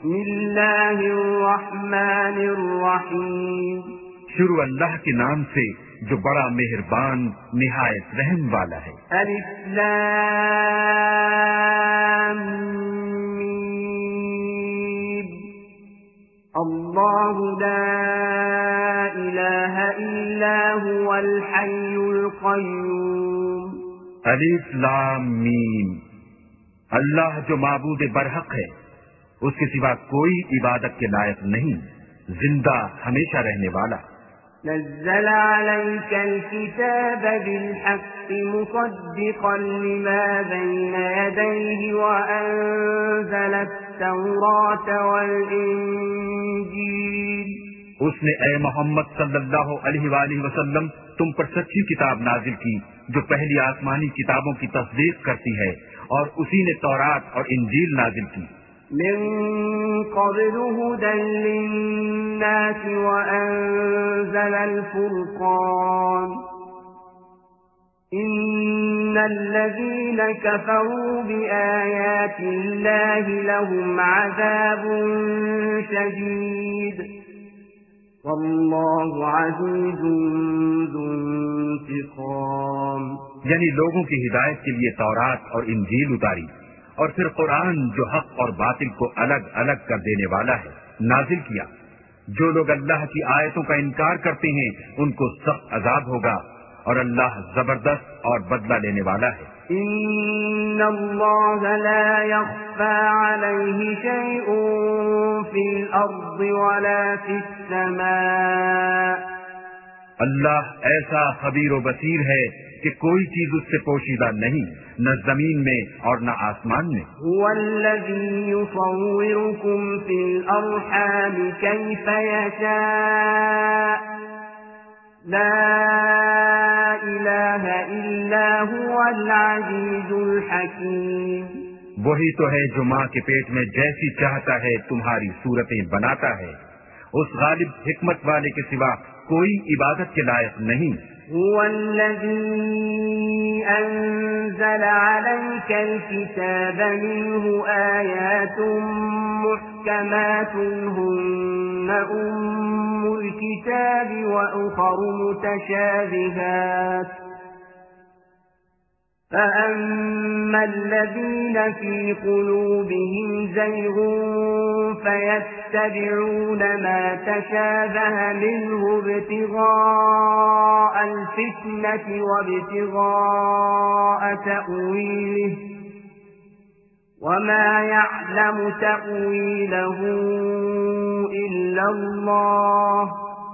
بسم اللہ الرحمن الرحیم. شروع اللہ کے نام سے جو بڑا مہربان نہایت رحم والا ہے. الف لام میم. اللہ لا الہ الا هو الحی القیوم. الف لام میم. اللہ جو معبود برحق ہے، اس کے سوا کوئی عبادت کے لائق نہیں، زندہ ہمیشہ رہنے والا. نزل عليك الكتاب بالحق مصدقا لما بين يديه وأنزل التوراة والإنجيل. اس نے اے محمد صلی اللہ علیہ وآلہ وسلم تم پر سچی کتاب نازل کی جو پہلی آسمانی کتابوں کی تصدیق کرتی ہے، اور اسی نے تورات اور انجیل نازل کی. من قبل هدى للناس وأنزل الفرقان. إن الذين كفروا بآيات الله لهم عذاب شديد والله عزيز ذو انتقام. یعنی لوگوں کی ہدایت کے لیے تورات اور انجیل اتاری، اور پھر قرآن جو حق اور باطل کو الگ الگ کر دینے والا ہے نازل کیا. جو لوگ اللہ کی آیتوں کا انکار کرتے ہیں ان کو سخت عذاب ہوگا، اور اللہ زبردست اور بدلہ لینے والا ہے. ان اللہ لا يخفى عليه شيء في الارض ولا في السماء. اللہ ایسا خبیر و بصیر ہے کہ کوئی چیز اس سے پوشیدہ نہیں، نہ زمین میں اور نہ آسمان میں. هو الذي يصوركم في الأرحام كيف يشاء لا إله إلا هو العزيز الحكيم. وہی تو ہے جو ماں کے پیٹ میں جیسی چاہتا ہے تمہاری صورتیں بناتا ہے. اس غالب حکمت والے کے سوا کوئی عبادت کے لائق نہیں. هو الذي أنزل عليك الكتاب منه آيات محكمات هن أم الكتاب وأخر متشابهات فأما الذين في قلوبهم زيغ فيتبعون ما تشابه منه ابتغاء الفتنة وابتغاء تأويله وما يعلم تأويله إلا الله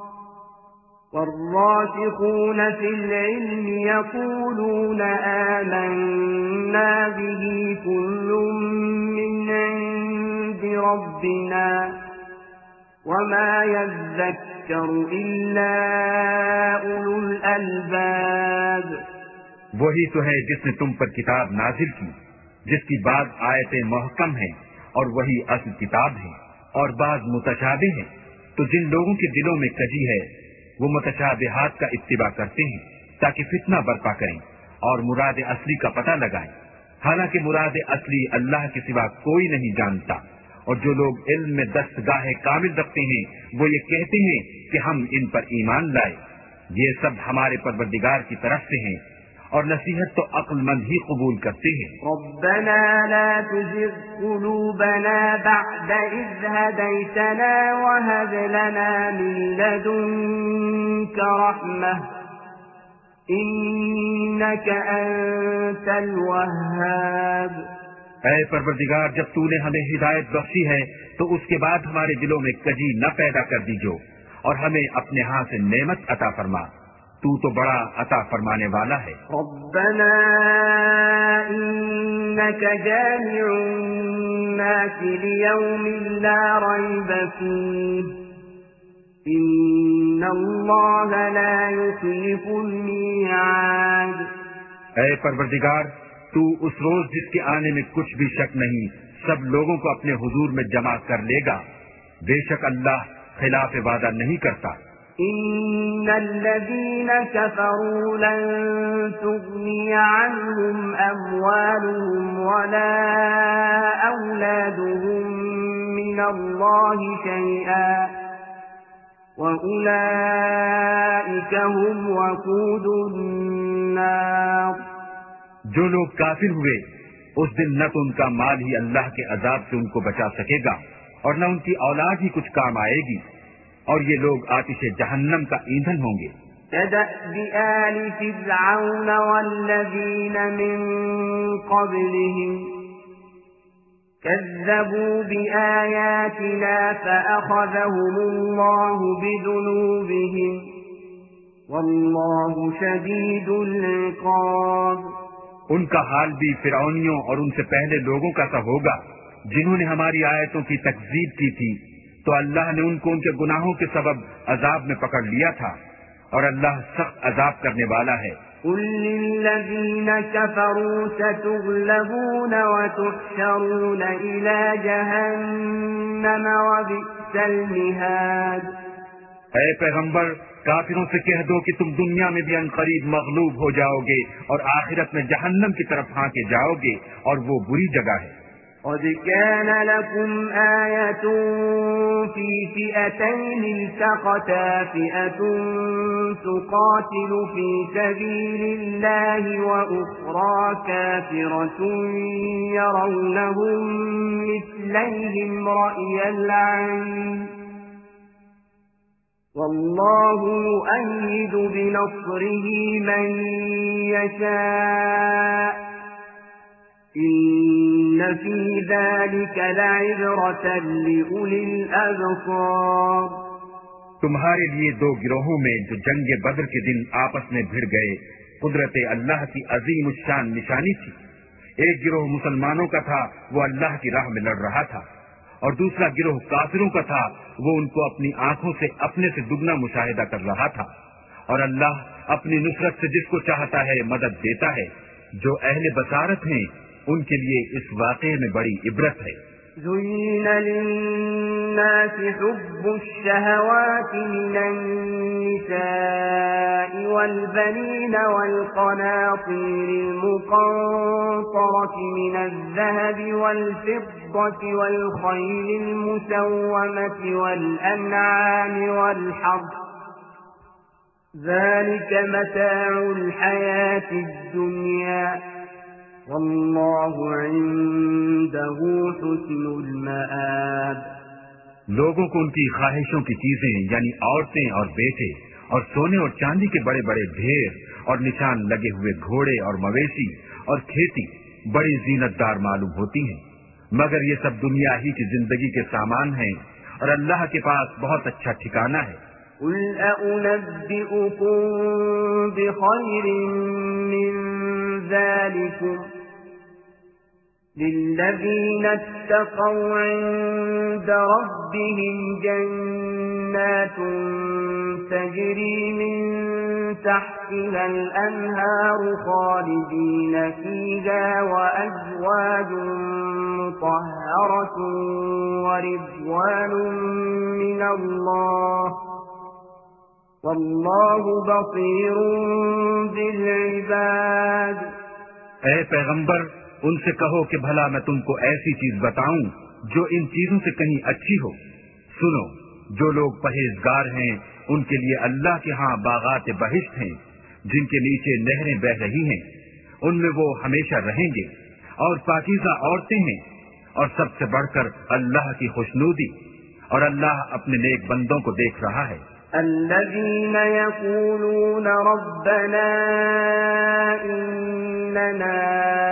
والراسخون في العلم يقولون آمنا به كل من عند ربنا وما يذكر إلا أولو الألباب. وہی تو ہے جس نے تم پر کتاب نازل کی جس کی بعض آیتیں محکم ہیں اور وہی اصل کتاب ہے، اور بعض متشابہ ہیں. تو جن لوگوں کے دلوں میں کجی ہے وہ متشابہات کا اتباع کرتے ہیں تاکہ فتنہ برپا کریں اور مراد اصلی کا پتہ لگائیں، حالانکہ مراد اصلی اللہ کے سوا کوئی نہیں جانتا. اور جو لوگ علم میں دستگاہ کامل رکھتے ہیں وہ یہ کہتے ہیں کہ ہم ان پر ایمان لائے. یہ سب ہمارے پروردگار کی طرف سے ہیں، اور نصیحت تو عقل مند ہی قبول کرتے ہیں. ربنا لا تزغ قلوبنا بعد إذ هديتنا وهب لنا من لدنك رحمة إنك أنت الوهاب. اے پروردگار، جب تو نے ہمیں ہدایت بخشی ہے تو اس کے بعد ہمارے دلوں میں کجی نہ پیدا کر دیجو، اور ہمیں اپنے ہاں سے نعمت عطا فرما، تو تو بڑا عطا فرمانے والا ہے. ربنا إنك جامع الناس ليوم لا ريب فيه إن الله لا يخلف الميعاد. اے پروردگار، تو اس روز جس کے آنے میں کچھ بھی شک نہیں سب لوگوں کو اپنے حضور میں جمع کر لے گا. بے شک اللہ خلاف وعدہ نہیں کرتا. إن الذين كفروا لن تغني عنهم أموالهم ولا أولادهم من الله شيئا وأولئك هم وقود النار. جو لوگ کافر ہوئے اس دن نہ تو ان کا مال ہی اللہ کے عذاب سے ان کو بچا سکے گا اور نہ ان کی اولاد ہی کچھ کام آئے گی، اور یہ لوگ آتش جہنم کا ایندھن ہوں گے. كدأب آل فرعون والذين من قبلهم كذبوا بآياتنا فأخذهم الله بذنوبهم والله شديد العقاب. ان کا حال بھی فرعونیوں اور ان سے پہلے لوگوں کا سا ہوگا جنہوں نے ہماری آیتوں کی تکذیب کی تھی، تو اللہ نے ان کو ان کے گناہوں کے سبب عذاب میں پکڑ لیا تھا، اور اللہ سخت عذاب کرنے والا ہے. قل للذين كفروا ستغلبون وتحشرون إلى جهنم وبئس المهاد. اے پیغمبر، کافروں سے کہہ دو کہ تم دنیا میں بھی عنقریب مغلوب ہو جاؤ گے اور آخرت میں جہنم کی طرف ہانکے جاؤ گے، اور وہ بری جگہ ہے. قد كان لكم آية في فئتين التقتا فئة تقاتل في سبيل الله وأخرى كافرة يرونهم مثليهم رأي العين والله يؤيد بنصره من يشاء إن في ذلك لعبرة لأولي الأبصار. تمہارے لیے دو گروہوں میں جو جنگ بدر کے دن آپس میں بھڑ گئے قدرت اللہ کی عظیم الشان نشانی تھی. ایک گروہ مسلمانوں کا تھا، وہ اللہ کی راہ میں لڑ رہا تھا، اور دوسرا گروہ کافروں کا تھا، وہ ان کو اپنی آنکھوں سے اپنے سے دگنا مشاہدہ کر رہا تھا. اور اللہ اپنی نصرت سے جس کو چاہتا ہے مدد دیتا ہے. جو اہل بصارت ہیں ان کے لیے اس واقعے میں بڑی عبرت ہے. زين للناس حب الشهوات من النساء والبنين والقناطير المقنطرة من الذهب والفضة والخيل المسومة والأنعام والحرث ذلك متاع الحياة الدنيا واللہ عنده حسن المآب. لوگوں کو ان کی خواہشوں کی چیزیں یعنی عورتیں اور بیٹے اور سونے اور چاندی کے بڑے بڑے ڈھیر اور نشان لگے ہوئے گھوڑے اور مویشی اور کھیتی بڑی زینت دار معلوم ہوتی ہیں، مگر یہ سب دنیا ہی کی زندگی کے سامان ہیں، اور اللہ کے پاس بہت اچھا ٹھکانہ ہے. قل أأنبئكم بخير من ذلكم للذين اتقوا عند ربهم جنات تجري من تحتها الأنهار خالدين فيها وأزواج مطهرة ورضوان من الله واللہ بصیر بالعباد. اے پیغمبر، ان سے کہو کہ بھلا میں تم کو ایسی چیز بتاؤں جو ان چیزوں سے کہیں اچھی ہو. سنو، جو لوگ پرہیزگار ہیں ان کے لیے اللہ کے ہاں باغات بہشت ہیں جن کے نیچے نہریں بہ رہی ہیں، ان میں وہ ہمیشہ رہیں گے، اور پاکیزہ عورتیں ہیں، اور سب سے بڑھ کر اللہ کی خوشنودی، اور اللہ اپنے نیک بندوں کو دیکھ رہا ہے. الذين يقولون ربنا إننا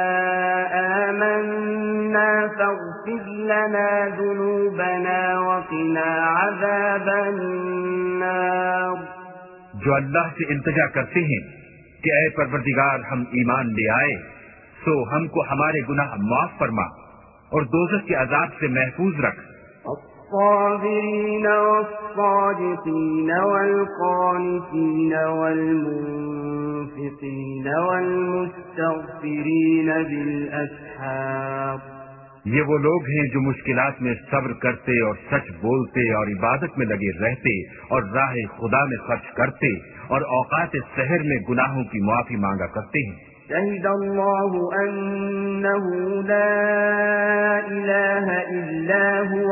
آمنا فاغفر لنا ذنوبنا وقنا عذاب النار. جو اللہ سے التجا کرتے ہیں کہ اے پروردگار ہم ایمان لے آئے سو ہم کو ہمارے گناہ معاف فرما اور دوزخ کے عذاب سے محفوظ رکھ. الصابرين والصادقين والقانتين والمنفقين والمستغفرين بالأسحار. یہ وہ لوگ ہیں جو مشکلات میں صبر کرتے اور سچ بولتے اور عبادت میں لگے رہتے اور راہ خدا میں خرچ کرتے اور اوقات سحر میں گناہوں کی معافی مانگا کرتے ہیں۔ شهد الله أنه لا إله إلا هو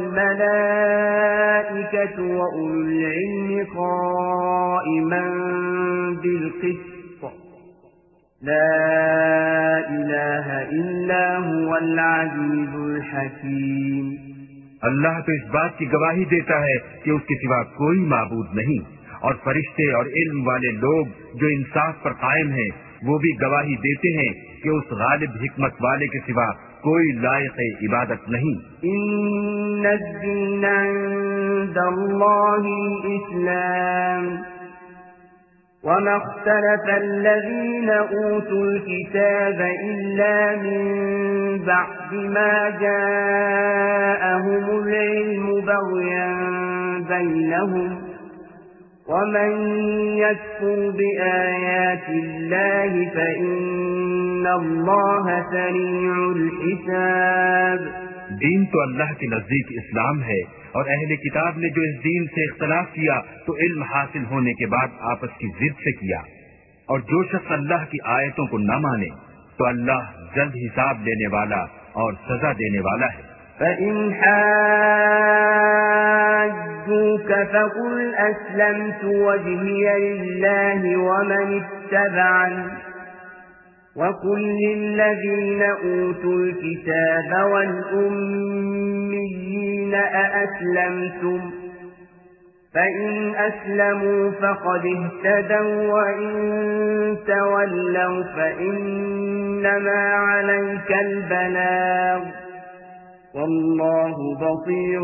والملائكة وأولو العلم قائما بالقسط لا إله إلا هو العزيز الحكيم۔ اللہ تو اس بات کی گواہی دیتا ہے کہ اس کے سوا کوئی معبود نہیں، اور فرشتے اور علم والے لوگ جو انصاف پر قائم ہیں وہ بھی گواہی دیتے ہیں کہ اس غالب حکمت والے کے سوا کوئی لائق عبادت نہیں۔ ان الدین عند اللہ الاسلام وما اختلف الذين اوتوا الكتاب الا من بعد ما جاءهم العلم بغيا بينهم ومن يكفر بآيات الله فإن الله سريع الحساب۔ دین تو اللہ کے نزدیک اسلام ہے، اور اہل کتاب نے جو اس دین سے اختلاف کیا تو علم حاصل ہونے کے بعد آپس کی ضد سے کیا، اور جو شخص اللہ کی آیتوں کو نہ مانے تو اللہ جلد حساب لینے والا اور سزا دینے والا ہے۔ فَإِنْ حَاجُّوكَ فَقُلْ أَسْلَمْتُ وَجْهِيَ لِلَّهِ وَمَنِ اتَّبَعَنِ وَقُلْ لِلَّذِينَ أُوتُوا الْكِتَابَ وَالْأُمِّيِّينَ أَأَسْلَمْتُمْ فَإِنْ أَسْلَمُوا فَقَدِ اهْتَدَوْا وَإِنْ تَوَلَّوْا فَإِنَّمَا عَلَيْكَ الْبَلَاغُ واللہ بصیر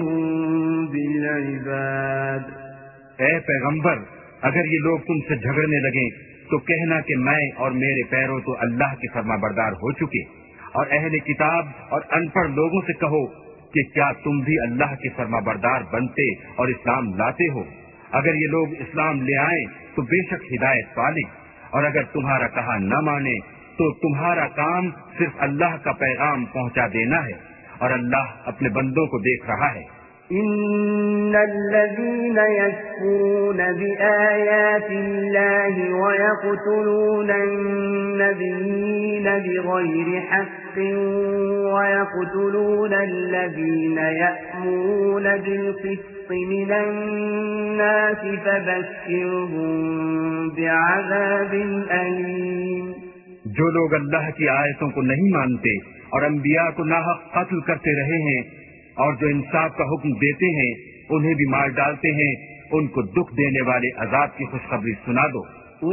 بالعباد۔ اے پیغمبر، اگر یہ لوگ تم سے جھگڑنے لگیں تو کہنا کہ میں اور میرے پیرو تو اللہ کے فرما بردار ہو چکے، اور اہل کتاب اور ان پڑھ لوگوں سے کہو کہ کیا تم بھی اللہ کے فرما بردار بنتے اور اسلام لاتے ہو؟ اگر یہ لوگ اسلام لے آئیں تو بے شک ہدایت پالیں، اور اگر تمہارا کہا نہ مانے تو تمہارا کام صرف اللہ کا پیغام پہنچا دینا ہے، اور اللہ اپنے بندوں کو دیکھ رہا ہے۔ ان الذين يكفرون بآيات الله ويقتلون النبيين بغير حق ويقتلون الذين يأمرون بالقسط من الناس فبشرهم بعذاب أليم۔ جو لوگ اللہ کی آیتوں کو نہیں مانتے اور انبیاء کو ناحق قتل کرتے رہے ہیں اور جو انصاف کا حکم دیتے ہیں انہیں بھی مار ڈالتے ہیں، ان کو دکھ دینے والے عذاب کی خوشخبری سنا دو۔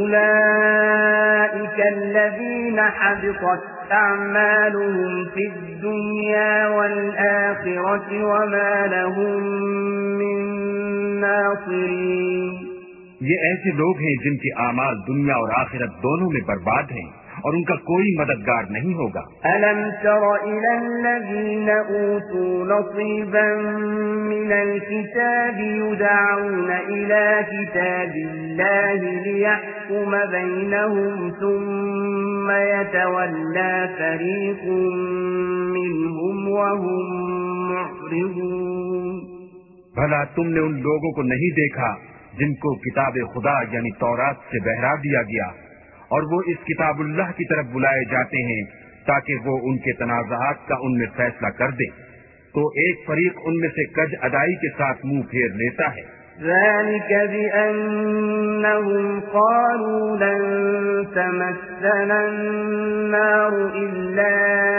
اولئک الذین حبطت اعمالهم فی الدنیا والآخرة وما لهم من ناصرین۔ یہ ایسے لوگ ہیں جن کے اعمال دنیا اور آخرت دونوں میں برباد ہیں، اور ان کا کوئی مددگار نہیں ہوگا۔ أَلَمْ تَرَ إِلَى الَّذِينَ أُوتُوا نَصِيبًا مِنَ الْكِتَابِ يُدْعَوْنَ إِلَى كِتَابِ اللَّهِ لِيَحْكُمَ بَيْنَهُمْ ثُمَّ يَتَوَلَّى فَرِيقٌ مِّنْهُمْ وَهُمْ مُعْرِضُونَ۔ بھلا تم نے ان لوگوں کو نہیں دیکھا جن کو کتاب خدا یعنی تورات سے بہرا دیا گیا، اور وہ اس کتاب اللہ کی طرف بلائے جاتے ہیں تاکہ وہ ان کے تنازعات کا ان میں فیصلہ کر دے، تو ایک فریق ان میں سے کج ادائی کے ساتھ منہ پھیر لیتا ہے۔ ذلك بأنهم قالوا لن تمسنا النار إلا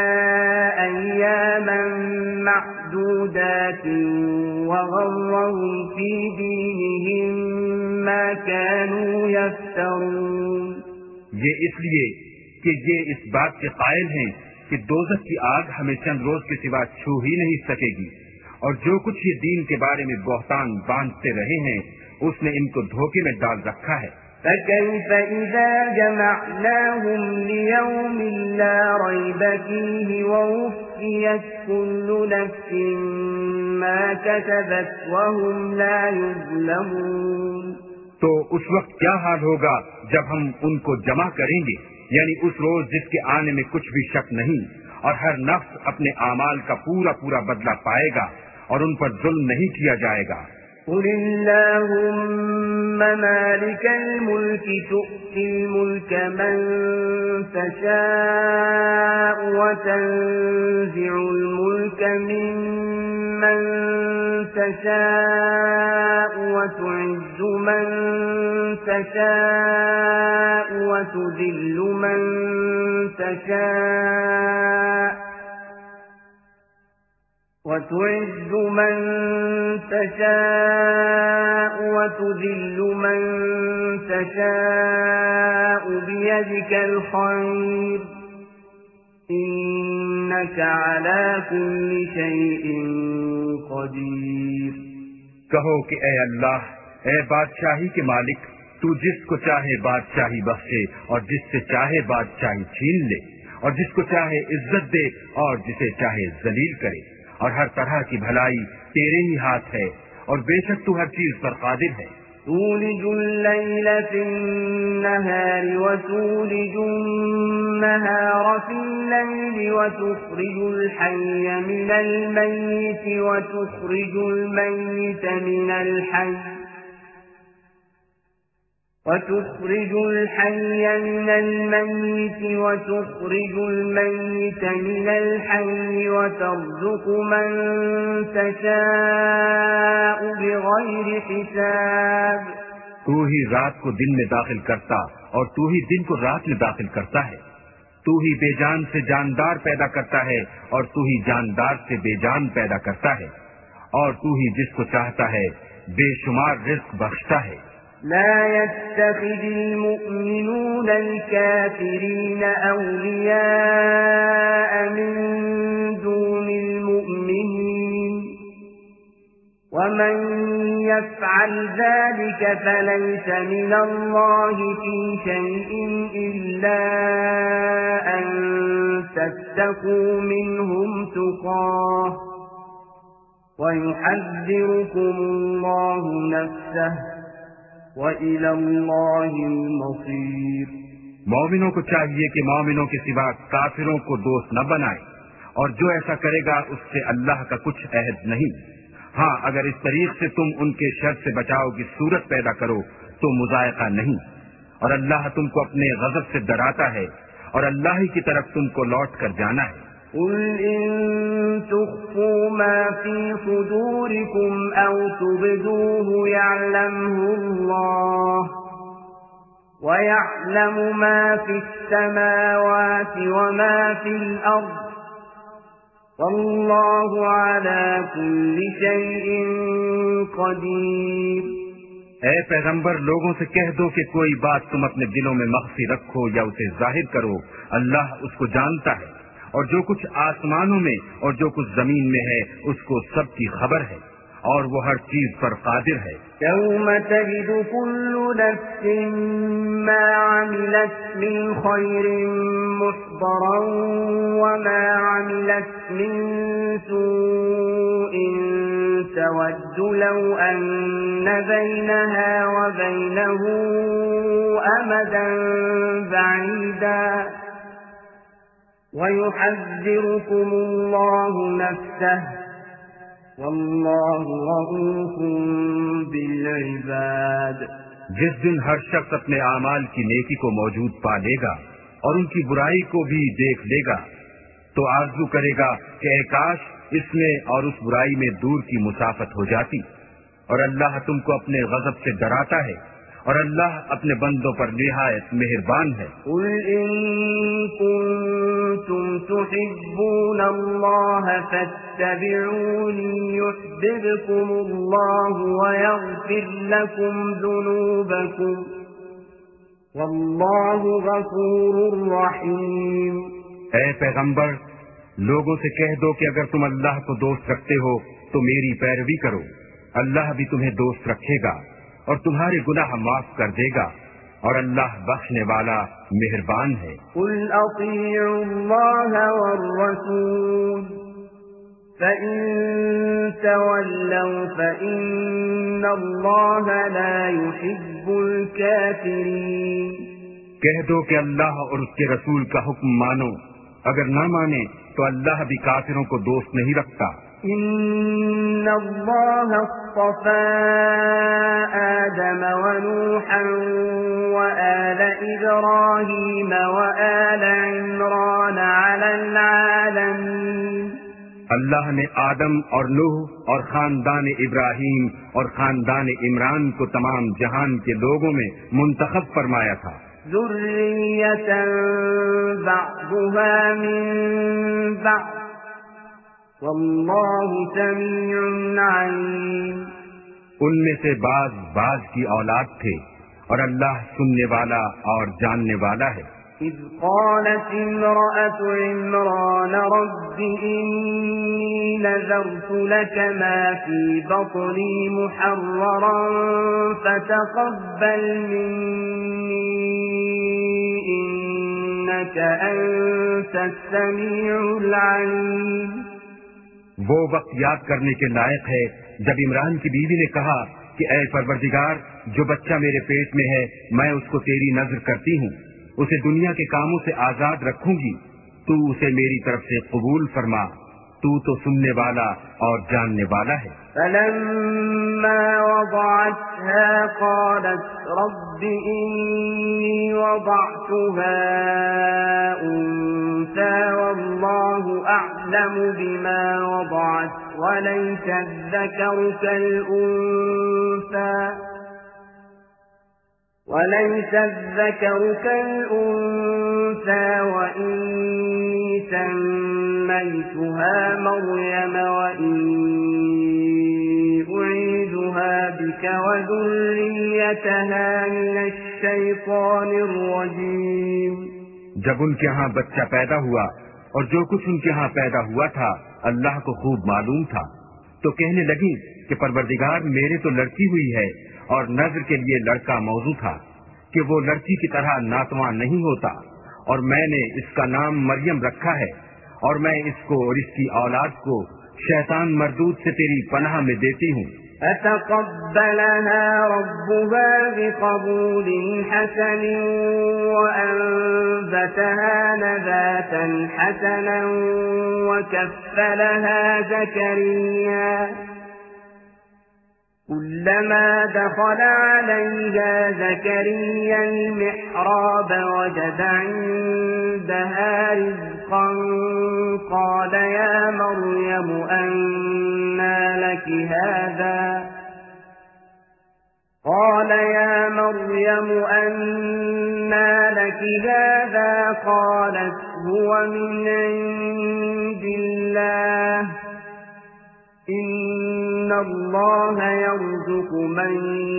أياما معدودات وغرهم في دينهم ما كانوا يفترون۔ یہ اس لیے کہ یہ اس بات کے قائل ہیں کہ دوزخ کی آگ ہمیں چند روز کے سوا چھو ہی نہیں سکے گی، اور جو کچھ یہ دین کے بارے میں بہتان باندھتے رہے ہیں اس نے ان کو دھوکے میں ڈال رکھا ہے۔ فَكَيْفَ إِذَا جَمَعْنَاهُمْ لِيَوْمٍ لَا رَيْبَ فِيهِ وَوُفِّيَتْ كُلُّ نَفْسٍ مَا كَسَبَتْ وَهُمْ لَا يُظْلَمُونَ۔ تو اس وقت کیا حال ہوگا جب ہم ان کو جمع کریں گے، یعنی اس روز جس کے آنے میں کچھ بھی شک نہیں، اور ہر نفس اپنے اعمال کا پورا پورا بدلہ پائے گا اور ان پر ظلم نہیں کیا جائے گا۔ قل اللهم مالك الملك تؤتي الملك من تشاء وتنزع الملك ممن تشاء وتعز من تشاء وتذل من تشاء وتعز من تشاء وتذل من تشاء بيدك الخير إنك على كل شيء قدير۔ کہو کہ اے اللہ، اے بادشاہی کے مالک، تو جس کو چاہے بادشاہی بخشے اور جس سے چاہے بادشاہی چھین لے، اور جس کو چاہے عزت دے اور جسے چاہے ذلیل کرے، اور ہر طرح کی بھلائی تیرے ہی ہاتھ ہے، اور بے شک تو ہر چیز پر قادر ہے۔ تولج الليل في النهار وتولج النهار في الليل وتخرج الحي من الميت وتخرج الميت من الحي وتخرج الحي من الميت وتخرج الميت من الحي وترزق من تشاء بغير حساب۔ تو ہی رات کو دن میں داخل کرتا اور تو ہی دن کو رات میں داخل کرتا ہے، تو ہی بے جان سے جاندار پیدا کرتا ہے اور تو ہی جاندار سے بے جان پیدا کرتا ہے، اور تو ہی جس کو چاہتا ہے بے شمار رزق بخشتا ہے۔ لا يتخذ المؤمنون الكافرين أولياء من دون المؤمنين ومن يفعل ذلك فليس من الله في شيء إلا أن تتقوا منهم تقاه ويحذركم الله نفسه وَإِلَى اللَّهِ الْمَصِيرُ۔ مومنوں کو چاہیے کہ مومنوں کے سوا کافروں کو دوست نہ بنائے، اور جو ایسا کرے گا اس سے اللہ کا کچھ عہد نہیں۔ ہاں، اگر اس طریق سے تم ان کے شر سے بچاؤ کی صورت پیدا کرو تو مذائقہ نہیں، اور اللہ تم کو اپنے غضب سے ڈراتا ہے، اور اللہ ہی کی طرف تم کو لوٹ کر جانا ہے۔ قل إن تخفوا ما في صدوركم أو تبدوه يعلمه الله ويعلم ما في السماوات وما في الأرض والله على كل شيء قدير۔ اے پیغمبر، لوگوں سے کہہ دو کہ کوئی بات تم اپنے دلوں میں مخفی رکھو یا اسے ظاہر کرو، اللہ اس کو جانتا ہے، اور جو کچھ آسمانوں میں اور جو کچھ زمین میں ہے اس کو سب کی خبر ہے، اور وہ ہر چیز پر قادر ہے۔ یوم تجد كل نفس ما عملت من خير محضرا وما عملت من سوء تود لو أن بينها وبينه أمدا بعيدا وَيُحَذِّرُكُمُ اللَّهُ نَفْسَهُ وَاللَّهُ رَءُوفٌ بِالْعِبَادِ۔ جس دن ہر شخص اپنے اعمال کی نیکی کو موجود پا لے گا اور ان کی برائی کو بھی دیکھ لے گا تو آرزو کرے گا کہ اے کاش اس میں اور اس برائی میں دور کی مسافت ہو جاتی، اور اللہ تم کو اپنے غضب سے ڈراتا ہے، اور اللہ اپنے بندوں پر نہایت مہربان ہے۔ قل ان کنتم تحبون اللہ فاتبعونی یحببکم اللہ ویغفر لکم ذنوبکم واللہ غفور رحیم۔ اے پیغمبر، لوگوں سے کہہ دو کہ اگر تم اللہ کو دوست رکھتے ہو تو میری پیروی کرو، اللہ بھی تمہیں دوست رکھے گا اور تمہارے گناہ معاف کر دے گا، اور اللہ بخشنے والا مہربان ہے۔ قل اطیعوا اللہ والرسول فإن تولوا فإن اللہ لا يحب الكافرین۔ کہہ دو کہ اللہ اور اس کے رسول کا حکم مانو، اگر نہ مانے تو اللہ بھی کافروں کو دوست نہیں رکھتا۔ إن الله اصطفى آدم ونوحا وآل إبراهيم وآل عمران على العالمين۔ اللہ نے آدم اور نوح اور خاندان ابراہیم اور خاندان عمران کو تمام جہان کے لوگوں میں منتخب فرمایا تھا۔ ذرية بعضها من بعض والله سميع عليم۔ ان میں سے بعض کی اولاد تھے اور اللہ سننے والا اور جاننے والا ہے۔ إذ قالت امرأة عمران رب إني نذرت لك ما في بطني محررا فتقبل مني إنك أنت السميع العليم۔ وہ وقت یاد کرنے کے لائق ہے جب عمران کی بیوی نے کہا کہ اے پروردگار، جو بچہ میرے پیٹ میں ہے میں اس کو تیری نذر کرتی ہوں، اسے دنیا کے کاموں سے آزاد رکھوں گی، تو اسے میری طرف سے قبول فرما، تو سننے والا اور جاننے والا ہے۔ فلما وضعتها قالت رب إني وضعتها أنثى والله أعلم بما وضعت وليس الذكر كالأنثى وإني سميتها مريم وإني أعيذها بك وذريتها من الشيطان الرجيم۔ جب ان کے ہاں بچہ پیدا ہوا اور جو کچھ ان کے ہاں پیدا ہوا تھا اللہ کو خوب معلوم تھا، تو کہنے لگی کہ پروردگار میرے تو لڑکی ہوئی ہے اور نذر کے لیے لڑکا موضوع تھا کہ وہ لڑکی کی طرح ناتواں نہیں ہوتا، اور میں نے اس کا نام مریم رکھا ہے، اور میں اس کو اور اس کی اولاد کو شیطان مردود سے تیری پناہ میں دیتی ہوں۔ فتقبلها ربها بقبول حسن وأنبتها نباتا حسنا وكفلها زكريا كلما دخل عليها زكريا المحراب وجد عندها رزقا قال يا مريم أنى لك هذا قالت هو من عند الله إن الله يرزق من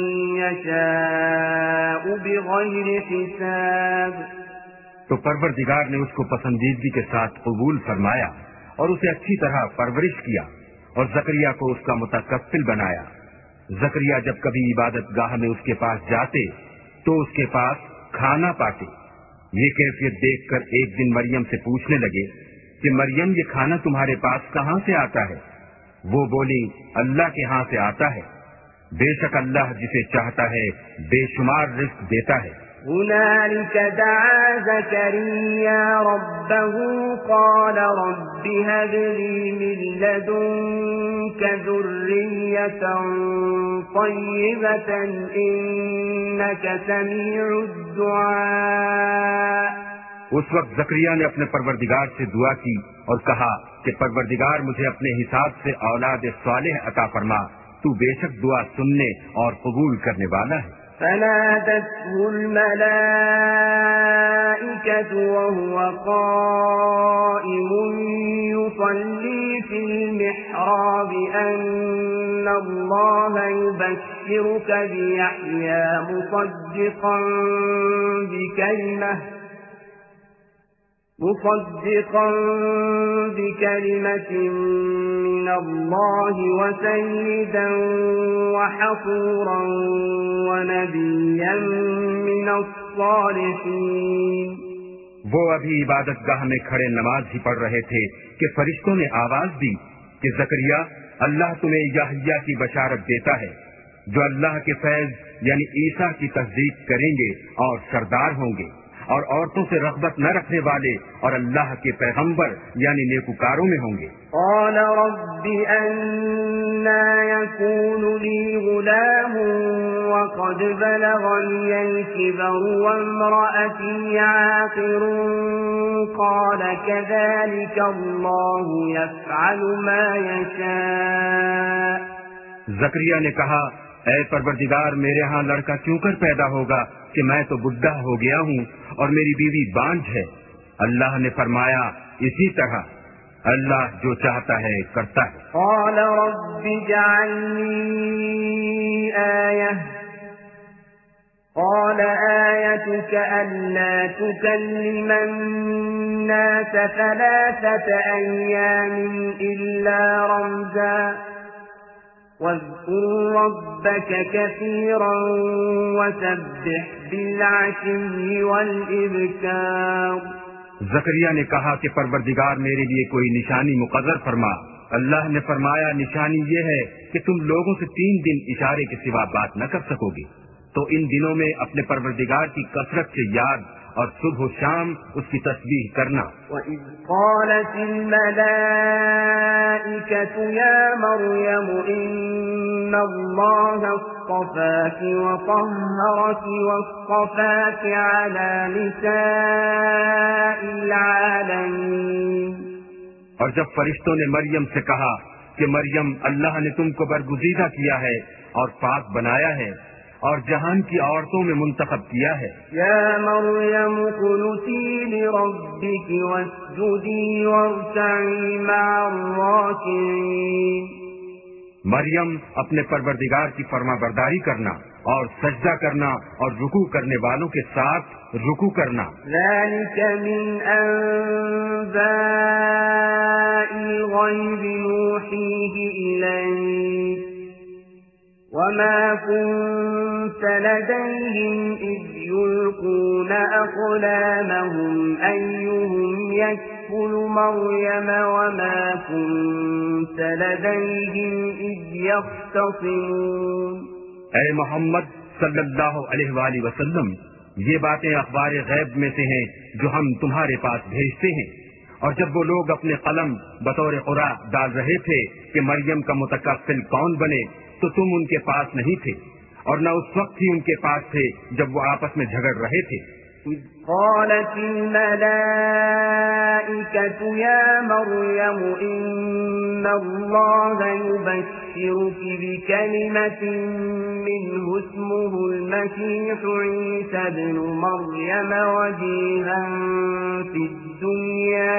يشاء بغير حساب۔ تو پروردگار نے اس کو پسندیدگی کے ساتھ قبول فرمایا اور اسے اچھی طرح پرورش کیا اور زکریا کو اس کا متکفل بنایا۔ زکریا جب کبھی عبادت گاہ میں اس کے پاس جاتے تو اس کے پاس کھانا پاتے۔ یہ کیفیت دیکھ کر ایک دن مریم سے پوچھنے لگے کہ مریم یہ کھانا تمہارے پاس کہاں سے آتا ہے؟ وہ بولی اللہ کے ہاں سے آتا ہے، بے شک اللہ جسے چاہتا ہے بے شمار رزق دیتا ہے۔ هنالك دعا زكريا ربه قال رب هب لي من لدنك ذرية طيبة إنك سميع الدعاء۔ اس وقت زکریا نے اپنے پروردگار سے دعا کی اور کہا کہ پروردگار مجھے اپنے حساب سے اولاد صالح عطا فرما، تو بے شک دعا سننے اور قبول کرنے والا ہے۔ فنادته الملائكة وهو قائم يصلي في المحراب أن الله يبشرك بيحيى مصدقا بكلمة من الله وسيدا وحصورا ونبيا من الصالحين۔ وہ ابھی عبادت گاہ میں کھڑے نماز ہی پڑھ رہے تھے کہ فرشتوں نے آواز دی کہ زکریا اللہ تمہیں یحییٰ کی بشارت دیتا ہے جو اللہ کے فیض یعنی عیسیٰ کی تصدیق کریں گے اور سردار ہوں گے اور عورتوں سے رغبت نہ رکھنے والے اور اللہ کے پیغمبر یعنی نیکوکاروں میں ہوں گے۔ قال رب أنا يكون لي غلام وقد بلغني الكبر وامرأتي عاقر قال كذلك الله يفعل ما يشاء۔ زکریا نے کہا اے پروردگار میرے ہاں لڑکا کیوں کر پیدا ہوگا کہ میں تو بڈھا ہو گیا ہوں اور میری بیوی بانجھ ہے۔ اللہ نے فرمایا اسی طرح اللہ جو چاہتا ہے کرتا ہے۔ قال رب اجعل لي آية قال آيتك ألا تكلم الناس 3 أيام إلا رمزا واذكر ربك كثيرا وسبح بالعشي والإبكار۔ زکریا نے کہا کہ پروردگار میرے لیے کوئی نشانی مقرر فرما۔ اللہ نے فرمایا نشانی یہ ہے کہ تم لوگوں سے 3 دن اشارے کے سوا بات نہ کر سکو گے، تو ان دنوں میں اپنے پروردگار کی کثرت سے یاد اور صبح و شام اس کی تسبیح کرنا۔ وَإِذْ قَالَتِ الْمَلَائِكَةُ يَا مَرْيَمُ إِنَّ اللَّهَ اصْطَفَاكِ وَطَهَّرَكِ وَاصْطَفَاكِ عَلَى نِسَاءِ الْعَالَمِينَ۔ اور جب فرشتوں نے مریم سے کہا کہ مریم اللہ نے تم کو برگزیدہ کیا ہے اور پاک بنایا ہے اور جہان کی عورتوں میں منتخب کیا ہے۔ یا مریم قنتی لربک واسجدی وارکعی مع الراکعین۔ مریم اپنے پروردگار کی فرما برداری کرنا اور سجدہ کرنا اور رکوع کرنے والوں کے ساتھ رکوع کرنا۔ ذلک من انباء الغیب نوحیہ الیک وما كنت لديهم إذ يلقون أقلامهم أيهم يكفل مريم وما كنت لديهم إذ يختصمون۔ اے محمد صلی اللہ علیہ وآلہ وسلم، یہ باتیں اخبار غیب میں سے ہیں جو ہم تمہارے پاس بھیجتے ہیں، اور جب وہ لوگ اپنے قلم بطور قرعہ ڈال رہے تھے کہ مریم کا متکفل کون بنے تو تم ان کے پاس نہیں تھے، اور نہ اس وقت ہی ان کے پاس تھے جب وہ آپس میں جھگڑ رہے تھے۔ إذ قالت الملائكة يا مريم إن الله يبشرك بكلمة منه اسمه المسيح عيسى ابن مريم وجيها في الدنيا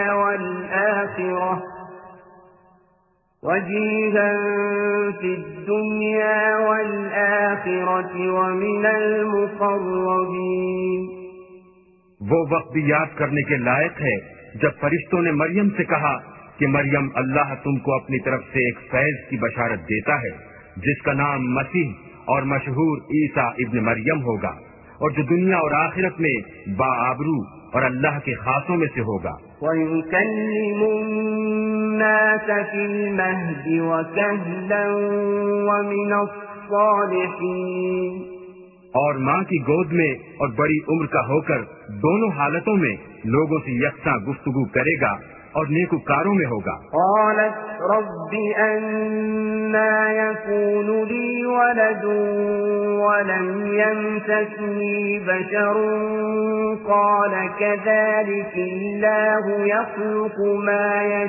والآخرة ومن المقربين۔ وہ وقت بھی یاد کرنے کے لائق ہے جب فرشتوں نے مریم سے کہا کہ مریم اللہ تم کو اپنی طرف سے ایک فیض کی بشارت دیتا ہے جس کا نام مسیح اور مشہور عیسیٰ ابن مریم ہوگا، اور جو دنیا اور آخرت میں باآبرو اور اللہ کے خاصوں میں سے ہوگا۔ وَيُكَلِّمُ النَّاسَ فِي الْمَهْدِ وَكَهْلًا وَمِنَ الصَّالِحِينَ۔ اور ماں کی گود میں اور بڑی عمر کا ہو کر دونوں حالتوں میں لوگوں سے یکساں گفتگو کرے گا اور نیکوکاروں میں ہوگا۔ قالت رب أنا يكون لي ولد ولم يمسسني بشر قال كذلك الله يخلق ما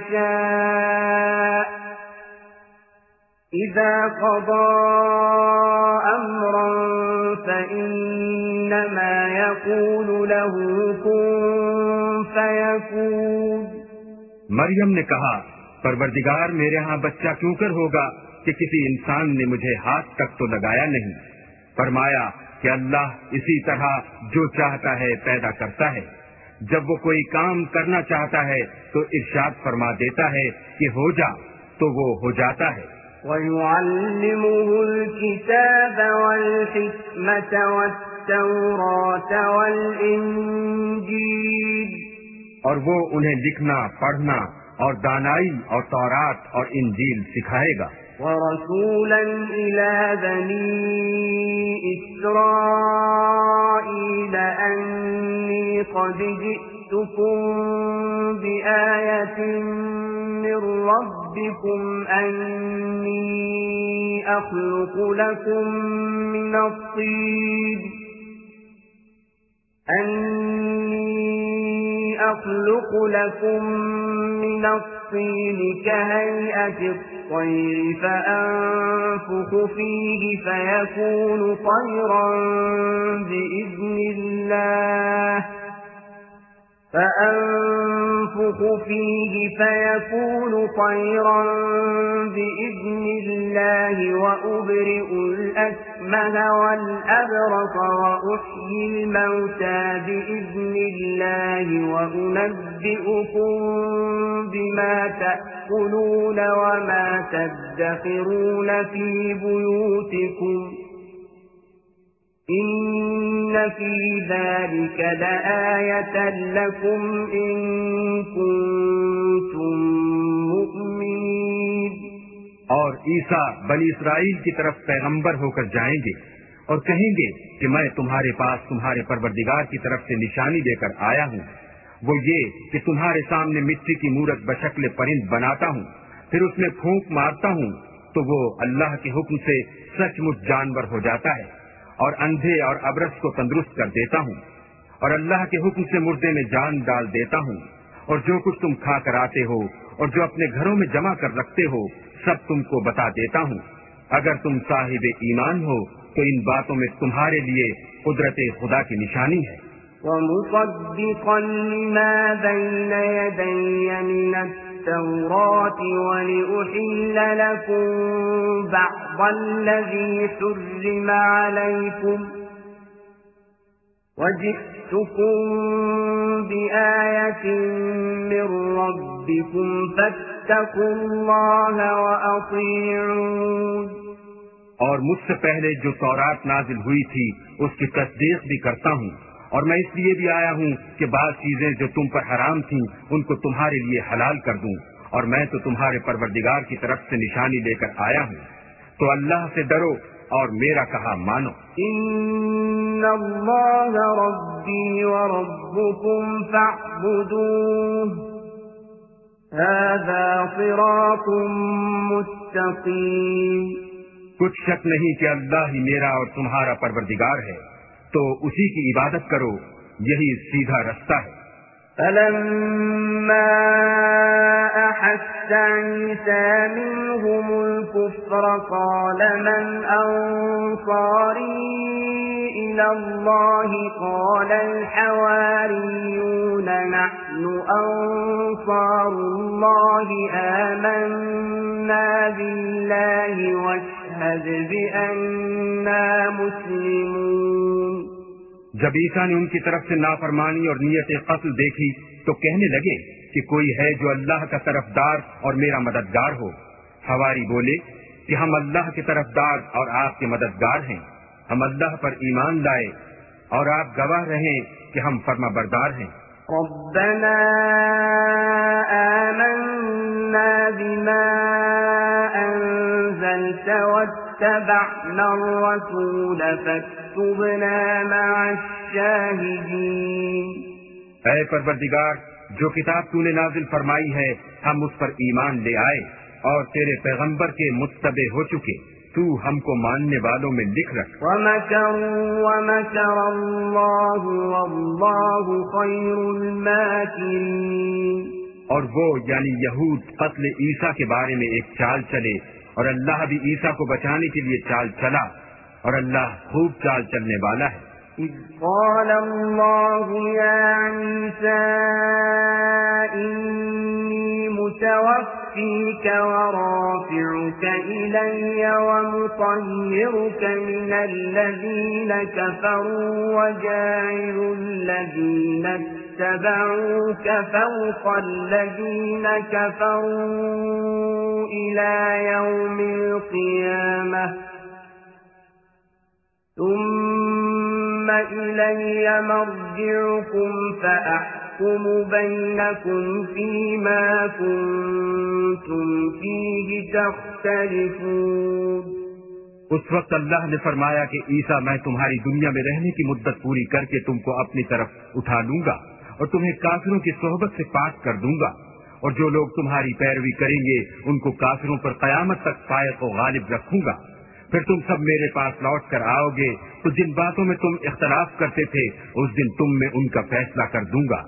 يشاء إذا قضى أمرا فإنما يقول له كن فيكون۔ مریم نے کہا پروردگار میرے ہاں بچہ کیوں کر ہوگا کہ کسی انسان نے مجھے ہاتھ تک تو لگایا نہیں۔ فرمایا کہ اللہ اسی طرح جو چاہتا ہے پیدا کرتا ہے، جب وہ کوئی کام کرنا چاہتا ہے تو ارشاد فرما دیتا ہے کہ ہو جا تو وہ ہو جاتا ہے۔ وَيُعَلِّمُهُ الْكِتَابَ وَالْحِكْمَةَ وَالتَّوْرَاةَ وَالْإِنْجِيلَ۔ اور وہ انہیں لکھنا، پڑھنا اور دانائی اور تورات اور انجیل سکھائے گا۔ وَرَسُولًا إِلَى بَنِي إِسْرَائِيلَ أَنِّي قد جئتكم بآية من ربكم أني أخلق لكم من الطين كهيئة الطير فأنفخ فيه فيكون طيرا بإذن الله وأبرئ الأكمه والأبرص وأحيي الموتى بإذن الله وأنبئكم بما تأكلون وما تدخرون في بيوتكم إن في ذلك لآية لكم إن كنتم مؤمنين۔ اور عیسیٰ بنی اسرائیل کی طرف پیغمبر ہو کر جائیں گے اور کہیں گے کہ میں تمہارے پاس تمہارے پروردگار کی طرف سے نشانی لے کر آیا ہوں، وہ یہ کہ تمہارے سامنے مٹی کی مورت بشکل پرند بناتا ہوں، پھر اس میں پھونک مارتا ہوں تو وہ اللہ کے حکم سے سچ مچ جانور ہو جاتا ہے، اور اندھے اور ابرص کو تندرست کر دیتا ہوں، اور اللہ کے حکم سے مردے میں جان ڈال دیتا ہوں، اور جو کچھ تم کھا کر آتے ہو اور جو اپنے گھروں میں جمع کر رکھتے ہو سب تم کو بتا دیتا ہوں۔ اگر تم صاحب ایمان ہو تو ان باتوں میں تمہارے لیے قدرت خدا کی نشانی ہے۔ وَمُصَدِّقًا لِمَا بَيْنَ يَدَيَّ مِنَ التَّوْرَاةِ وَلِأُحِلَّ لَكُمْ بَعْضَ الَّذِي حُرِّمَ عَلَيْكُمْ وَجِئْتُكُمْ بِآيَةٍ مِّن رَّبِّكُمْ فَاتَّقُوا اللَّهَ وَأَطِيعُونِ۔ اور مجھ سے پہلے جو تورات نازل ہوئی تھی اس کی تصدیق بھی کرتا ہوں، اور میں اس لیے بھی آیا ہوں کہ بعض چیزیں جو تم پر حرام تھیں ان کو تمہارے لیے حلال کر دوں، اور میں تو تمہارے پروردگار کی طرف سے نشانی لے کر آیا ہوں، تو اللہ سے ڈرو اور میرا کہا مانو۔ ان اللہ ربی وربکم فاعبدوہ ھذا صراط مستقیم۔ کچھ شک نہیں کہ اللہ ہی میرا اور تمہارا پروردگار ہے، تو اسی کی عبادت کرو، یہی سیدھا رستہ ہے۔ فلما أحس عيسى منهم الكفر قال من أنصاري إلى الله قال الحواريون نحن أنصار الله آمنا بالله واشهد بأننا مسلمون۔ جب عیسیٰ نے ان کی طرف سے نافرمانی اور نیت قتل دیکھی تو کہنے لگے کہ کوئی ہے جو اللہ کا طرفدار اور میرا مددگار ہو۔ حواری بولے کہ ہم اللہ کے طرفدار اور آپ کے مددگار ہیں، ہم اللہ پر ایمان لائے اور آپ گواہ رہیں کہ ہم فرما بردار ہیں۔ ربنا آمنا بما أنزلت واتبعنا الرسول فاكتبنا مع الشاهدين۔ اے پروردگار، جو کتاب تو نے نازل فرمائی ہے ہم اس پر ایمان لے آئے اور تیرے پیغمبر کے متبع ہو چکے، تو ہم کو ماننے والوں میں لکھ رکھ۔ وَمَكَرُوا وَمَكَرَ اللَّهُ وَاللَّهُ خَيْرُ الْمَاكِرِينَ۔ اور وہ یعنی یہود قتل عیسیٰ کے بارے میں ایک چال چلے، اور اللہ بھی عیسیٰ کو بچانے کے لیے چال چلا، اور اللہ خوب چال چلنے والا ہے۔ إذ قال الله يا عيسى إني متوفيك ورافعك إلي ومطهرك من الذين كفروا وجاعل الذين اتبعوك فوق الذين كفروا إلى يوم القيامة ثم إلي مرجعكم فأحكم بينكم فيما كنتم فيه تختلفون۔ اس وقت اللہ نے فرمایا کہ عیسیٰ میں تمہاری دنیا میں رہنے کی مدت پوری کر کے تم کو اپنی طرف اٹھا لوں گا اور تمہیں کافروں کی صحبت سے پاک کر دوں گا، اور جو لوگ تمہاری پیروی کریں گے ان کو کافروں پر قیامت تک فائق و غالب رکھوں گا۔ پھر تم سب میرے پاس لوٹ کر آؤ گے تو جن باتوں میں تم اختلاف کرتے تھے اس دن تم میں ان کا فیصلہ کر دوں گا۔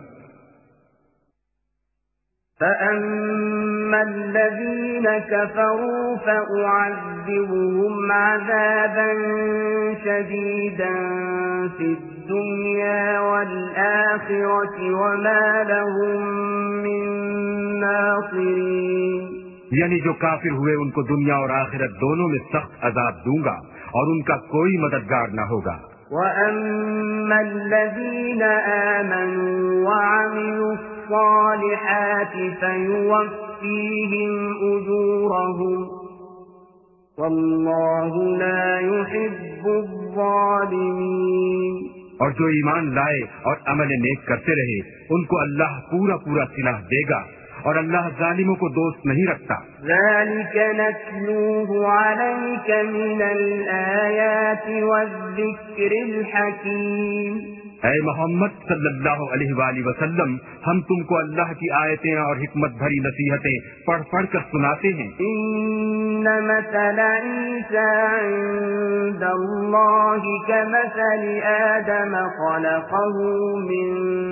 فَأَمَّا الَّذِينَ كَفَرُوا فَأُعَذِّبُهُمْ عَذَابًا شَدِيدًا فِي الدُّنْيَا وَالْآخِرَةِ وَمَا لَهُم مِّن نَّاصِرِينَ، یعنی جو کافر ہوئے ان کو دنیا اور آخرت دونوں میں سخت عذاب دوں گا اور ان کا کوئی مددگار نہ ہوگا۔ وَأَمَّا الَّذِينَ آمَنُوا وَعَمِلُوا الصَّالِحَاتِ فَيُوَفِّيهِمْ أُجُورَهُمْ وَاللَّهُ لَا يُحِبُّ الظَّالِمِينَ، اور جو ایمان لائے اور عمل نیک کرتے رہے ان کو اللہ پورا پورا صلہ دے گا اور اللہ ظالموں کو دوست نہیں رکھتا۔ ذَلِكَ نَتْلُوهُ عَلَيْكَ مِنَ الْآيَاتِ وَالذِّكْرِ الْحَكِيمِ۔ اے محمد صلی اللہ علیہ وآلہ وسلم، ہم تم کو اللہ کی آیتیں اور حکمت بھری نصیحتیں پڑھ پڑھ کر سناتے ہیں۔ إِنَّ مَثَلَ عِيسَىٰ عِندَ اللَّهِ كَمَثَلِ آدَمَ خَلَقَهُ مِن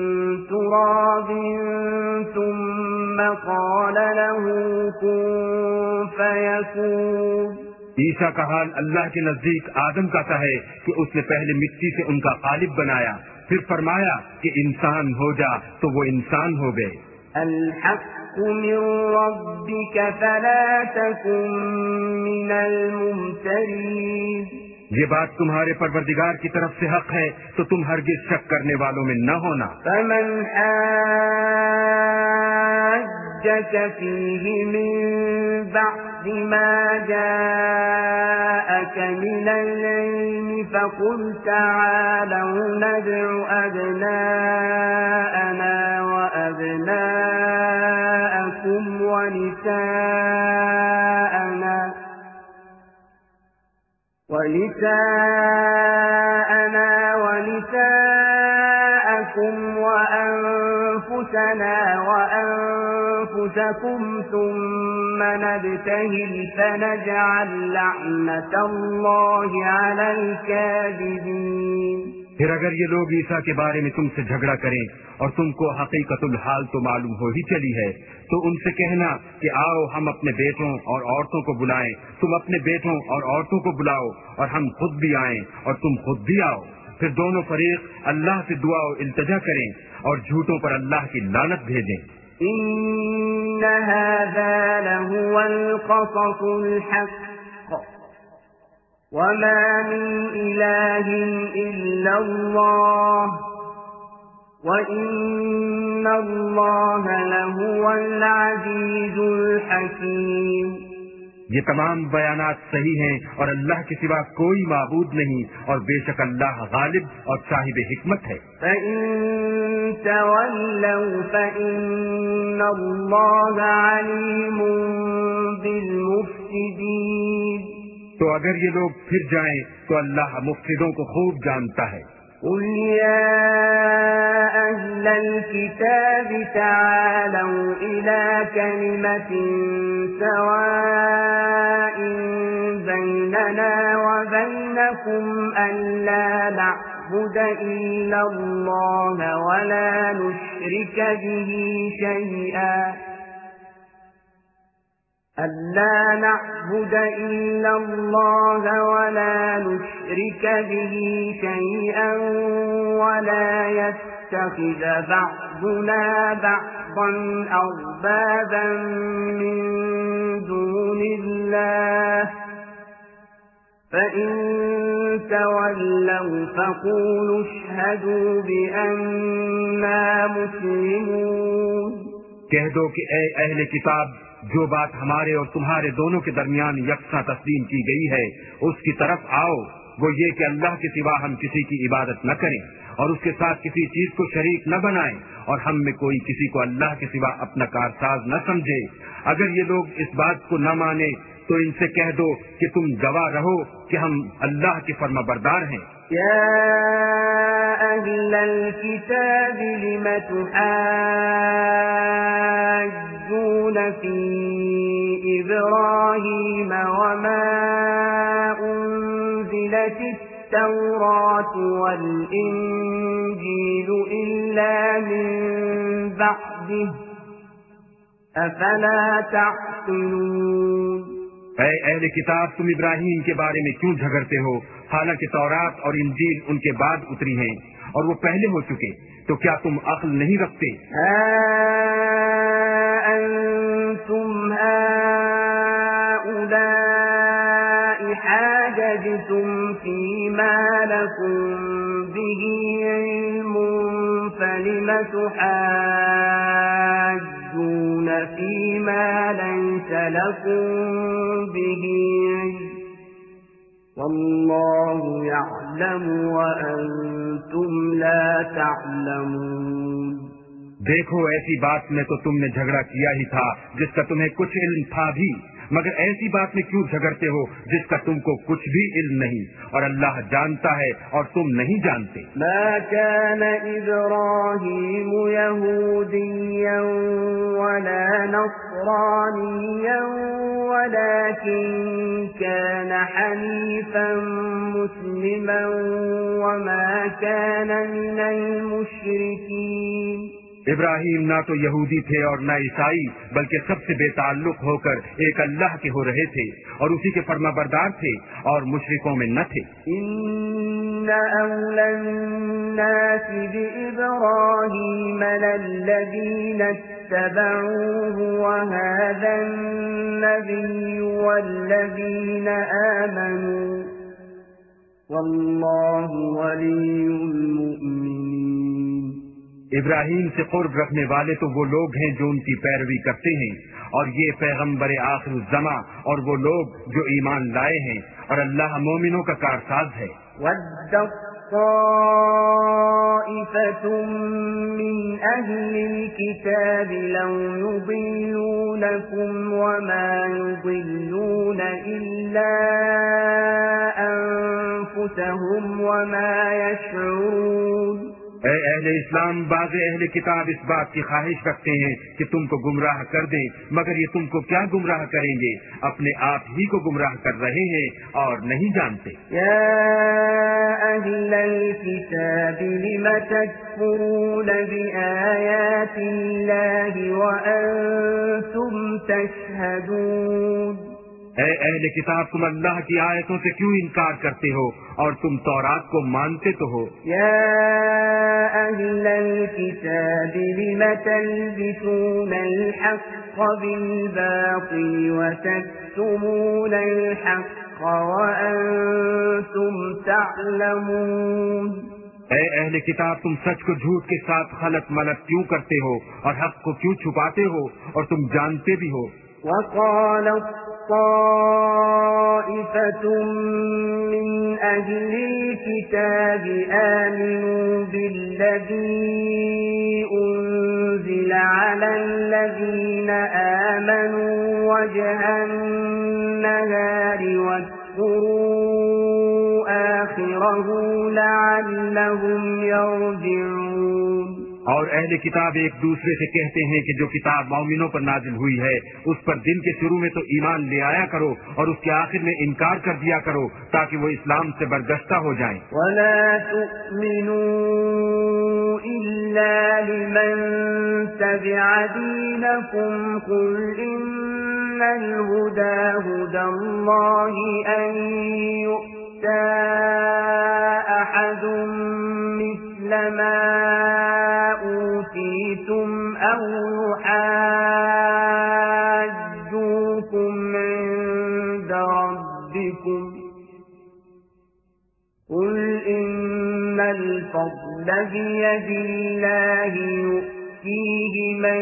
تُرَابٍ ثُمَّ قَالَ لَهُ كُن فَيَكُونُ۔ عیسیٰ کا حال اللہ کے نزدیک آدم کا سا ہے کہ اس نے پہلے مٹی سے ان کا قالب بنایا، پھر فرمایا کہ انسان ہو جا تو وہ انسان ہو گئے۔ الحق من ربك فلا تكن من الممترين، یہ بات تمہارے پروردگار کی طرف سے حق ہے تو تم ہرگز شک کرنے والوں میں نہ ہونا۔ فمن حاجك فيه من بعد ما جاءك من العلم فقل تعالوا ندع أبناءنا وأبناءكم ونساءنا ونساءكم وأنفسنا وأنفسكم ثم نبتهل فنجعل لعنة الله على الكاذبين۔ پھر اگر یہ لوگ عیسیٰ کے بارے میں تم سے جھگڑا کریں اور تم کو حقیقت الحال تو معلوم ہو ہی چلی ہے تو ان سے کہنا کہ آؤ ہم اپنے بیٹوں اور عورتوں کو بلائیں، تم اپنے بیٹوں اور عورتوں کو بلاؤ اور ہم خود بھی آئیں اور تم خود بھی آؤ، پھر دونوں فریق اللہ سے دعا و التجا کریں اور جھوٹوں پر اللہ کی لعنت بھیجیں۔ إن هذا لهو القصص الحق وما من إله إلا الله وإن الله لهو العزيز الحكيم۔ یہ تمام بیانات صحیح ہیں اور اللہ کے سوا کوئی معبود نہیں اور بے شک اللہ غالب اور صاحب حکمت ہے۔ فَإِن تَوَلَّوْا فَإِنَّ اللَّهَ عَلِيمٌ بِالْمُفْسِدِينَ۔ تو اگر یہ لوگ پھر جائیں تو اللہ مفسدوں کو خوب جانتا ہے۔ قُلْ يَا أَهْلَ الْكِتَابِ تَعَالَوْا إِلَى كَلِمَةٍ سَوَاءٍ بَيْنَنَا وَبَيْنَكُمْ أَلَّا نَعْبُدَ إِلَّا اللَّهَ وَلَا نُشْرِكَ به شيئا ولا يتخذ بعضنا بعضا أربابا من دون الله فإن تولوا فقولوا اشهدوا بأننا مسلمون۔ کہہ دو کہ اے اہل کتاب، جو بات ہمارے اور تمہارے دونوں کے درمیان یکساں تسلیم کی گئی ہے اس کی طرف آؤ، وہ یہ کہ اللہ کے سوا ہم کسی کی عبادت نہ کریں اور اس کے ساتھ کسی چیز کو شریک نہ بنائیں اور ہم میں کوئی کسی کو اللہ کے سوا اپنا کارساز نہ سمجھے۔ اگر یہ لوگ اس بات کو نہ مانے تو ان سے کہہ دو کہ تم گواہ رہو کہ ہم اللہ کے فرمانبردار ہیں۔ يا أهل الكتاب لم تحاجون في إبراهيم وما أنزلت التوراة والإنجيل إلا من بعده أفلا تعقلون۔ اے اہل کتاب، تم ابراہیم کے بارے میں کیوں جھگڑتے ہو، حالانکہ تورات اور انجیل ان کے بعد اتری ہیں اور وہ پہلے ہو چکے، تو کیا تم عقل نہیں رکھتے؟ أنتم هؤلاء حاججتم فيما لكم به علم فلم تحاجون فيما ليس لكم به علم والله يعلم وأنتم لا تعلمون۔ دیکھو، ایسی بات میں تو تم نے جھگڑا کیا ہی تھا جس کا تمہیں کچھ علم تھا بھی، مگر ایسی بات میں کیوں جھگڑتے ہو جس کا تم کو کچھ بھی علم نہیں، اور اللہ جانتا ہے اور تم نہیں جانتے۔ ما كان إبراهيم يهوديا ولا نصرانيا ولكن كان حنيفا مسلما وما كان من المشركين۔ ابراہیم نہ تو یہودی تھے اور نہ عیسائی، بلکہ سب سے بے تعلق ہو کر ایک اللہ کے ہو رہے تھے اور اسی کے فرمانبردار تھے اور مشرکوں میں نہ تھے۔ إن أولى الناس بإبراهيم للذين اتبعوه وهذا النبي والذين آمنوا والله ولي المؤمنين۔ ابراہیم سے قرب رکھنے والے تو وہ لوگ ہیں جو ان کی پیروی کرتے ہیں، اور یہ پیغمبر آخر الزماں اور وہ لوگ جو ایمان لائے ہیں، اور اللہ مومنوں کا کارساز ہے۔ وَدَّت طَّائِفَةٌ مِّنْ أَهْلِ الْكِتَابِ لَوْ يُضِلُّونَكُمْ وَمَا يُضِلُّونَ إِلَّا أَنفُسَهُمْ وَمَا يَشْعُرُونَ۔ اے اہل اسلام، بعض اہل کتاب اس بات کی خواہش رکھتے ہیں کہ تم کو گمراہ کر دیں، مگر یہ تم کو کیا گمراہ کریں گے، اپنے آپ ہی کو گمراہ کر رہے ہیں اور نہیں جانتے۔ یا اہل الکتاب لم تکفرون بآیات اللہ وانتم تشہدون۔ اے اہل کتاب، تم اللہ کی آیتوں سے کیوں انکار کرتے ہو اور تم تورات کو مانتے تو ہو۔ یا اہل الکتاب لم تلبسون الحق بالباطل وتكتمون الحق وانتم تعلمون۔ اے اہل کتاب، تم سچ کو جھوٹ کے ساتھ خلط ملط کیوں کرتے ہو اور حق کو کیوں چھپاتے ہو اور تم جانتے بھی ہو۔ وقالت طائفة من أهل الكتاب آمنوا بالذي أنزل على الذين آمنوا وجه النهار واذكروا آخره لعلهم يرجعون۔ اور اہل کتاب ایک دوسرے سے کہتے ہیں کہ جو کتاب مومنوں پر نازل ہوئی ہے اس پر دن کے شروع میں تو ایمان لے آیا کرو اور اس کے آخر میں انکار کر دیا کرو تاکہ وہ اسلام سے برگشتہ ہو جائیں۔ وَلَا تُؤْمِنُوا إِلَّا لِمَن تَبِعَ دِينَكُمْ قُلْ إِنَّ الْهُدَى هُدَى اللَّهِ أَن يُؤْتَى أَحَدٌ مِثْلَ مَا أُوتِيتُمْ أَوْ يُحَاجُّوكُمْ عِندَ رَبِّكُمْ قُلْ إِنَّ الْفَضْلَ بِيَدِ اللَّهِ يُؤْتِيهِ مَن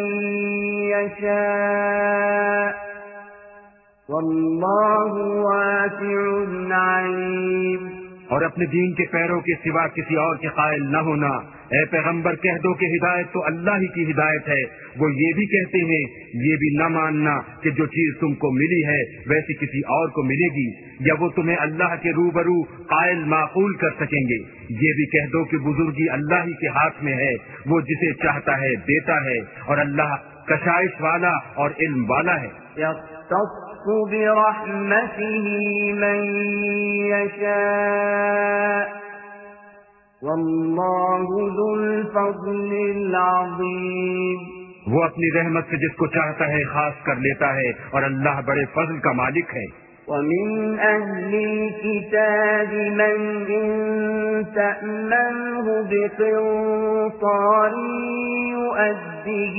يَشَاءُ وَاللَّهُ وَاسِعٌ عَلِيمٌ۔ اور اپنے دین کے پیروں کے سوا کسی اور کے قائل نہ ہونا۔ اے پیغمبر کہہ دو کہ ہدایت تو اللہ ہی کی ہدایت ہے۔ وہ یہ بھی کہتے ہیں یہ بھی نہ ماننا کہ جو چیز تم کو ملی ہے ویسی کسی اور کو ملے گی، یا وہ تمہیں اللہ کے روبرو قائل معقول کر سکیں گے۔ یہ بھی کہہ دو کہ بزرگی اللہ ہی کے ہاتھ میں ہے، وہ جسے چاہتا ہے دیتا ہے، اور اللہ کشائش والا اور علم والا ہے۔ يختص برحمته من يشاء والله ذو الفضل العظيم۔ وہ اپنی رحمت سے جس کو چاہتا ہے خاص کر لیتا ہے، اور اللہ بڑے فضل کا مالک ہے۔ ومن أهل الكتاب من إن تأمنه بقنطار يؤده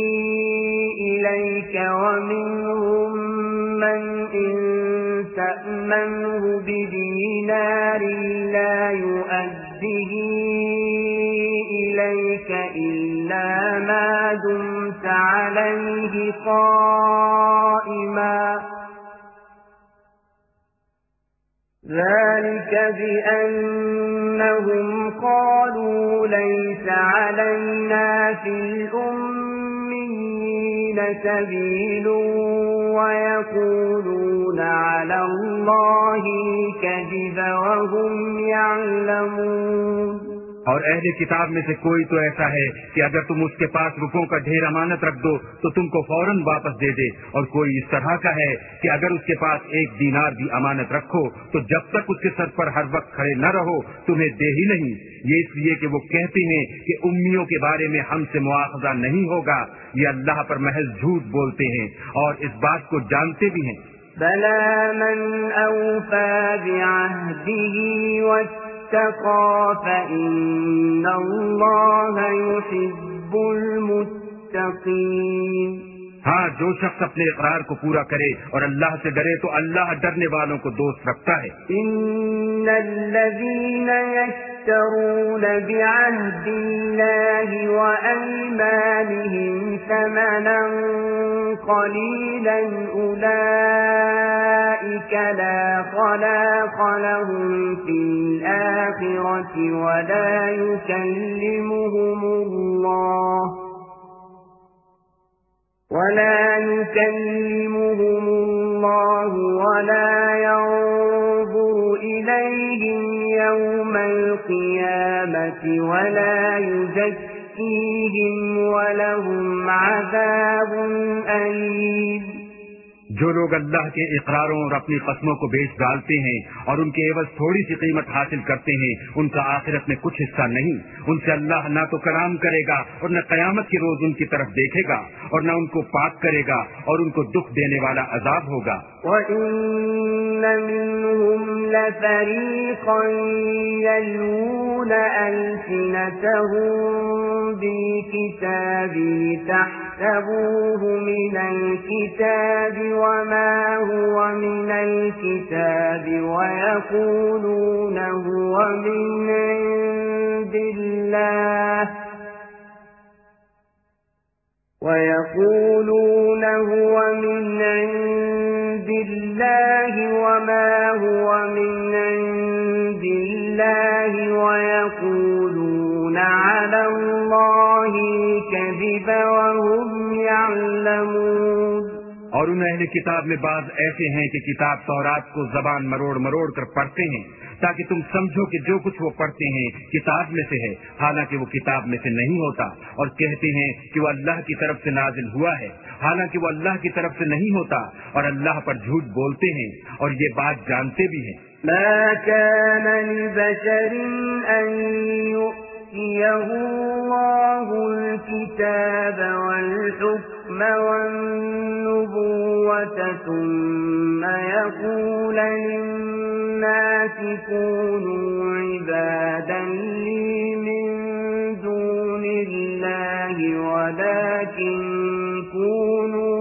إليك ومنهم من إن تأمنه بدينار لا يؤده إليك إلا ما دمت عليه قائما ذلك بأنهم قالوا ليس علينا في الأميين سبيل ويقولون على الله الكذب وهم يعلمون۔ اور اہل کتاب میں سے کوئی تو ایسا ہے کہ اگر تم اس کے پاس رکوں کا ڈھیر امانت رکھ دو تو تم کو فوراً واپس دے دے، اور کوئی اس طرح کا ہے کہ اگر اس کے پاس 1 دینار بھی امانت رکھو تو جب تک اس کے سر پر ہر وقت کھڑے نہ رہو تمہیں دے ہی نہیں۔ یہ اس لیے کہ وہ کہتے ہیں کہ امیوں کے بارے میں ہم سے مواخذہ نہیں ہوگا، یہ اللہ پر محض جھوٹ بولتے ہیں اور اس بات کو جانتے بھی ہیں۔ بلى من أوفى بعهده واتقى فإن الله يحب المتقين۔ ہاں، جو شخص اپنے اقرار کو پورا کرے اور اللہ سے ڈرے تو اللہ ڈرنے والوں کو دوست رکھتا ہے۔ إن الذين يشترون بعهد الله وأيمانهم ثمنا قليلا أولئك لا خلاق لهم في الآخرة ولا يكلمهم الله ولا ينظر إليهم يوم القيامة ولا يزكيهم ولهم عذاب أليم۔ جو لوگ اللہ کے اقراروں اور اپنی قسموں کو بیچ ڈالتے ہیں اور ان کے عوض تھوڑی سی قیمت حاصل کرتے ہیں، ان کا آخرت میں کچھ حصہ نہیں۔ ان سے اللہ نہ تو کلام کرے گا اور نہ قیامت کے روز ان کی طرف دیکھے گا، اور نہ ان کو پاک کرے گا، اور ان کو دکھ دینے والا عذاب ہوگا۔ وَإِنَّ مِنْهُمْ لَفَرِيقًا يَلْوُونَ أَلْسِنَتَهُم بِالْكِتَابِ لِتَحْسَبُوهُ مِنَ الْكِتَابِ وَمَا هُوَ مِنَ الْكِتَابِ وَيَقُولُونَ هُوَ مِنْ عِندِ اللَّهِ وَمَا هُوَ مِنْ عِندِ اللَّهِ وَيَقُولُونَ عَلَى اللَّهِ الْكَذِبَ وَهُمْ يَعْلَمُونَ۔ اور ان اہل کتاب میں بعض ایسے ہیں کہ کتاب تورات کو زبان مروڑ مروڑ کر پڑھتے ہیں تاکہ تم سمجھو کہ جو کچھ وہ پڑھتے ہیں کتاب میں سے ہے، حالانکہ وہ کتاب میں سے نہیں ہوتا، اور کہتے ہیں کہ وہ اللہ کی طرف سے نازل ہوا ہے، حالانکہ وہ اللہ کی طرف سے نہیں ہوتا، اور اللہ پر جھوٹ بولتے ہیں اور یہ بات جانتے بھی ہیں۔ ما كان لبشر أن يؤتيه الله الكتاب والحكم والنبوة ثم يقول للناس كونوا عبادا لي من دون الله ولكن كونوا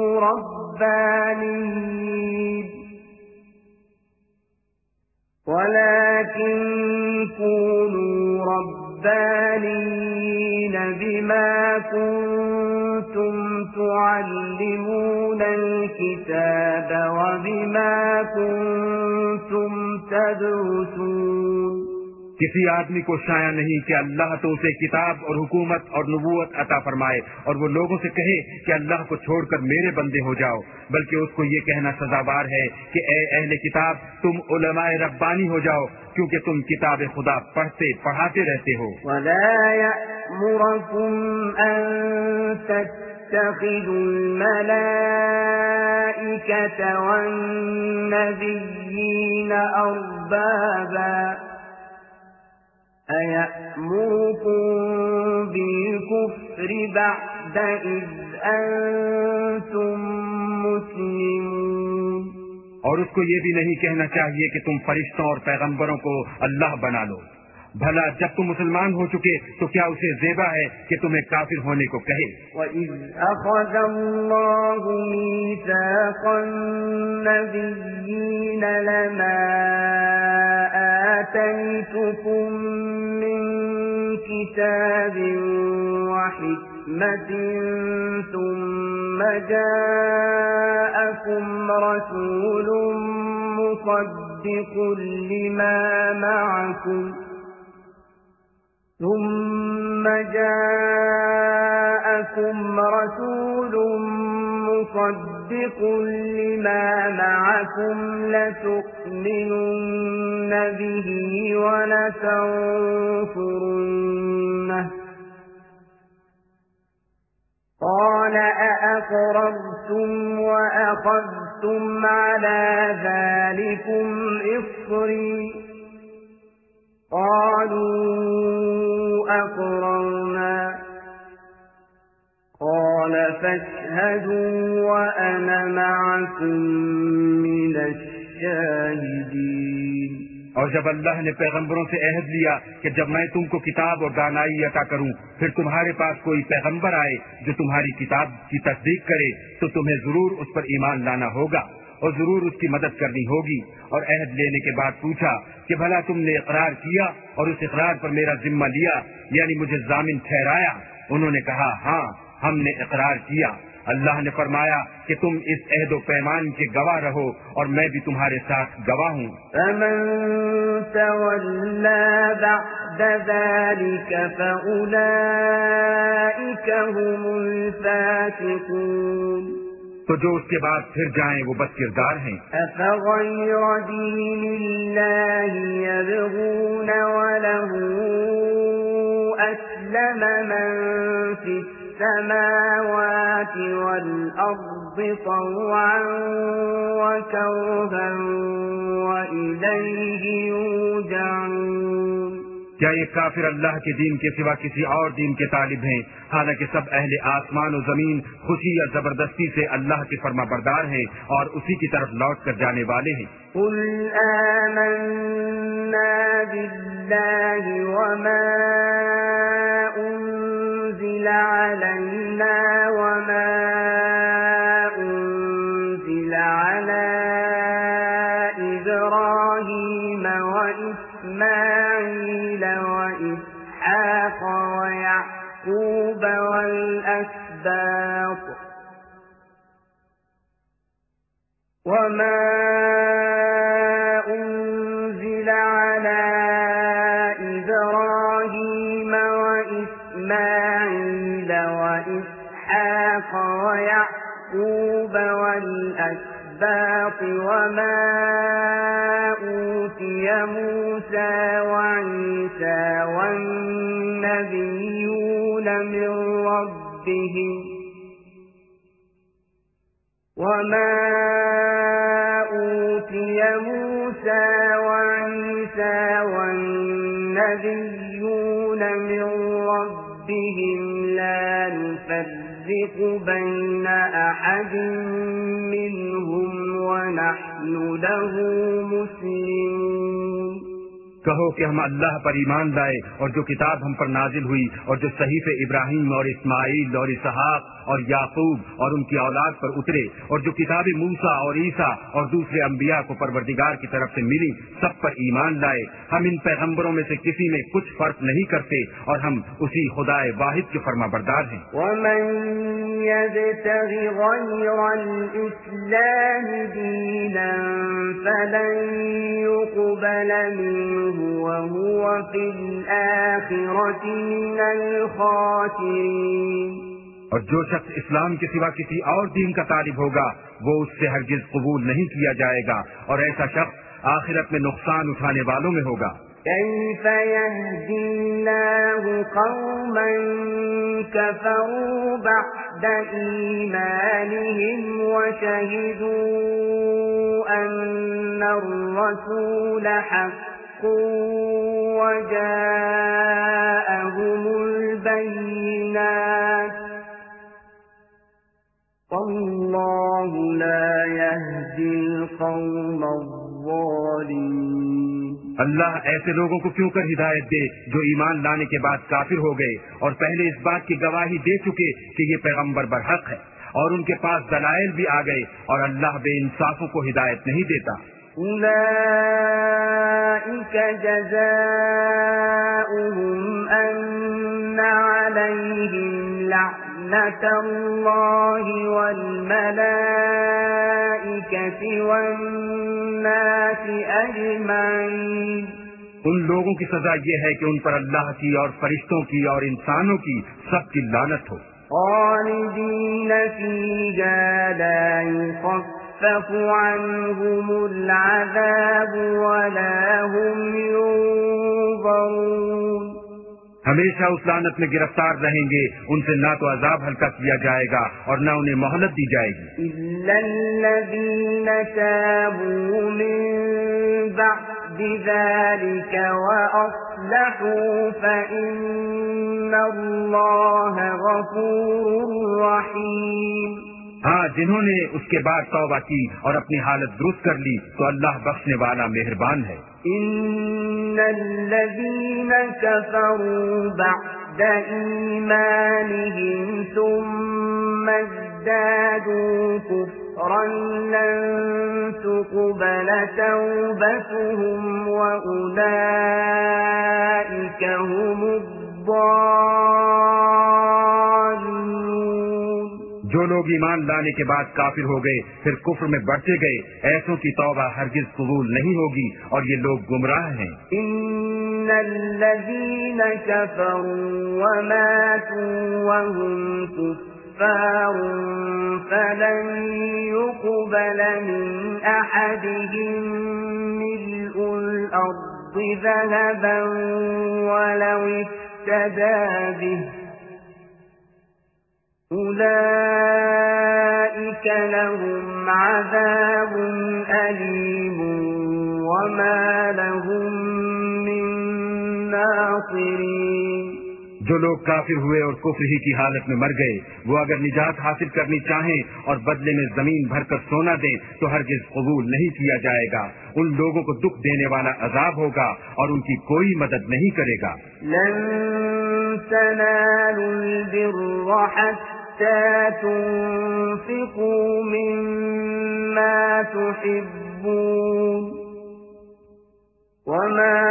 ربانين بما كنتم تعلمون الكتاب وبما كنتم تدرسون کسی آدمی کو شایع نہیں کہ اللہ تو اسے کتاب اور حکومت اور نبوت عطا فرمائے اور وہ لوگوں سے کہے کہ اللہ کو چھوڑ کر میرے بندے ہو جاؤ، بلکہ اس کو یہ کہنا سزاوار ہے کہ اے اہل کتاب تم علماء ربانی ہو جاؤ، کیونکہ تم کتاب خدا پڑھاتے رہتے ہو۔ ولا يأمركم أن تتخذوا الملائكة والنبيين أربابا أَيَأْمُرُكُم بِالْكُفْرِ بَعْدَ إِذْ أَنْتُمْ مُسْلِمُونَ۔ اور اس کو یہ بھی نہیں کہنا چاہیے کہ تم فرشتوں اور پیغمبروں کو اللہ بنا لو، بھلا جب تم مسلمان ہو چکے تو کیا اسے زیبا ہے کہ تمہیں کافر ہونے کو کہے؟ وَإِذْ أَخَذَ اللَّهُ مِيثَاقَ النَّبِيِّينَ لَمَا آتَيْتُكُم مِّن كِتَابٍ وَحِكْمَةٍ ثُمَّ جَاءَكُمْ رَسُولٌ مُصَدِّقٌ لما معكم لتؤمنن به ولتنصرنه قال أأقررتم وأخذتم على ذلكم إصري قالوا أقررنا قال فاشهدوا وأنا معكم من الشاهدين۔ اور جب اللہ نے پیغمبروں سے عہد لیا کہ جب میں تم کو کتاب اور دانائی عطا کروں پھر تمہارے پاس کوئی پیغمبر آئے جو تمہاری کتاب کی تصدیق کرے تو تمہیں ضرور اس پر ایمان لانا ہوگا اور ضرور اس کی مدد کرنی ہوگی۔ اور عہد لینے کے بعد پوچھا کہ بھلا تم نے اقرار کیا اور اس اقرار پر میرا ذمہ لیا، یعنی مجھے ضامن ٹھہرایا؟ انہوں نے کہا ہاں ہم نے اقرار کیا۔ اللہ نے فرمایا کہ تم اس عہد و پیمان کے گواہ رہو اور میں بھی تمہارے ساتھ گواہ ہوں۔ فمن تولى بعد ذلك فأولئك هم الفاسقون۔ تو جو اس کے بعد پھر جائیں وہ بد کردار ہیں۔ أفغير دين الله يبغون وله أسلم من في السماوات والأرض طوعا وكرها وإليه يرجعون۔ کیا یہ کافر اللہ کے دین کے سوا کسی اور دین کے طالب ہیں، حالانکہ سب اہل آسمان و زمین خوشی یا زبردستی سے اللہ کے فرما بردار ہیں اور اسی کی طرف لوٹ کر جانے والے ہیں۔ قل آمنا بالله وما أنزل علينا وما أنزل على إبراهيم وإسماعيل وإسحاق ويعقوب والأسباط وما أنزل على إبراهيم وإسماعيل وإسحاق ويعقوب والأسباط وما أوتي موسى وعيسى والنبيون من ربهم وما أوتي موسى وعيسى والنبيون من ربهم لا نفرق بين أحد منهم ونحن له مسلمون۔ کہو کہ ہم اللہ پر ایمان لائے اور جو کتاب ہم پر نازل ہوئی اور جو صحیفے ابراہیم اور اسماعیل اور اسحاق اور یعقوب اور ان کی اولاد پر اترے اور جو کتاب موسیٰ اور عیسیٰ اور دوسرے انبیاء کو پروردگار کی طرف سے ملی سب پر ایمان لائے. ہم ان پیغمبروں میں سے کسی میں کچھ فرق نہیں کرتے اور ہم اسی خدائے واحد کے فرما بردار ہیں. ومن يبتغ غير الإسلام دينا فلن يقبل منه وهو في الآخرة من الخاسرين. اور جو شخص اسلام کے سوا کسی اور دین کا طالب ہوگا وہ اس سے ہرگز قبول نہیں کیا جائے گا اور ایسا شخص آخرت میں نقصان اٹھانے والوں میں ہوگا. كيف يهدي الله قوما كفروا بعد إيمانهم وشهدوا أن الرسول حق وجاءهم البينات والله لا يهدي القوم الظالمين. اللہ ایسے لوگوں کو کیوں کر ہدایت دے جو ایمان لانے کے بعد کافر ہو گئے اور پہلے اس بات کی گواہی دے چکے کہ یہ پیغمبر برحق ہے اور ان کے پاس دلائل بھی آ گئے اور اللہ بے انصافوں کو ہدایت نہیں دیتا. أولئك جزاؤهم أن عليهم لعنة الله والملائكة والناس أجمعين. ان لوگوں کی سزا یہ ہے کہ ان پر اللہ کی اور فرشتوں کی اور انسانوں کی سب کی لعنت ہو. خالدين فيها لا يخفف عنهم العذاب ولا هم ينظرون. ہمیشہ اس لعنت میں گرفتار رہیں گے، ان سے نہ تو عذاب ہلکا کیا جائے گا اور نہ انہیں مہلت دی جائے گی. إلا الذين تابوا من بعد ذلك وأصلحوا فإن الله غفور رحيم. ہاں، جنہوں نے اس کے بعد توبہ کی اور اپنی حالت درست کر لی تو اللہ بخشنے والا مہربان ہے. إن الذين كفروا بعد إيمانهم ثم ازدادوا كفرا لن تقبل توبتهم وأولئك هم الضالون. جو لوگ ایمان لانے کے بعد کافر ہو گئے پھر کفر میں بڑھتے گئے ایسوں کی توبہ ہرگز قبول نہیں ہوگی اور یہ لوگ گمراہ ہیں. إن الذين كفروا وماتوا وهم كفار فلن يقبل من أحدهم ملء الأرض ذهبا ولو افتدى به أولئك لهم عذاب أليم وما لهم من ناصرين. جو لوگ کافر ہوئے اور کفر ہی کی حالت میں مر گئے وہ اگر نجات حاصل کرنی چاہیں اور بدلے میں زمین بھر کر سونا دیں تو ہرگز قبول نہیں کیا جائے گا. ان لوگوں کو دکھ دینے والا عذاب ہوگا اور ان کی کوئی مدد نہیں کرے گا. لن تنالوا البر حتى تنفقوا مما تحبون وما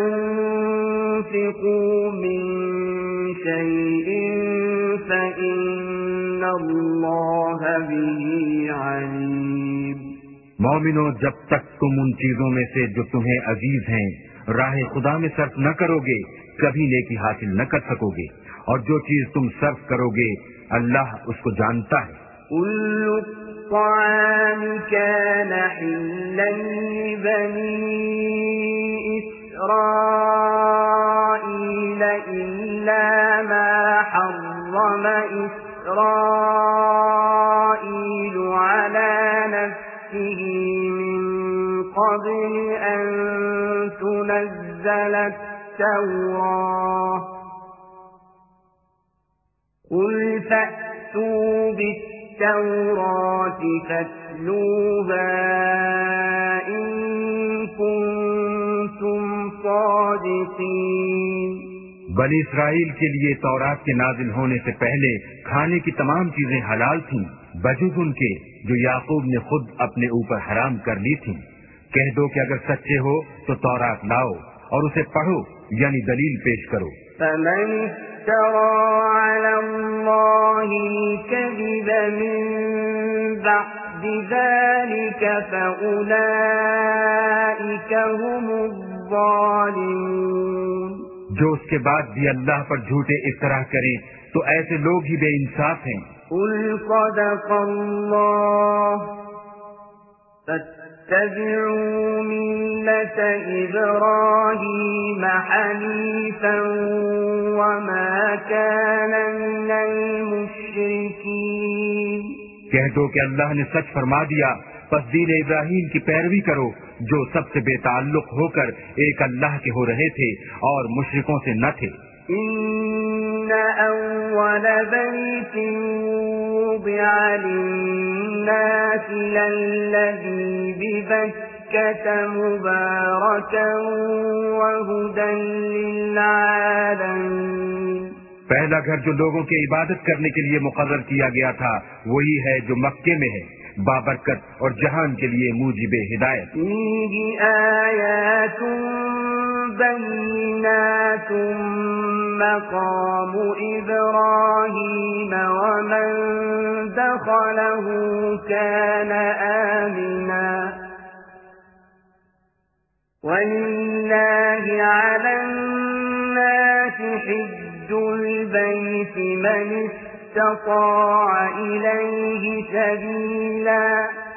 تنفقوا من شيء فإن الله به عليم. مومنو، جب تک تم ان چیزوں میں سے جو تمہیں عزیز ہیں راہ خدا میں صرف نہ کرو گے کبھی نیکی حاصل نہ کر سکو گے اور جو چیز تم صرف کرو گے اللہ اس کو جانتا ہے. كل الطعام كان حلا لبني إسرائيل إلا ما حرم إسرائيل على نفسه من قبل أن تنزل التوراة قل فأتوا بالتوراة فاتلوها إن كنتم صادقين. بنی اسرائیل کے لیے تورات کے نازل ہونے سے پہلے کھانے کی تمام چیزیں حلال تھیں بجز ان کے جو یعقوب نے خود اپنے اوپر حرام کر لی تھیں. کہہ دو کہ اگر سچے ہو تو تورات لاؤ اور اسے پڑھو یعنی دلیل پیش کرو. فمن افترى على الله الكذب من بعد ذلك فأولئك هم الظالمون. جو اس کے بعد بھی اللہ پر جھوٹے افطرا کریں تو ایسے لوگ ہی بے انصاف ہیں. قل صدق الله فاتبعوا ملة إبراهيم حنيفا وما كان من المشركين. کہہ دو کہ اللہ نے سچ فرما دیا پس دین ابراہیم کی پیروی کرو جو سب سے بے تعلق ہو کر ایک اللہ کے ہو رہے تھے اور مشرکوں سے نہ تھے. إن أول بيت وضع للناس للذي ببكة مباركا وهدى للعالمين. پہلا گھر جو لوگوں کے عبادت کرنے کے لیے مقرر کیا گیا تھا وہی ہے جو مکے میں ہے بابرکت اور جہان کے لیے موجب ہدایت. فيه آيات بينات مقام إبراهيم ومن دخله كان آمنا ولله على الناس حج البيت من استطاع إليه سبيلا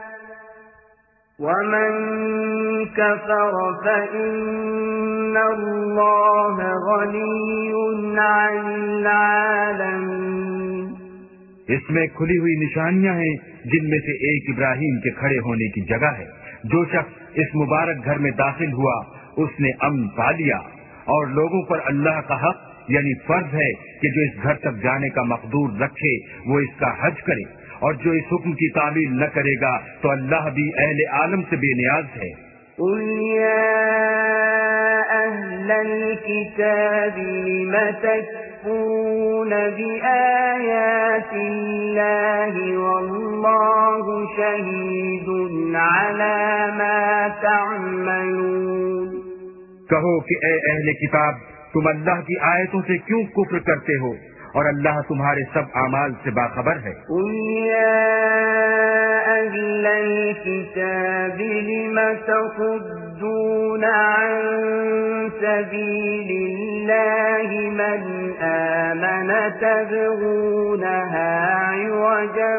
ومن كفر فإن الله غني عن العالمين. اس میں کھلی ہوئی نشانیاں ہیں جن میں سے ایک ابراہیم کے کھڑے ہونے کی جگہ ہے. جو شخص اس مبارک گھر میں داخل ہوا اس نے امن پا لیا اور لوگوں پر اللہ کا حق یعنی فرض ہے کہ جو اس گھر تک جانے کا مقدور رکھے وہ اس کا حج کرے اور جو اس حکم کی تعمیل نہ کرے گا تو اللہ بھی اہل عالم سے بے نیاز ہے. قل يا أهل الكتاب لم تكفرون بآيات الله والله شهيد على ما تعملون. کہو کہ اے اہل کتاب تم اللہ کی آیتوں سے کیوں کفر کرتے ہو اور اللہ تمہارے سب اعمال سے باخبر ہے. قل يا أهل الكتاب لم تصدون عن سبيل الله من آمن تبغونها عوجا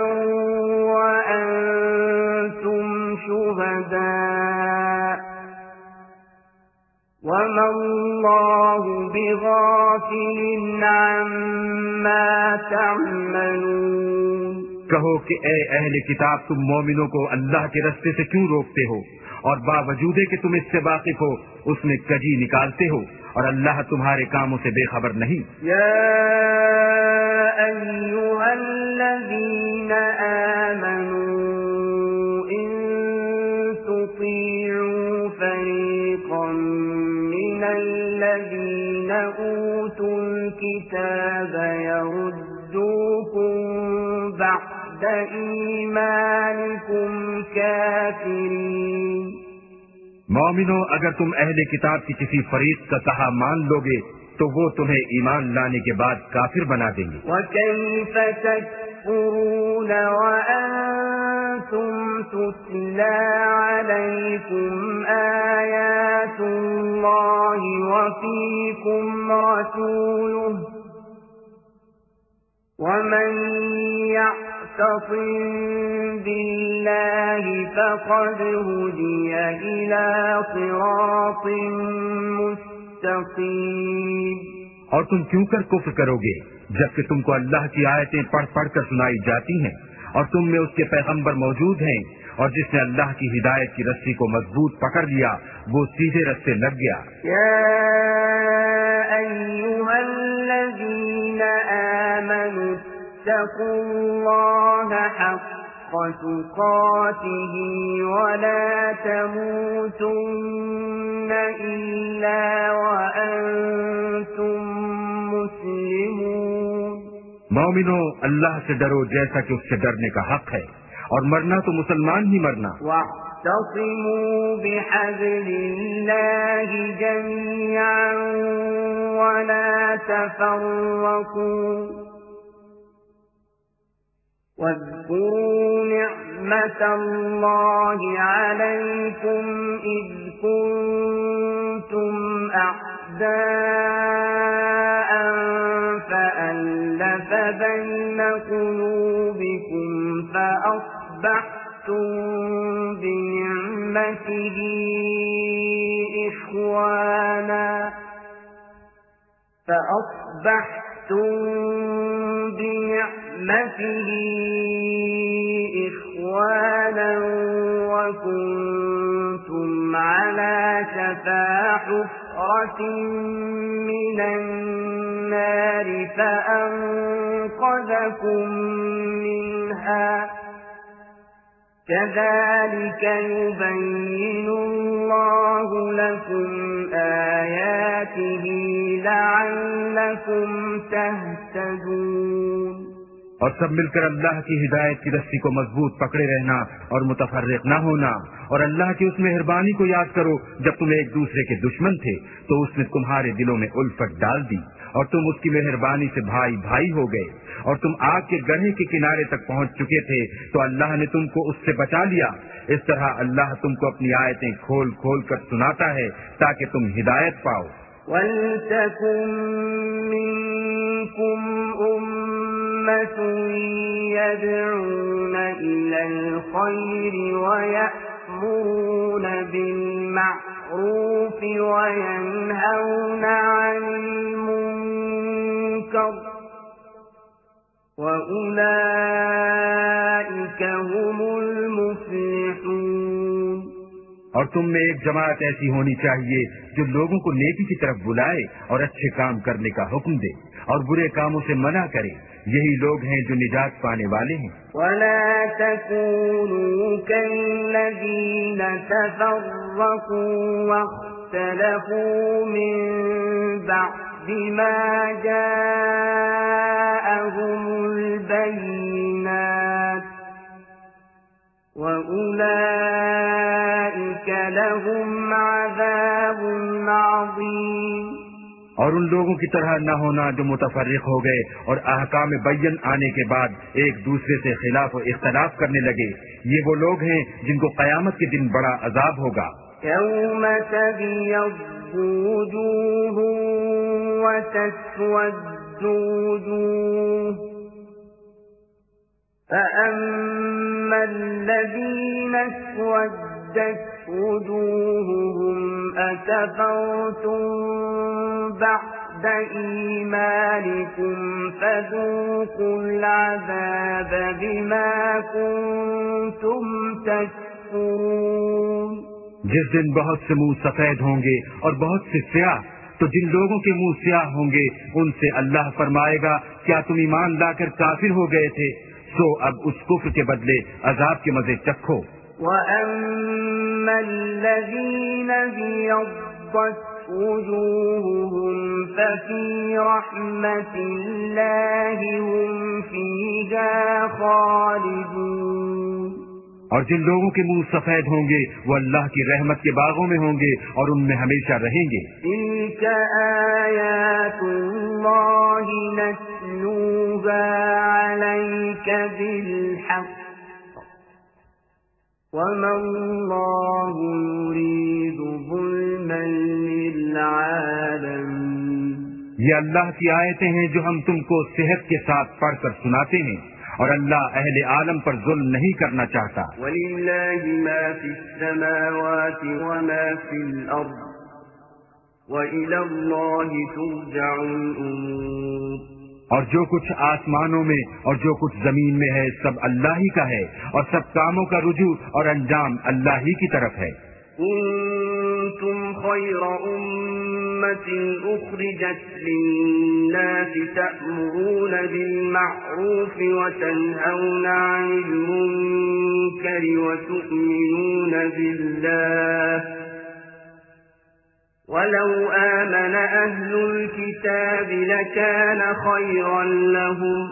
وأنتم شهداء وما الله بغافل عما تعملون. کہو کہ اے اہل کتاب تم مومنوں کو اللہ کے رستے سے کیوں روکتے ہو اور باوجود کہ تم اس سے واقف ہو اس میں کجی نکالتے ہو اور اللہ تمہارے کاموں سے بے خبر نہیں. یا ایھا الذین آمنوا ان تطیعوا فریقا من الذین اوتوا الکتاب یردوکم بعد ایمانکم کافرین. مومنو اگر تم اہل کتاب کی کسی فریق کا کہا مان لوگے تو وہ تمہیں ایمان لانے کے بعد کافر بنا دیں گے. وَكَيْفَ تَكْفُرُونَ وَأَنْتُمْ تُتْلَى عَلَيْكُمْ آيَاتُ اللَّهِ وَفِيكُمْ رَسُولُهُ وَمَنْ يَعْتَصِمْ بِاللَّهِ فَقَدْ هُدِيَ إِلَى صِرَاطٍ مستقیم. اور تم کیوں کر کفر کرو گے جبکہ تم کو اللہ کی آیتیں پڑھ پڑھ کر سنائی جاتی ہیں اور تم میں اس کے پیغمبر موجود ہیں اور جس نے اللہ کی ہدایت کی رسی کو مضبوط پکڑ لیا وہ سیدھے رستے لگ گیا. یا ایھا الذین آمنوا اتقوا اللہ حق تقاته ولا تموتن إلا وأنتم مسلمون۔ مومنو، اللہ سے ڈرو جیسا کہ اس سے ڈرنے کا حق ہے، اور مرنا تو مسلمان ہی مرنا۔ واعتصموا بحبل الله جميعا ولا تفرقوا، واذكروا نعمة الله عليكم إذ كنتم أعداء فألف بين قلوبكم فأصبحتم بنعمته إخوانا وكنتم على شفا حفرة من النار فأنقذكم منها، كذلك يبين الله لكم آياته لعلكم تهتدون۔ اور سب مل کر اللہ کی ہدایت کی رسی کو مضبوط پکڑے رہنا اور متفرق نہ ہونا، اور اللہ کی اس مہربانی کو یاد کرو جب تم ایک دوسرے کے دشمن تھے تو اس نے تمہارے دلوں میں الفت ڈال دی اور تم اس کی مہربانی سے بھائی بھائی ہو گئے، اور تم آگ کے گڑھے کے کنارے تک پہنچ چکے تھے تو اللہ نے تم کو اس سے بچا لیا۔ اس طرح اللہ تم کو اپنی آیتیں کھول کھول کر سناتا ہے تاکہ تم ہدایت پاؤ۔ وَلْتَكُن مِّنكُمْ أُمَّةٌ يَدْعُونَ إِلَى الْخَيْرِ وَيَأْمُرُونَ بِالْمَعْرُوفِ وَيَنْهَوْنَ عَنِ الْمُنكَرِ وَأُولَئِكَ هُمُ الْمُفْلِحُونَ۔ اور تم میں ایک جماعت ایسی ہونی چاہیے جو لوگوں کو نیکی کی طرف بلائے اور اچھے کام کرنے کا حکم دے اور برے کاموں سے منع کرے، یہی لوگ ہیں جو نجات پانے والے ہیں۔ وَلَا تَكُونُوا كَالَّذِينَ تَفَرَّقُوا وَاخْتَلَفُوا مِن بَعْدِ مَا جَاءَهُمُ الْبَيِّنَاتُ وَأُولَئِكَ لَهُمْ عَذَابٌ عَظِيمٌ۔ اور ان لوگوں کی طرح نہ ہونا جو متفرق ہو گئے اور احکام بین آنے کے بعد ایک دوسرے سے خلاف و اختلاف کرنے لگے، یہ وہ لوگ ہیں جن کو قیامت کے دن بڑا عذاب ہوگا۔ يَوْمَ تَبْيَضُّ وُجُوهٌ وَتَسْوَدُّ وُجُوهٌ، فَأَمَّا الَّذِينَ اسْوَدَّتْ وُجُوهُهُمْ أَكَفَرْتُمْ بَعْدَ إِيمَانِكُمْ فَذُوقُوا الْعَذَابَ بِمَا كُنتُمْ تَكْفُرُونَ۔ جس دن بہت سے منہ سفید ہوں گے اور بہت سے سیاہ، تو جن لوگوں کے منہ سیاہ ہوں گے ان سے اللہ فرمائے گا کیا تم ایمان لا کر کافر ہو گئے تھے؟ سو اب اس کفر کے بدلے عذاب کے مزے چکھو۔ وَأَمَّا الَّذِينَ ابْيَضَّتْ وُجُوهُهُمْ فَفِي رَحْمَةِ اللَّهِ هُمْ فِيهَا خَالِدُونَ۔ اور جن لوگوں کے منہ سفید ہوں گے وہ اللہ کی رحمت کے باغوں میں ہوں گے اور ان میں ہمیشہ رہیں گے۔ تِلْكَ آيَاتُ اللَّهِ نَتْلُوهَا عَلَيْكَ بِالْحَقِّ وَمَا اللَّهُ يُرِيدُ ظُلْمًا لِلْعَالَمِينَ۔ یہ اللہ کی آیتیں ہیں جو ہم تم کو صحت کے ساتھ پڑھ کر سناتے ہیں، اور اللہ اہل عالم پر ظلم نہیں کرنا چاہتا۔ وَلِلَّهِ مَا فِي السَّمَاوَاتِ وَمَا فِي الْأَرْضِ وَإِلَى اللَّهِ تُرْجَعُ الْأُمُورُ۔ اور جو کچھ آسمانوں میں اور جو کچھ زمین میں ہے سب اللہ ہی کا ہے، اور سب کاموں کا رجوع اور انجام اللہ ہی کی طرف ہے۔ كنتم خير أمة أخرجت للناس تأمرون بالمعروف وتنهون عن المنكر وتؤمنون بالله ولو آمن أهل الكتاب لكان خيرا لهم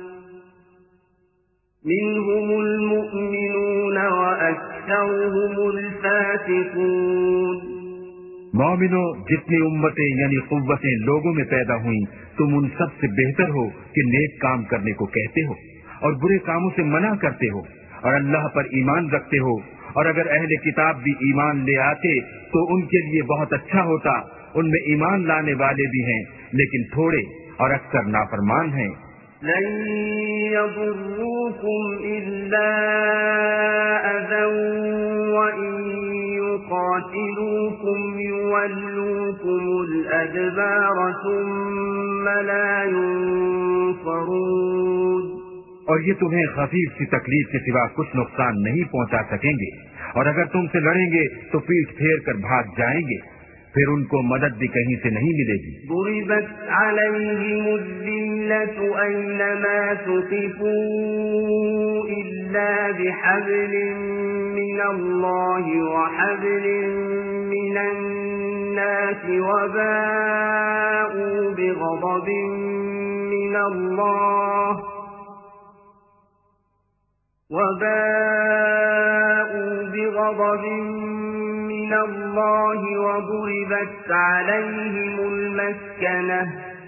منهم المؤمنون وأكثرهم الفاسقون. مومنو، جتنی امتیں یعنی قوتیں لوگوں میں پیدا ہوئیں تم ان سب سے بہتر ہو کہ نیک کام کرنے کو کہتے ہو اور برے کاموں سے منع کرتے ہو اور اللہ پر ایمان رکھتے ہو. اور اگر اہل کتاب بھی ایمان لے آتے تو ان کے لیے بہت اچھا ہوتا. ان میں ایمان لانے والے بھی ہیں لیکن تھوڑے اور اکثر نافرمان ہیں. لن يضروكم إلا أذى وإن يقاتلوكم يولوكم الأدبار ثم لا ينصرون. اور یہ تمہیں خفیف سی تکلیف کے سوا کچھ نقصان نہیں پہنچا سکیں گے اور اگر تم سے لڑیں گے تو پیٹھ پھیر کر بھاگ جائیں گے، پھر ان کو مدد بھی کہیں سے نہیں ملے گی. ضربت عليهم الذلة أينما ثقفوا إلا بحبل من الله وحبل من الناس وباءوا بغضب من الله وضربت عليهم المسكنة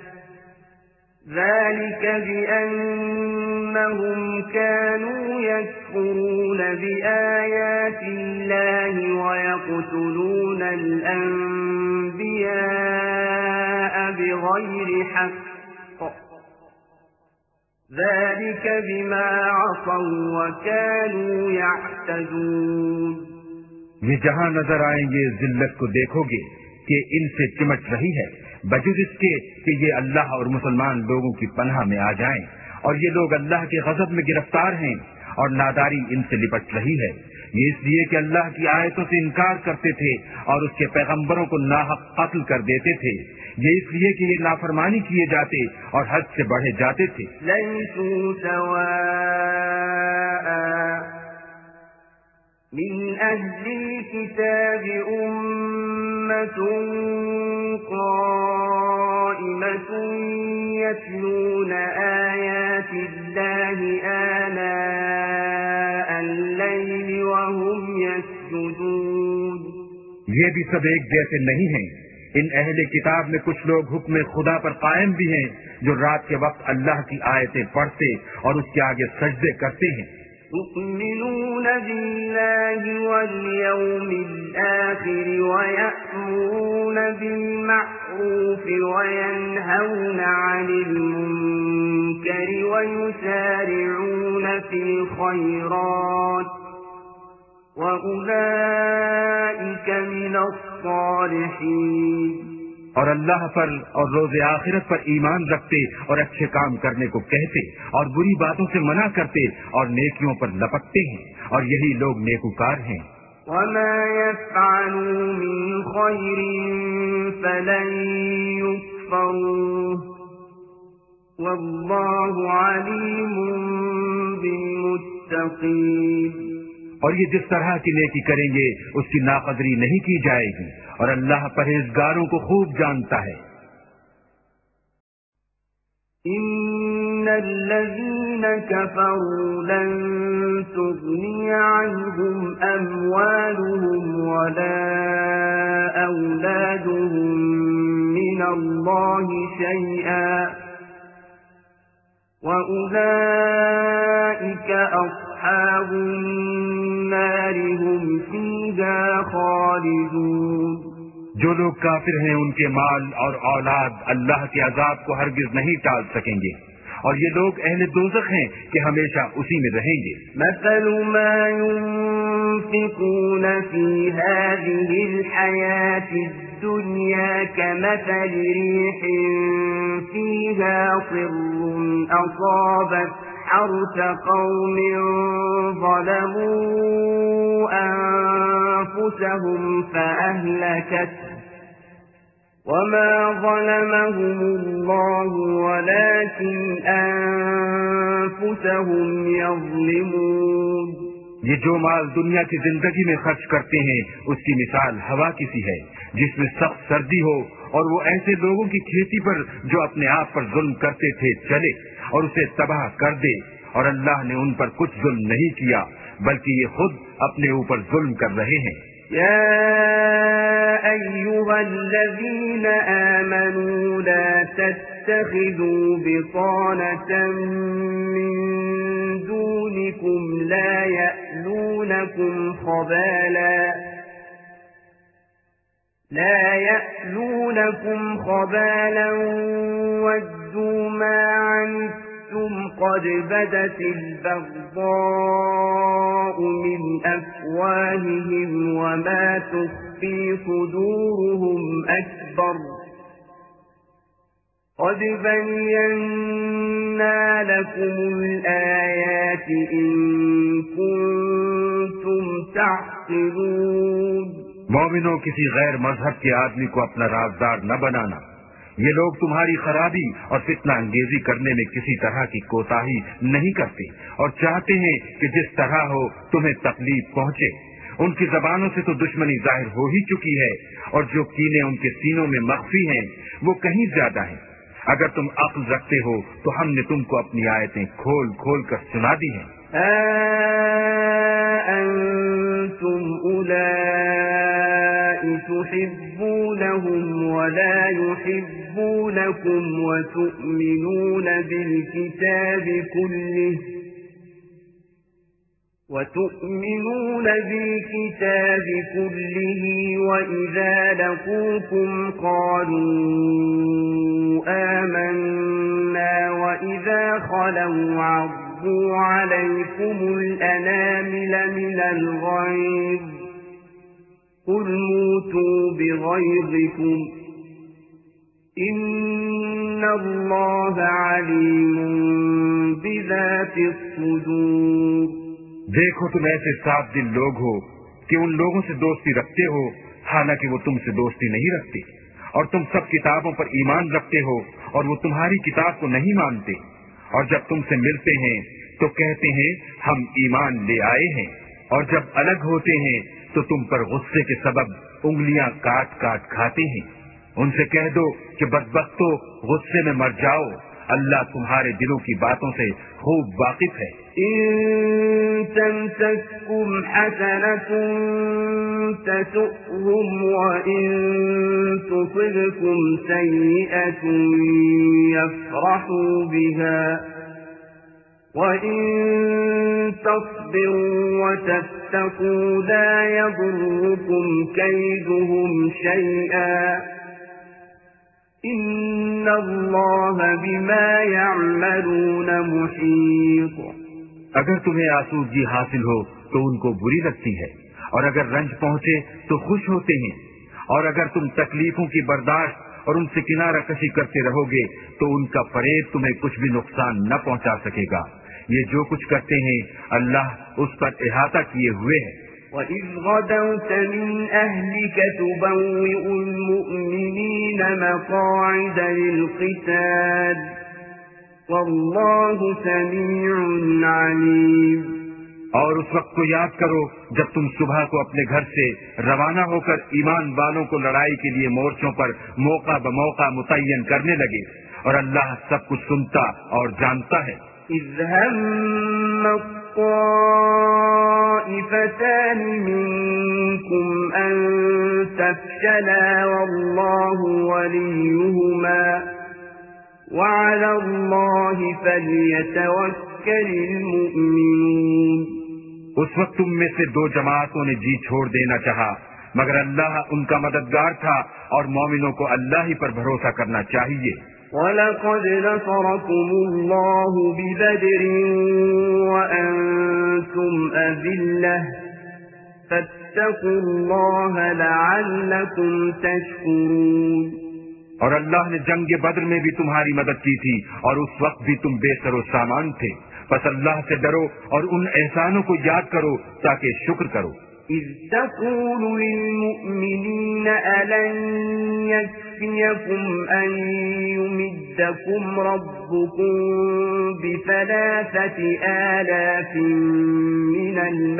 ذلك بأنهم كانوا يكفرون بآيات الله ويقتلون الأنبياء بغير حق ذلك بما عصوا وكانوا يعتدون. یہ جہاں نظر آئیں گے ذلت کو دیکھو گے کہ ان سے چمٹ رہی ہے بجز اس کے کہ یہ اللہ اور مسلمان لوگوں کی پناہ میں آ جائیں، اور یہ لوگ اللہ کے غضب میں گرفتار ہیں اور ناداری ان سے لپٹ رہی ہے. یہ اس لیے کہ اللہ کی آیتوں سے انکار کرتے تھے اور اس کے پیغمبروں کو ناحق قتل کر دیتے تھے. یہ اس لیے کہ یہ نافرمانی کیے جاتے اور حد سے بڑھے جاتے تھے. لیسوا سواء من أهل الكتاب أمة قائمة يتلون آيات الله آناء الليل وهم يسجدون. یہ بھی سب ایک جیسے نہیں ہیں. ان اہل کتاب میں کچھ لوگ حکم خدا پر قائم بھی ہیں جو رات کے وقت اللہ کی آیتیں پڑھتے اور اس کے آگے سجدے کرتے ہیں. يؤمنون بالله واليوم الآخر ويأمرون بالمعروف وينهون عن المنكر ويسارعون في الخيرات وأولئك من الصالحين. اور اللہ پر اور روز آخرت پر ایمان رکھتے اور اچھے کام کرنے کو کہتے اور بری باتوں سے منع کرتے اور نیکیوں پر لپکتے ہیں، اور یہی لوگ نیکوکار ہیں. وما يفعلوا من خير فلن يكفروه والله عليم بالمتقين. اور یہ جس طرح کی نیکی کریں گے اس کی ناقدری نہیں کی جائے گی، اور اللہ پرہیزگاروں کو خوب جانتا ہے. ان الذين كفروا لن تغني عنهم اموالهم ولا اولادهم من الله شيئا واولئك اصحاب النار هم فيها خالدون. جو لوگ کافر ہیں ان کے مال اور اولاد اللہ کے عذاب کو ہرگز نہیں ٹال سکیں گے، اور یہ لوگ اہل دوزخ ہیں کہ ہمیشہ اسی میں رہیں گے. مثل ما ينفقون في هذه الحياة الدنيا كمثل ريح فيها صر أصابت حرث قوم ظلموا أنفسهم وما ظلمهم الله ولكن أنفسهم يظلمون. یہ جو مال دنیا کی زندگی میں خرچ کرتے ہیں اس کی مثال ہوا کی سی ہے جس میں سخت سردی ہو اور وہ ایسے لوگوں کی کھیتی پر جو اپنے آپ پر ظلم کرتے تھے چلے اور اسے تباہ کر دے، اور اللہ نے ان پر کچھ ظلم نہیں کیا بلکہ یہ خود اپنے اوپر ظلم کر رہے ہیں. يا أيها الذين آمنوا لا تتخذوا بطانة من دونكم لا يألونكم خبالا ودوا ما عنتم قد بدت البغضاء من أفواههم وما تخفي صدورهم أكبر قد بينا لكم الآيات إن كنتم تعقلون. مومنوں، کسی غیر مذہب کے آدمی کو اپنا رازدار نہ بنانا. یہ لوگ تمہاری خرابی اور فتنہ انگیزی کرنے میں کسی طرح کی کوتاہی نہیں کرتے اور چاہتے ہیں کہ جس طرح ہو تمہیں تکلیف پہنچے. ان کی زبانوں سے تو دشمنی ظاہر ہو ہی چکی ہے اور جو کینے ان کے سینوں میں مخفی ہیں وہ کہیں زیادہ ہیں. اگر تم عقل رکھتے ہو تو ہم نے تم کو اپنی آیتیں کھول کھول کر سنا دی ہیں. أنتم أولئك تحبونهم ولا يحبونكم وتؤمنون بالكتاب كله وإذا لقوكم قالوا آمنا وإذا خلوا عضوا عليكم الأنامل من الغيظ قل موتوا بغيظكم إن الله عليم بذات الصدور. دیکھو تم ایسے صاف دل لوگ ہو کہ ان لوگوں سے دوستی رکھتے ہو حالانکہ وہ تم سے دوستی نہیں رکھتے، اور تم سب کتابوں پر ایمان رکھتے ہو اور وہ تمہاری کتاب کو نہیں مانتے، اور جب تم سے ملتے ہیں تو کہتے ہیں ہم ایمان لے آئے ہیں، اور جب الگ ہوتے ہیں تو تم پر غصے کے سبب انگلیاں کاٹ کاٹ کھاتے ہیں. ان سے کہہ دو کہ بدبختو غصے میں مر جاؤ، اللہ تمہارے دلوں کی باتوں سے خوب واقف ہے. إن تمسككم حسنة تسؤهم وإن تصبكم سيئة يفرحوا بها وإن تصبروا وتتقوا لا يضركم كيدهم شيئا إن الله بما يعملون محيط. اگر تمہیں آسودگی حاصل ہو تو ان کو بری لگتی ہے، اور اگر رنج پہنچے تو خوش ہوتے ہیں، اور اگر تم تکلیفوں کی برداشت اور ان سے کنارہ کشی کرتے رہو گے تو ان کا فریب تمہیں کچھ بھی نقصان نہ پہنچا سکے گا. یہ جو کچھ کرتے ہیں اللہ اس پر احاطہ کیے ہوئے ہے. وَإِذْ غَدَوْتَ مِنْ أَهْلِكَ تُبَوِّئُ الْمُؤْمِنِينَ مَقَاعِدَ لِلْقِتَالِ وَاللَّهُ سَمِيعٌ عَلِيمٌ. اور اس وقت کو یاد کرو جب تم صبح کو اپنے گھر سے روانہ ہو کر ایمان والوں کو لڑائی کے لیے مورچوں پر موقع بموقع متعین کرنے لگے، اور اللہ سب کچھ سنتا اور جانتا ہے. إِذْ هَمَّ الطَّائِفَتَانِ مِنكُمْ أَن تَفْشَلَا وَاللَّهُ وَلِيُّهُمَا وَعَلَى اللَّهِ فَلْيَتَوَكَّلِ الْمُؤْمِنُونَ. اس وقت تم میں سے دو جماعتوں نے جی چھوڑ دینا چاہا، مگر اللہ ان کا مددگار تھا اور مومنوں کو اللہ ہی پر بھروسہ کرنا چاہیے. وَلَقَدْ نَصَرَكُمُ اللَّهُ بِبَدْرٍ وَأَنْتُمْ أَذِلَّةٌ فَاتَّقُوا اللَّهَ لَعَلَّكُمْ تَشْكُرُونَ. اور اللہ نے جنگ بدر میں بھی تمہاری مدد کی تھی اور اس وقت بھی تم بے سر و سامان تھے، پس اللہ سے ڈرو اور ان احسانوں کو یاد کرو تاکہ شکر کرو. إذ تقول للمؤمنين ألن يكفيكم أن يمدكم ربكم ب3,000 من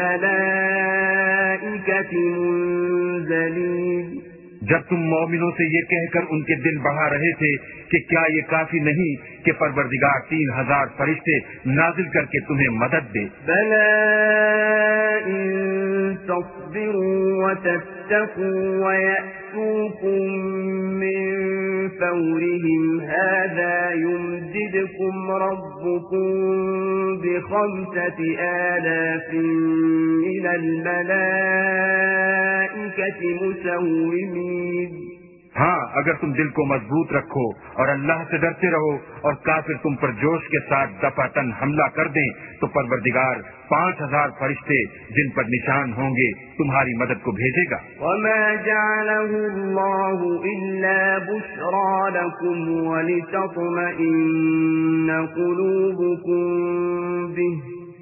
الملائكة منزلين. جب تم مومنوں سے یہ کہہ کر ان کے دل بڑھا رہے تھے کہ کیا یہ کافی نہیں کہ پروردگار 3,000 فرشتے نازل کر کے تمہیں مدد دے. بلى إن تصبروا وتتقوا ويأتوكم من فورهم هذا يمددكم ربكم ب5,000 من الملائكة مسومين. ہاں اگر تم دل کو مضبوط رکھو اور اللہ سے ڈرتے رہو اور کافر تم پر جوش کے ساتھ دفعتاً حملہ کر دیں تو پروردگار 5,000 فرشتے جن پر نشان ہوں گے تمہاری مدد کو بھیجے گا. وما جعله الله إلا بشرى لكم ولتطمئن قلوبكم به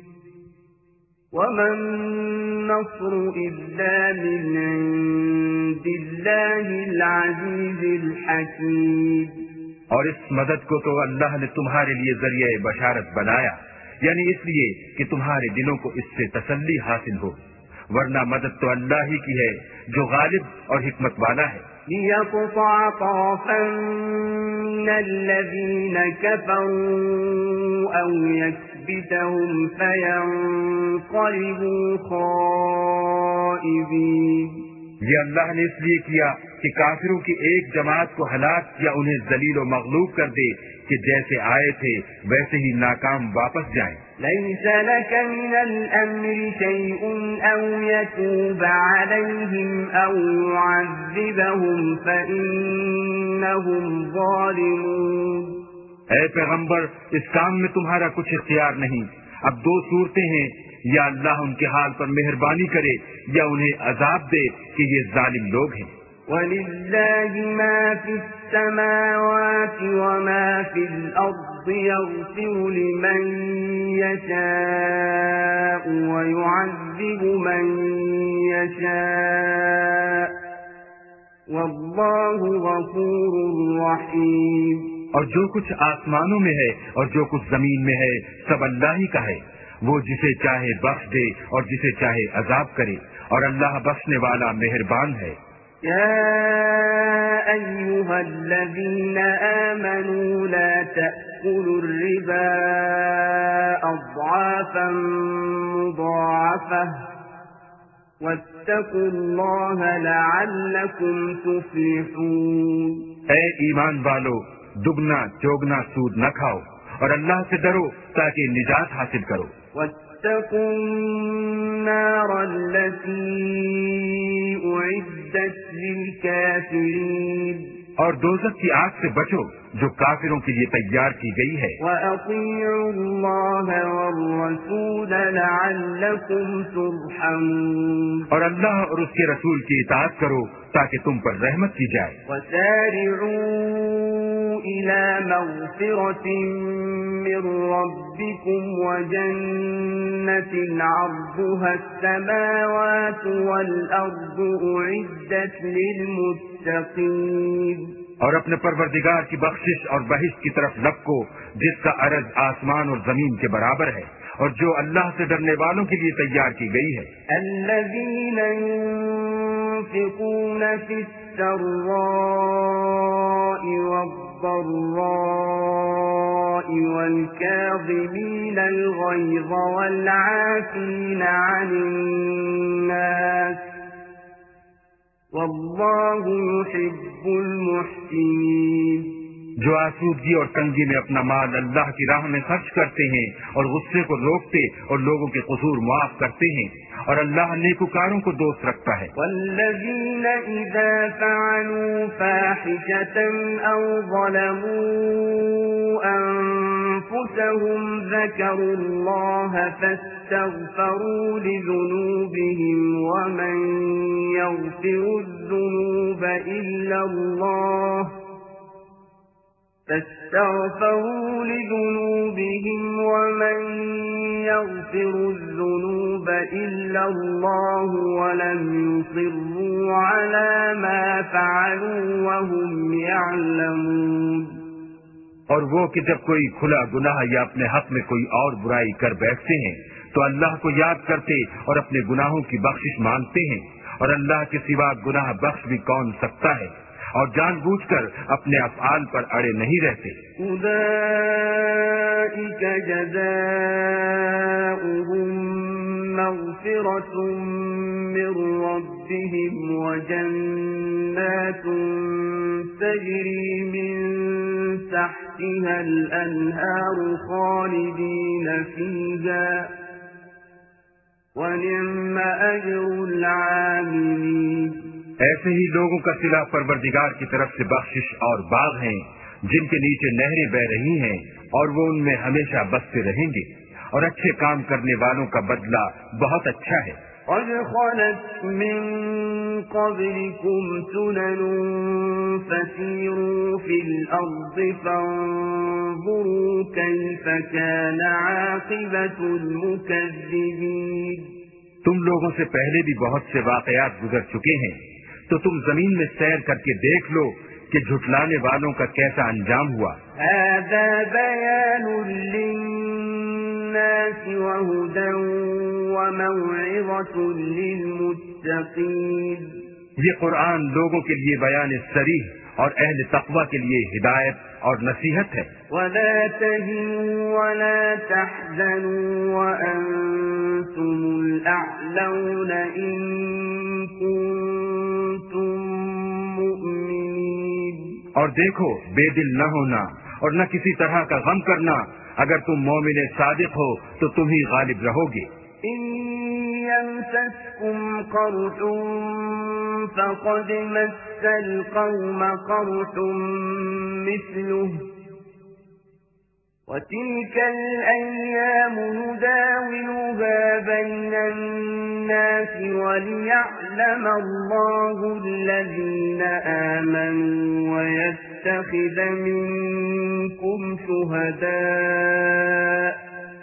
وما النصر إلا من عند الله العزيز الحكيم. اور اس مدد کو تو اللہ نے تمہارے لیے ذریعہ بشارت بنایا، یعنی اس لیے کہ تمہارے دلوں کو اس سے تسلی حاصل ہو، ورنہ مدد تو اللہ ہی کی ہے جو غالب اور حکمت والا ہے. ليقطع طرفا من الذين كفروا أو يكبتهم فينقلبوا خائبين. یہ اللہ نے اس لیے کیا کہ کافروں کی ایک جماعت کو ہلاک یا انہیں ذلیل و مغلوب کر دے کہ جیسے آئے تھے ویسے ہی ناکام واپس جائیں. ليس لك من الأمر شيء أو يتوب عليهم أو يعذبهم فإنهم ظالمون. اے پیغمبر اس کام میں تمہارا کچھ اختیار نہیں. اب دو صورتیں ہیں، یا اللہ ان کے حال پر مہربانی کرے یا انہیں عذاب دے کہ یہ ظالم لوگ ہیں. وَلِلَّهِ مَا فِي السَّمَاوَاتِ وَمَا فِي الْأَرْضِ يَغْفِرُ لِمَن يَشَاءُ وَيُعَذِّبُ مَن يَشَاءُ وَاللَّهُ غَفُورٌ رَّحِيمٌ. اور جو کچھ آسمانوں میں ہے اور جو کچھ زمین میں ہے سب اللہ ہی کا ہے. وہ جسے چاہے بخش دے اور جسے چاہے عذاب کرے، اور اللہ بخشنے والا مہربان ہے. يا أيها الذين آمنوا لا تأكلوا الربا أضعافا مضاعفة واتقوا الله لعلكم تفلحون. اے ایمان والو، دگنا چوگنا سود نہ کھاؤ اور اللہ سے ڈرو تاکہ نجات حاصل کرو. واتقوا النار التي أعدت للكافرين. اور دوزخ کی آگ سے بچو جو کافروں کے لیے تیار کی گئی ہے. وَأَطِيعُوا اللَّهَ وَالرَّسُولَ لَعَلَّكُمْ تُرْحَمُونَ. اور اللہ اور اس کے رسول کی اطاعت کرو تاکہ تم پر رحمت کی جائے. وَسَارِعُوا إِلَى مَغْفِرَةٍ مِّن رَّبِّكُمْ وَجَنَّةٍ عَرْضُهَا السَّمَاوَاتُ وَالْأَرْضُ أُعِدَّتْ لِلْمُتَّقِينَ. اور اپنے پروردگار کی بخشش اور بہشت کی طرف لپکو جس کا عرض آسمان اور زمین کے برابر ہے اور جو اللہ سے ڈرنے والوں کے لیے تیار کی گئی ہے. الذين ينفقون في السراء والضراء والكاظمين الغيظ والعافين عن الناس والله يحب المحسنين. جو آسودگی اور تنگی میں اپنا مال اللہ کی راہ میں خرچ کرتے ہیں اور غصے کو روکتے اور لوگوں کے قصور معاف کرتے ہیں، اور اللہ نیکوکاروں کو دوست رکھتا ہے. والذین اذا فعلوا فاحشة او ظلموا انفسهم ذکروا اللہ فاستغفروا لذنوبهم ومن يغفر الذنوب الا اللہ فاستغفروا لذنوبهم ومن يغفر الذنوب إلا الله ولم يصروا على ما فعلوا وهم يعلمون. اور وہ کہ جب کوئی کھلا گناہ یا اپنے حق میں کوئی اور برائی کر بیٹھتے ہیں تو اللہ کو یاد کرتے اور اپنے گناہوں کی بخشش مانگتے ہیں، اور اللہ کے سوا گناہ بخش بھی کون سکتا ہے، اور جان بوجھ کر اپنے افعال پر اڑے نہیں رہتے. اولئک جزاؤہم مغفرۃ من ربهم وجنات تجری من تحتها الانہار خالدین فیہا ونعم اجر العاملین. ایسے ہی لوگوں کا صلہ پروردگار کی طرف سے بخشش اور باغ ہیں جن کے نیچے نہریں بہ رہی ہیں، اور وہ ان میں ہمیشہ بستے رہیں گے، اور اچھے کام کرنے والوں کا بدلہ بہت اچھا ہے. قد خلت من قبلكم سنن فسيروا في الأرض فانظروا كيف كان عاقبة المكذبين. تم لوگوں سے پہلے بھی بہت سے واقعات گزر چکے ہیں، تو تم زمین میں سیر کر کے دیکھ لو کہ جھٹلانے والوں کا کیسا انجام ہوا. هذا بيان للناس وهدى وموعظة للمتقين. یہ قرآن لوگوں کے لیے بیان صریح اور اہل تقوی کے لیے ہدایت اور نصیحت ہے. ولا تهنوا ولا تحزنوا وأنتم الأعلون إن كنتم مؤمنين. اور دیکھو، بے دل نہ ہونا اور نہ کسی طرح کا غم کرنا، اگر تم مومن صادق ہو تو تم ہی غالب رہو گے. إن يمسسكم قرح فقد مس القوم قرح مثله وتلك الأيام نداولها بين الناس وليعلم الله الذين آمنوا ويتخذ منكم شهداء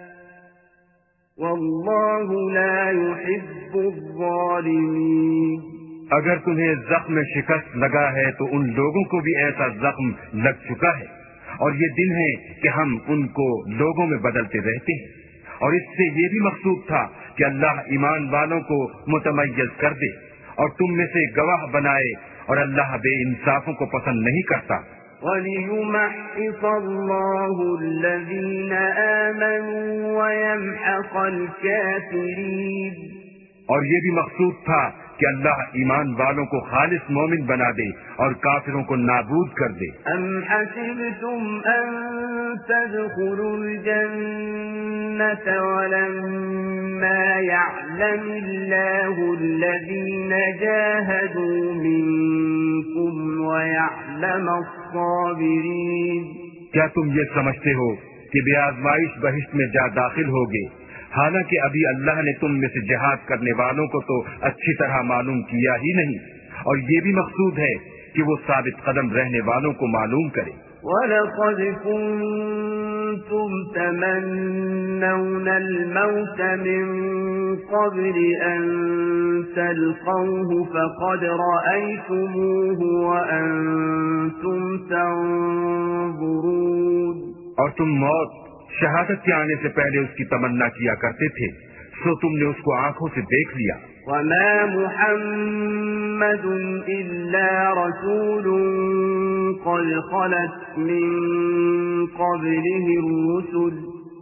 والله لا يحب الظالمين. اگر تمہیں زخم شکست لگا ہے تو ان لوگوں کو بھی ایسا زخم لگ چکا ہے، اور یہ دن ہے کہ ہم ان کو لوگوں میں بدلتے رہتے ہیں، اور اس سے یہ بھی مقصود تھا کہ اللہ ایمان والوں کو متمیز کر دے اور تم میں سے گواہ بنائے، اور اللہ بے انصافوں کو پسند نہیں کرتا. وَلِيُمَحِّصَ اللَّهُ الَّذِينَ آمَنُوا وَيَمْحَقَ الْكَافِرِينَ. اور یہ بھی مقصود تھا کہ اللہ ایمان والوں کو خالص مومن بنا دے اور کافروں کو نابود کر دے. أَمْ حَسِبْتُمْ أَن تَدْخُلُوا الْجَنَّةَ وَلَمَّا يَعْلَمِ اللَّهُ الَّذِينَ جَاهَدُوا مِنكُمْ وَيَعْلَمَ الصَّابِرِينَ. کیا تم یہ سمجھتے ہو کہ بے آزمائش بہشت میں جا داخل ہوگے، حالانکہ ابھی اللہ نے تم میں سے جہاد کرنے والوں کو تو اچھی طرح معلوم کیا ہی نہیں، اور یہ بھی مقصود ہے کہ وہ ثابت قدم رہنے والوں کو معلوم کرے. وَلَقَدْ كُنْتُمْ تَمَنَّوْنَ الْمَوْتَ مِنْ قَبْلِ أَنْ تَلْقَوْهُ فَقَدْ رَأَيْتُمُوهُ وَأَنْتُمْ تَنْظُرُونَ. اور تم موت شہادت کے آنے سے پہلے اس کی تمنا کیا کرتے تھے، سو تم نے اس کو آنکھوں سے دیکھ لیا. وَمَا مُحَمَّدٌ إِلَّا رَسُولٌ قَدْ خَلَتْ مِن قَبْلِهِ الرُّسُلُ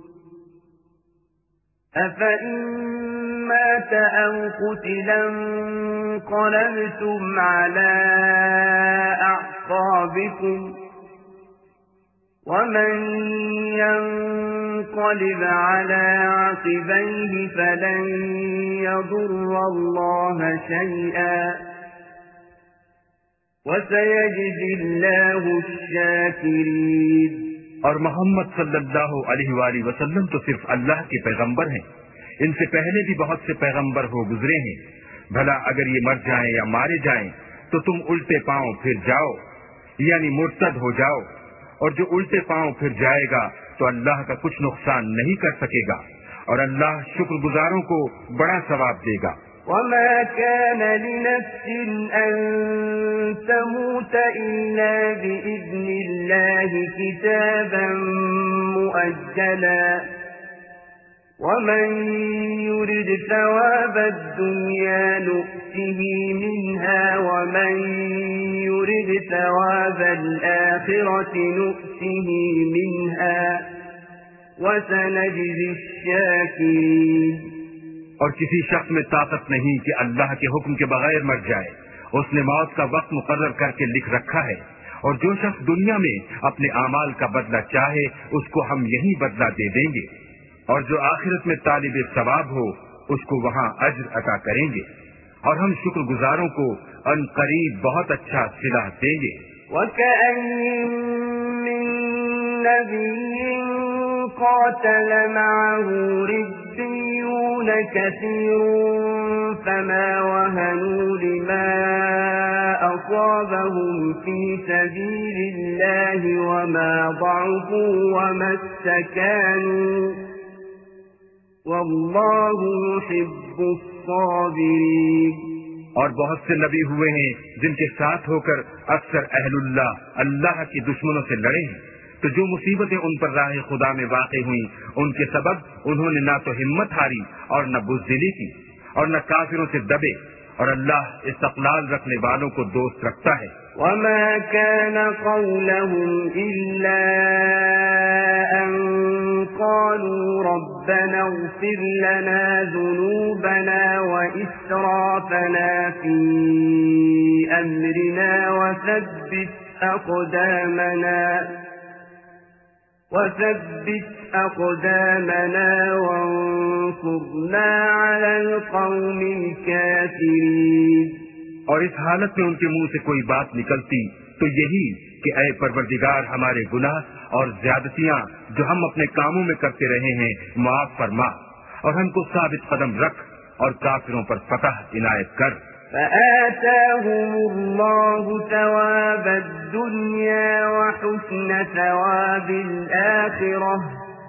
أَفَإِن مَّاتَ أَوْ قُتِلَ انقَلَبْتُمْ عَلَى أَعْقَابِكُمْ وَمَن ينقلب على عقبيه فلن يضر الله شيئا وسيجزي الله الشاكرين. اور محمد صلی اللہ علیہ وآلہ وسلم تو صرف اللہ کے پیغمبر ہیں، ان سے پہلے بھی بہت سے پیغمبر ہو گزرے ہیں. بھلا اگر یہ مر جائیں یا مارے جائیں تو تم الٹے پاؤں پھر جاؤ، یعنی مرتد ہو جاؤ، اور جو الٹے پاؤں پھر جائے گا تو اللہ کا کچھ نقصان نہیں کر سکے گا، اور اللہ شکر گزاروں کو بڑا ثواب دے گا۔ وما كان لنفس أن تموت إلا بإذن الله كتابا مؤجلا ومن يرد ثواب الدنيا نؤته منها ومن يرد ثواب الآخرة نؤته منها وسنجزي الشاكرين۔ اور کسی شخص میں طاقت نہیں کہ اللہ کے حکم کے بغیر مر جائے، اس نے موت کا وقت مقرر کر کے لکھ رکھا ہے، اور جو شخص دنیا میں اپنے اعمال کا بدلہ چاہے اس کو ہم یہی بدلہ دے دیں گے، اور جو آخرت میں طالب ثواب ہو اس کو وہاں اجر عطا کریں گے، اور ہم شکر گزاروں کو ان قریب بہت اچھا صلہ دیں گے۔ وَكَأَيٍّ مِّن نَّبِيٍّ قَاتَلَ مَعَهُ رِبِّيُّونَ كَثِيرٌ فَمَا وَهَنُوا لِمَا أَصَابَهُمْ فِي سَبِيلِ اللَّهِ وَمَا ضَعُفُوا وَمَا اسْتَكَانُوا وَاللَّهُ يُحِبُّ الصَّابِرِينَ۔ اور بہت سے نبی ہوئے ہیں جن کے ساتھ ہو کر اکثر اہل اللہ کی دشمنوں سے لڑے ہیں، تو جو مصیبتیں ان پر راہ خدا میں واقع ہوئیں ان کے سبب انہوں نے نہ تو ہمت ہاری اور نہ بزدلی کی اور نہ کافروں سے دبے، اور اللہ استقلال رکھنے والوں کو دوست رکھتا ہے۔ وَمَا كَانَ قَوْلَهُمْ إِلَّا أَن قَالُوا رَبَّنَا اغْفِرْ لَنَا ذُنُوبَنَا وَإِسْرَافَنَا فِي أَمْرِنَا وَثَبِّتْ أَقْدَامَنَا وَانصُرْنَا عَلَى الْقَوْمِ الْكَافِرِينَ۔ اور اس حالت میں ان کے منہ سے کوئی بات نکلتی تو یہی کہ اے پروردگار، ہمارے گناہ اور زیادتیاں جو ہم اپنے کاموں میں کرتے رہے ہیں معاف فرما، اور ہم کو ثابت قدم رکھ اور کافروں پر فتح عنایت کر۔ فآتاهم الله ثواب الدنيا وحسن ثواب الآخرة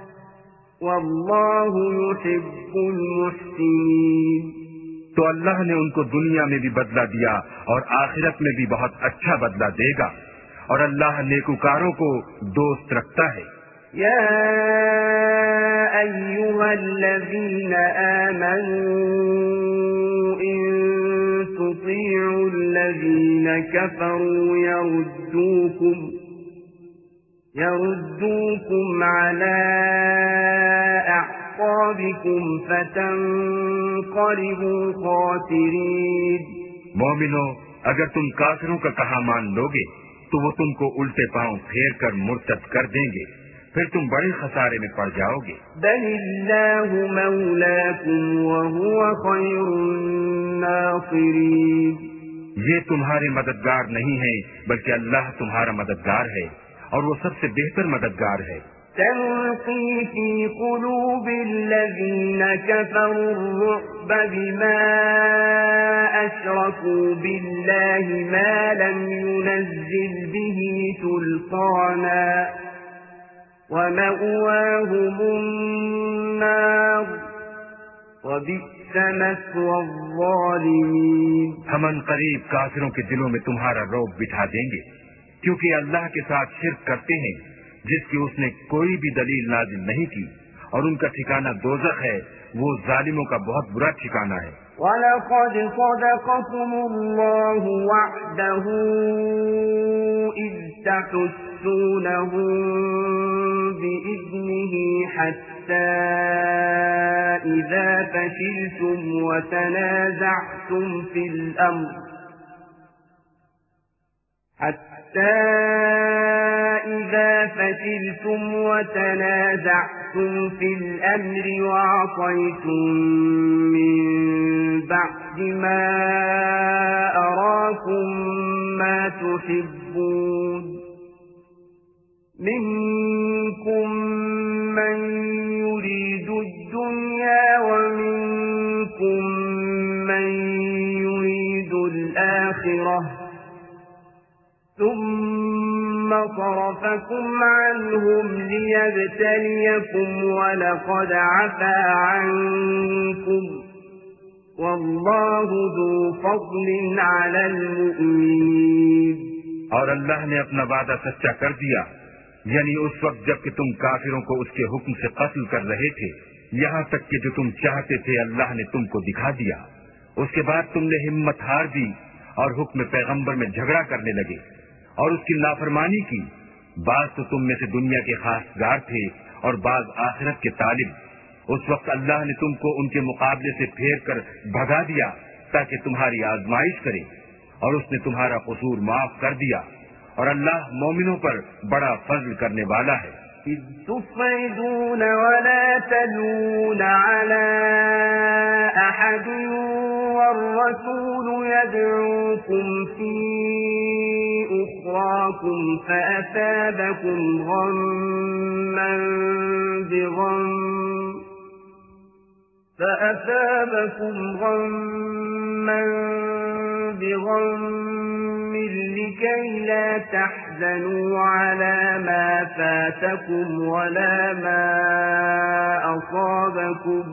والله يحب المحسنين۔ تو اللہ نے ان کو دنیا میں بھی بدلہ دیا اور آخرت میں بھی بہت اچھا بدلہ دے گا، اور اللہ نیکوکاروں کو دوست رکھتا ہے۔ یا ایھا الذین آمنوا ان تطیعوا الذین کفروا يردوكم على أعقابكم فتنقلبوا خاسرين۔ مومنو، اگر تم کافروں کا کہا مان لوگے تو وہ تم کو الٹے پاؤں پھیر کر مرتد کر دیں گے، پھر تم بڑے خسارے میں پڑ جاؤ گے۔ بل اللہ مولاکم وهو خیر الناصرین۔ یہ تمہارے مددگار نہیں ہیں بلکہ اللہ تمہارا مددگار ہے اور وہ سب سے بہتر مددگار ہے۔ سنلقي في قلوب الذين كفروا الرعب بما أشركوا بالله ما لم ينزل به سلطانا ومأواهم النار وبئس مثوى الظالمين۔ ہم ان قریب کافروں کے دلوں میں تمہارا رعب بٹھا دیں گے، کیونکہ اللہ کے ساتھ شرک کرتے ہیں جس کی اس نے کوئی بھی دلیل نازل نہیں کی، اور ان کا ٹھکانہ دوزخ ہے، وہ ظالموں کا بہت برا ٹھکانہ ہے۔ وَلَقَدْ صَدَقَكُمُ اللَّهُ وَعْدَهُ إِذْ تَحُسُّونَهُم بِإِذْنِهِ حَتَّى إِذَا فَشِلْتُمْ وَتَنَازَعْتُمْ فِي الْأَمْرِ وَعَصَيْتُمْ مِنْ بَعْدِ مَا أَرَاكُمْ مَا تُحِبُّونَ مِنْكُمْ مَنْ يُرِيدُ الدُّنْيَا وَمِنْكُمْ مَنْ يُرِيدُ الْآخِرَةَ ثُمَّ وصرفكم عنهم ليبتليكم ولقد عفا عنكم واللہ ذو فضل علی المؤمنین۔ اور اللہ نے اپنا وعدہ سچا کر دیا، یعنی اس وقت جب کہ تم کافروں کو اس کے حکم سے قتل کر رہے تھے، یہاں تک کہ جو تم چاہتے تھے اللہ نے تم کو دکھا دیا۔ اس کے بعد تم نے ہمت ہار دی اور حکم پیغمبر میں جھگڑا کرنے لگے اور اس کی نافرمانی کی۔ بعض تو تم میں سے دنیا کے خواستگار تھے اور بعض آخرت کے طالب۔ اس وقت اللہ نے تم کو ان کے مقابلے سے پھیر کر بھگا دیا تاکہ تمہاری آزمائش کرے، اور اس نے تمہارا قصور معاف کر دیا، اور اللہ مومنوں پر بڑا فضل کرنے والا ہے۔ اذ تصعدون ولا تلون على احد والرسول يدعوكم في اخراكم فأثابكم غما بغم لكي لا تحزنوا على ما فاتكم ولا ما أصابكم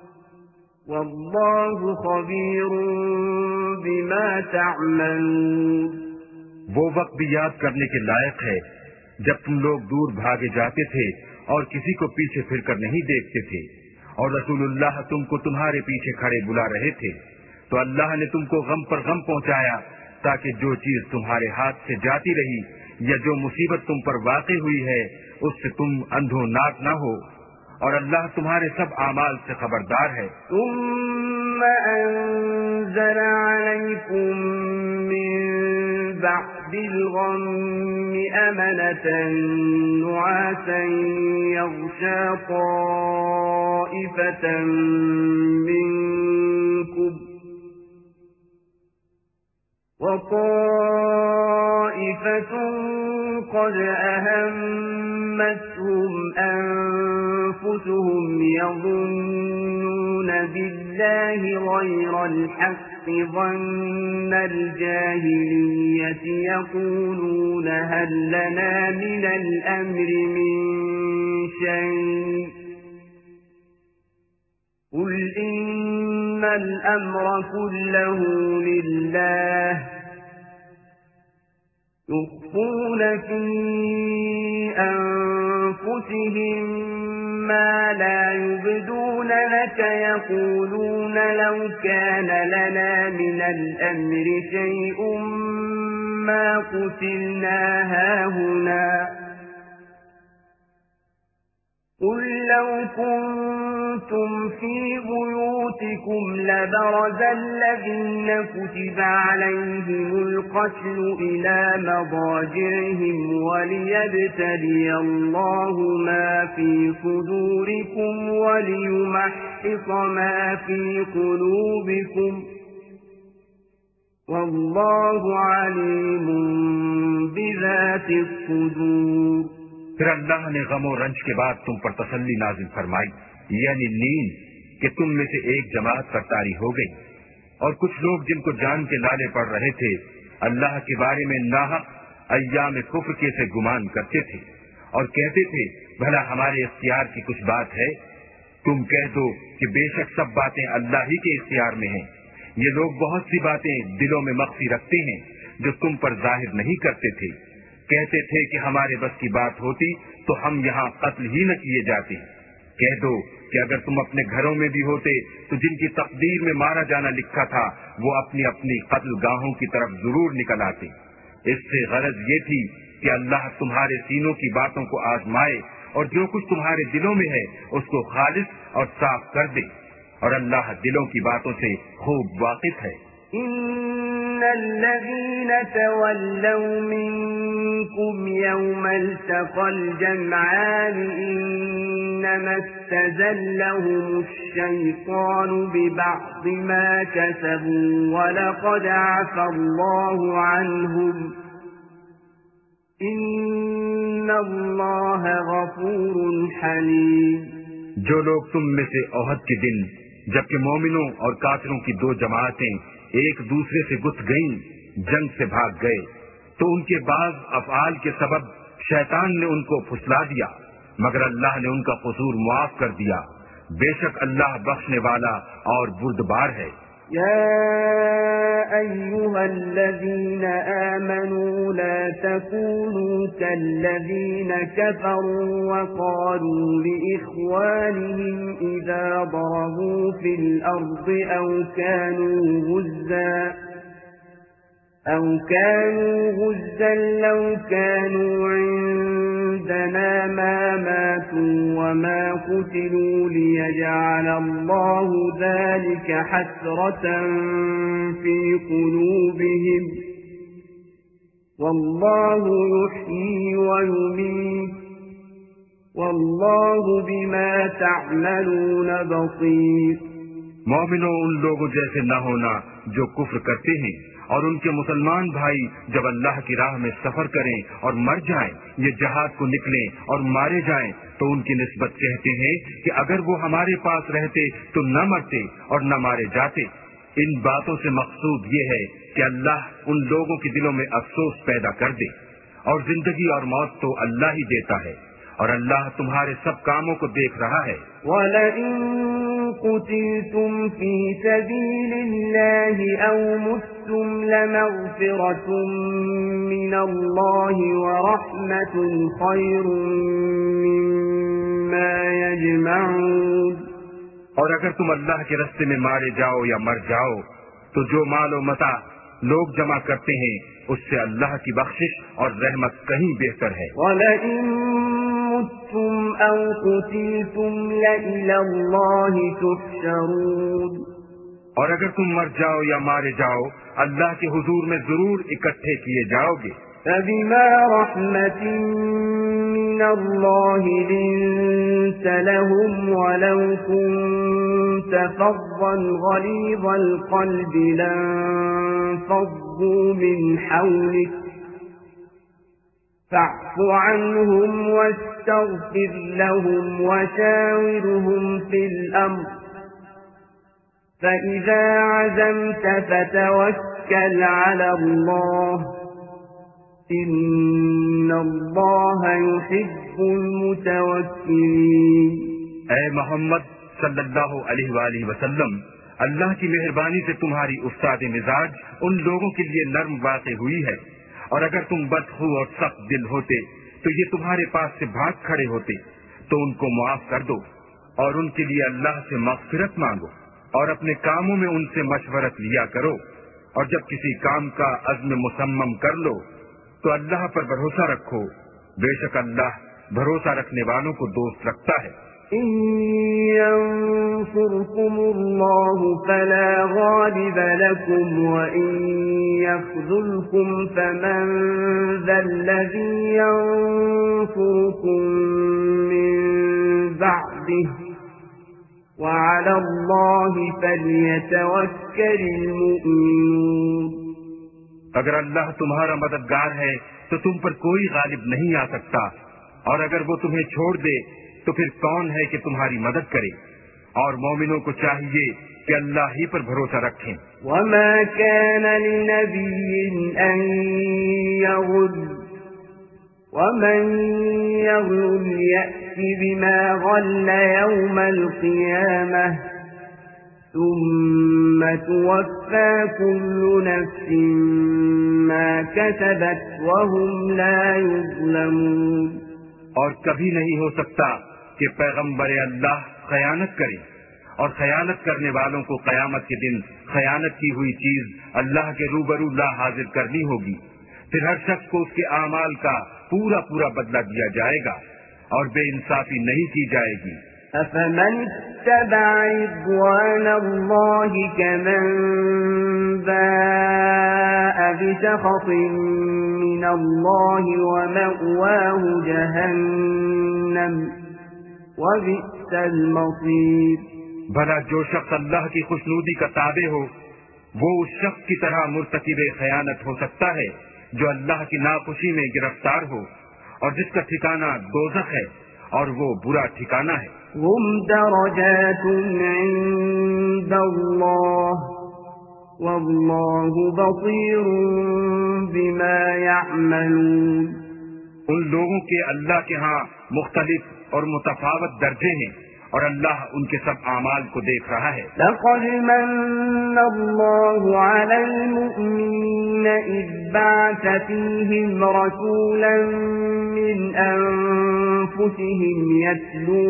والله خبير بما تعملون۔ وہ وقت بھی یاد کرنے کے لائق ہے جب تم لوگ دور بھاگے جاتے تھے اور کسی کو پیچھے پھر کر نہیں دیکھتے تھے، اور رسول اللہ تم کو تمہارے پیچھے کھڑے بلا رہے تھے، تو اللہ نے تم کو غم پر غم پہنچایا تاکہ جو چیز تمہارے ہاتھ سے جاتی رہی یا جو مصیبت تم پر واقع ہوئی ہے اس سے تم اندھو ناک نہ ہو، اور اللہ تمہارے سب اعمال سے خبردار ہے۔ ثم انزل عليكم من بعد الغم أمنة نعاسا يغشى طائفة منكم وطائفة قد أهمتهم أنفسهم يظنون بالله غير الحق ظن الجاهلية يقولون هل لنا من الأمر من شيء قل إن الأمر كله لله يخفون في أنفسهم ما لا يبدون لك يقولون لو كان لنا من الأمر شيء ما قتلنا هاهنا قل لو كنتم في بيوتكم لبرز الذين كتب عليهم القتل إلى مضاجعهم وليبتلي الله ما في صدوركم وليمحص ما في قلوبكم والله عليم بذات الصدور۔ پھر اللہ نے غم و رنج کے بعد تم پر تسلی نازل فرمائی، یعنی نیند، کہ تم میں سے ایک جماعت پر طاری ہو گئی، اور کچھ لوگ جن کو جان کے لالے پڑ رہے تھے اللہ کے بارے میں ناحق ایام کفر کے سے گمان کرتے تھے اور کہتے تھے بھلا ہمارے اختیار کی کچھ بات ہے؟ تم کہہ دو کہ بے شک سب باتیں اللہ ہی کے اختیار میں ہیں۔ یہ لوگ بہت سی باتیں دلوں میں مخفی رکھتے ہیں جو تم پر ظاہر نہیں کرتے تھے۔ کہتے تھے کہ ہمارے بس کی بات ہوتی تو ہم یہاں قتل ہی نہ کیے جاتے۔ کہہ دو کہ اگر تم اپنے گھروں میں بھی ہوتے تو جن کی تقدیر میں مارا جانا لکھا تھا وہ اپنی اپنی قتل گاہوں کی طرف ضرور نکل آتے۔ اس سے غرض یہ تھی کہ اللہ تمہارے سینوں کی باتوں کو آزمائے اور جو کچھ تمہارے دلوں میں ہے اس کو خالص اور صاف کر دے، اور اللہ دلوں کی باتوں سے خوب واقف ہے۔ إن الذين تولوا منكم يوم التقى الجمعان إنما استزلهم الشيطان ببعض ما كسبوا ولقد عفى الله عنهم إن الله غفور حليم۔ جو لوگ تم میں سے احد کے دن جبکہ مومنوں اور کافروں کی دو جماعتیں ایک دوسرے سے گت گئیں، جنگ سے بھاگ گئے، تو ان کے بعض افعال کے سبب شیطان نے ان کو پھسلا دیا مگر اللہ نے ان کا قصور معاف کر دیا. بے شک اللہ بخشنے والا اور بردبار ہے. يا أيها الذين آمنوا لا تكونوا كالذين كفروا وقالوا لإخوانهم إذا ضربوا في الأرض أو كانوا غزا لو كانوا عندنا ما ماتوا وما قتلوا ليجعل الله ذلك حسرة في قلوبهم والله يحيي ويميت والله بما تعملون بصير. مومنوں ان لوگوں جیسے نہ ہونا جو کفر کرتے ہیں اور ان کے مسلمان بھائی جب اللہ کی راہ میں سفر کریں اور مر جائیں یا جہاد کو نکلیں اور مارے جائیں تو ان کی نسبت کہتے ہیں کہ اگر وہ ہمارے پاس رہتے تو نہ مرتے اور نہ مارے جاتے. ان باتوں سے مقصود یہ ہے کہ اللہ ان لوگوں کے دلوں میں افسوس پیدا کر دے. اور زندگی اور موت تو اللہ ہی دیتا ہے اور اللہ تمہارے سب کاموں کو دیکھ رہا ہے. وَلَئِن قُتِلْتُمْ فِي سَبِيلِ اللَّهِ أَوْ مُتُّمْ لَمَغْفِرَةٌ مِّنَ اللَّهِ وَرَحْمَةٌ خَيْرٌ مِّمَّا يَجْمَعُونَ. اور اگر تم اللہ کے راستے میں مارے جاؤ یا مر جاؤ تو جو مال و متاع لوگ جمع کرتے ہیں اس سے اللہ کی بخشش اور رحمت کہیں بہتر ہے. وَلَئِن مُتُّمْ أَوْ قُتِلْتُمْ لَإِلَى اللَّهِ تُحْشَرُونَ. اور اگر تم مر جاؤ یا مارے جاؤ اللہ کے حضور میں ضرور اکٹھے کیے جاؤ گے. فَبِمَا رَحْمَةٍ مِّنَ اللَّهِ لِنتَ لَهُمْ وَلَوْ كُنتَ فَظًّا غَلِيظَ الْقَلْبِ لَانفَضُّوا مِنْ حَوْلِكَ فَاعْفُ عَنْهُمْ وَاسْتَغْفِرْ لَهُمْ وَشَاوِرْهُمْ فِي الْأَمْرِ فَإِذَا عَزَمْتَ فَتَوَكَّلْ عَلَى اللَّهِ إِنَّ اللَّهَ يُحِبُّ الْمُتَوَكِّلِينَ. اے محمد صلی اللہ علیہ وآلہ وسلم، اللہ کی مہربانی سے تمہاری استاد مزاج ان لوگوں کے لیے نرم واقع ہوئی ہے. اور اگر تم بدخو اور سخت دل ہوتے تو یہ تمہارے پاس سے بھاگ کھڑے ہوتے. تو ان کو معاف کر دو اور ان کے لیے اللہ سے مغفرت مانگو اور اپنے کاموں میں ان سے مشورت لیا کرو. اور جب کسی کام کا عزم مصمم کر لو تو اللہ پر بھروسہ رکھو. بے شک اللہ بھروسہ رکھنے والوں کو دوست رکھتا ہے. إن ينصركم الله فلا غالب لكم وإن يخذلكم فمن ذا الذي ينصركم من بعده وعلى الله فليتوكل المؤمنون. اگر اللہ تمہارا مددگار ہے تو تم پر کوئی غالب نہیں آ سکتا، اور اگر وہ تمہیں چھوڑ دے تو پھر کون ہے کہ تمہاری مدد کرے. اور مومنوں کو چاہیے کہ اللہ ہی پر بھروسہ رکھیں. وما كان لنبي أن يغل ومن يغل يأت بما غل يوم القيامة ثم توفى كل نفس ما كسبت وهم لا يظلمون. اور کبھی نہیں ہو سکتا کہ پیغمبر اللہ خیانت کرے، اور خیانت کرنے والوں کو قیامت کے دن خیانت کی ہوئی چیز اللہ کے روبرو لا حاضر کرنی ہوگی. پھر ہر شخص کو اس کے اعمال کا پورا پورا بدلہ دیا جائے گا اور بے انصافی نہیں کی جائے گی. أفمن اتبع رضوان الله كمن باء بسخط من الله ومأواه جهنم وبئس المصير. بھلا جو شخص اللہ کی خوشنودی کا تابع ہو وہ اس شخص کی طرح مرتکب خیانت ہو سکتا ہے جو اللہ کی ناخوشی میں گرفتار ہو، اور جس کا ٹھکانہ دوزخ ہے اور وہ برا ٹھکانہ ہے. هم درجات عند الله والله بصير بما يعملون. ان لوگوں کے اللہ کے ہاں مختلف اور متفاوت درجے ہیں اور اللہ ان کے سب اعمال کو دیکھ رہا ہے۔ لقد من الله على المؤمنين إذ بعث فيهم رسولا من أنفسهم يتلو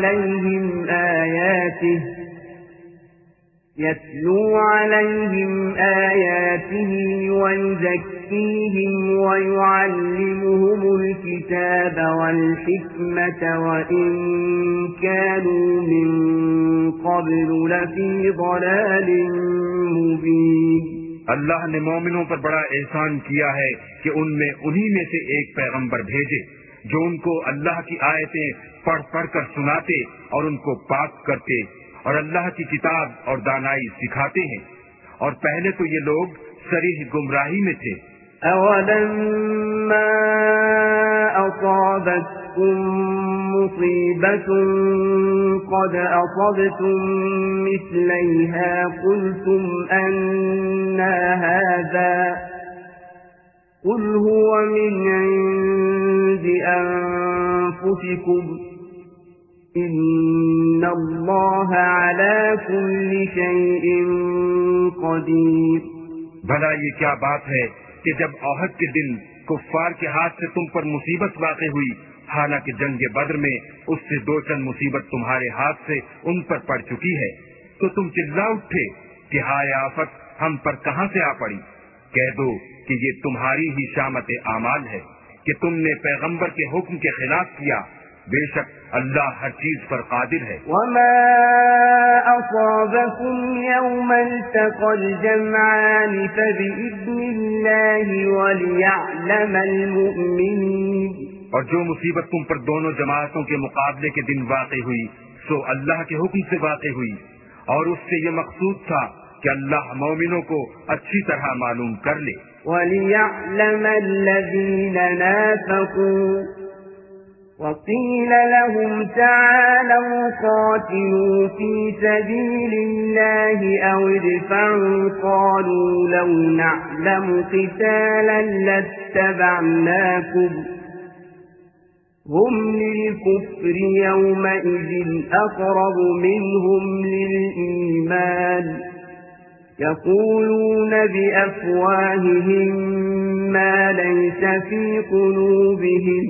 عليهم آياته ويزكيهم ويعلمهم الكتاب والحكمة وإن كانوا من قبل لفي ضلال مبين۔ اللہ نے مومنوں پر بڑا احسان کیا ہے کہ ان میں انہی میں سے ایک پیغمبر بھیجے جو ان کو اللہ کی آیتیں پڑھ پڑھ کر سناتے اور ان کو پاک کرتے اور اللہ کی کتاب اور دانائی سکھاتے ہیں، اور پہلے تو یہ لوگ صریح گمراہی میں تھے۔ أَوَلَمَّا أَصَابَتْكُم مُّصِيبَةٌ قَدْ أَصَبْتُم مِّثْلَيْهَا قُلْتُمْ أَنَّىٰ هَٰذَا قُلْ هُوَ مِنْ عِندِ أَنفُسِكُمْ إِنَّ اللَّهَ عَلَىٰ كُلِّ شَيْءٍ قَدِيرٌ۔ بھلا یہ کیا بات ہے کہ جب احد کے دن کفار کے ہاتھ سے تم پر مصیبت واقع ہوئی، حالانکہ جنگ بدر میں اس سے دو چند مصیبت تمہارے ہاتھ سے ان پر پڑ چکی ہے، تو تم چلا اٹھے کہ ہائے آفت ہم پر کہاں سے آ پڑی؟ کہہ دو کہ یہ تمہاری ہی شامت اعمال ہے کہ تم نے پیغمبر کے حکم کے خلاف کیا، بے شک اللہ ہر چیز پر قادر ہے۔ وما أصابكم يوم التقى الجمعان فبإذن الله وليعلم المؤمنين۔ اور جو مصیبت تم پر دونوں جماعتوں کے مقابلے کے دن واقع ہوئی سو اللہ کے حکم سے واقع ہوئی، اور اس سے یہ مقصود تھا کہ اللہ مومنوں کو اچھی طرح معلوم کر لے۔ وَلِيَعْلَمَ الَّذِينَ نَافَقُوا وَقِيلَ لَهُمْ تَعَالَوْا قَاتِلُوا فِي سَبِيلِ اللَّهِ أَوِ ادْفَعُوا قَالُوا لَوْ نَعْلَمُ قِتَالًا لَاتَّبَعْنَاكُمْ هُمْ لِلْكُفْرِ يَوْمَئِذٍ أَقْرَبُ مِنْهُمْ لِلْإِيمَانِ يَقُولُونَ بِأَفْوَاهِهِمْ مَا لَيْسَ فِي قُلُوبِهِمْ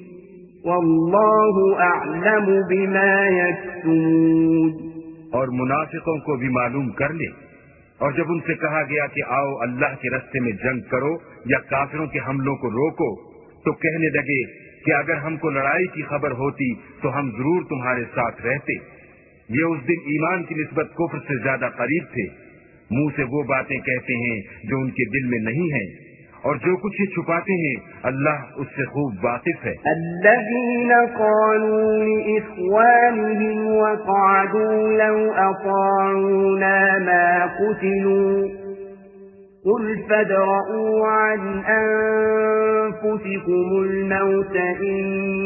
وَاللَّهُ أَعْلَمُ بِمَا يَكْتُمُونَ۔ اور منافقوں کو بھی معلوم کر لے، اور جب ان سے کہا گیا کہ آؤ اللہ کے راستے میں جنگ کرو یا کافروں کے حملوں کو روکو، تو کہنے لگے کہ اگر ہم کو لڑائی کی خبر ہوتی تو ہم ضرور تمہارے ساتھ رہتے۔ یہ اس دن ایمان کی نسبت کفر سے زیادہ قریب تھے، منہ سے وہ باتیں کہتے ہیں جو ان کے دل میں نہیں ہیں، اور جو کچھ یہ چھپاتے ہیں اللہ اس سے خوب واقف ہے۔ الذين قالوا لإخوانهم وقعدوا لو أطاعونا ما قتلوا قل فادرءوا عن أنفسكم الموت إن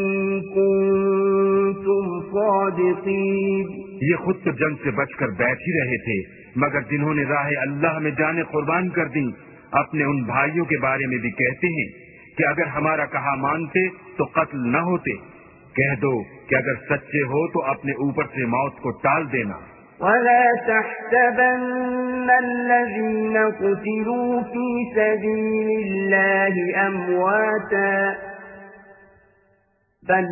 كنتم صادقين۔ یہ خود تو جنگ سے بچ کر بیٹھ ہی رہے تھے، مگر جنہوں نے راہ اللہ میں جانیں قربان کر دیں اپنے ان بھائیوں کے بارے میں بھی کہتے ہیں کہ اگر ہمارا کہا مانتے تو قتل نہ ہوتے۔ کہہ دو کہ اگر سچے ہو تو اپنے اوپر سے موت کو ٹال دینا۔ ولا تحسبن الذين قتلوا في سبيل الله أمواتا بل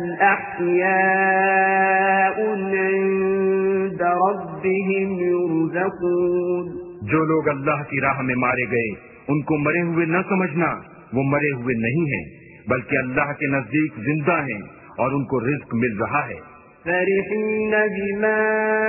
أحياء عند ربهم يرزقون۔ جو لوگ اللہ کی راہ میں مارے گئے ان کو مرے ہوئے نہ سمجھنا، وہ مرے ہوئے نہیں ہیں بلکہ اللہ کے نزدیک زندہ ہیں اور ان کو رزق مل رہا ہے۔ فرحين بما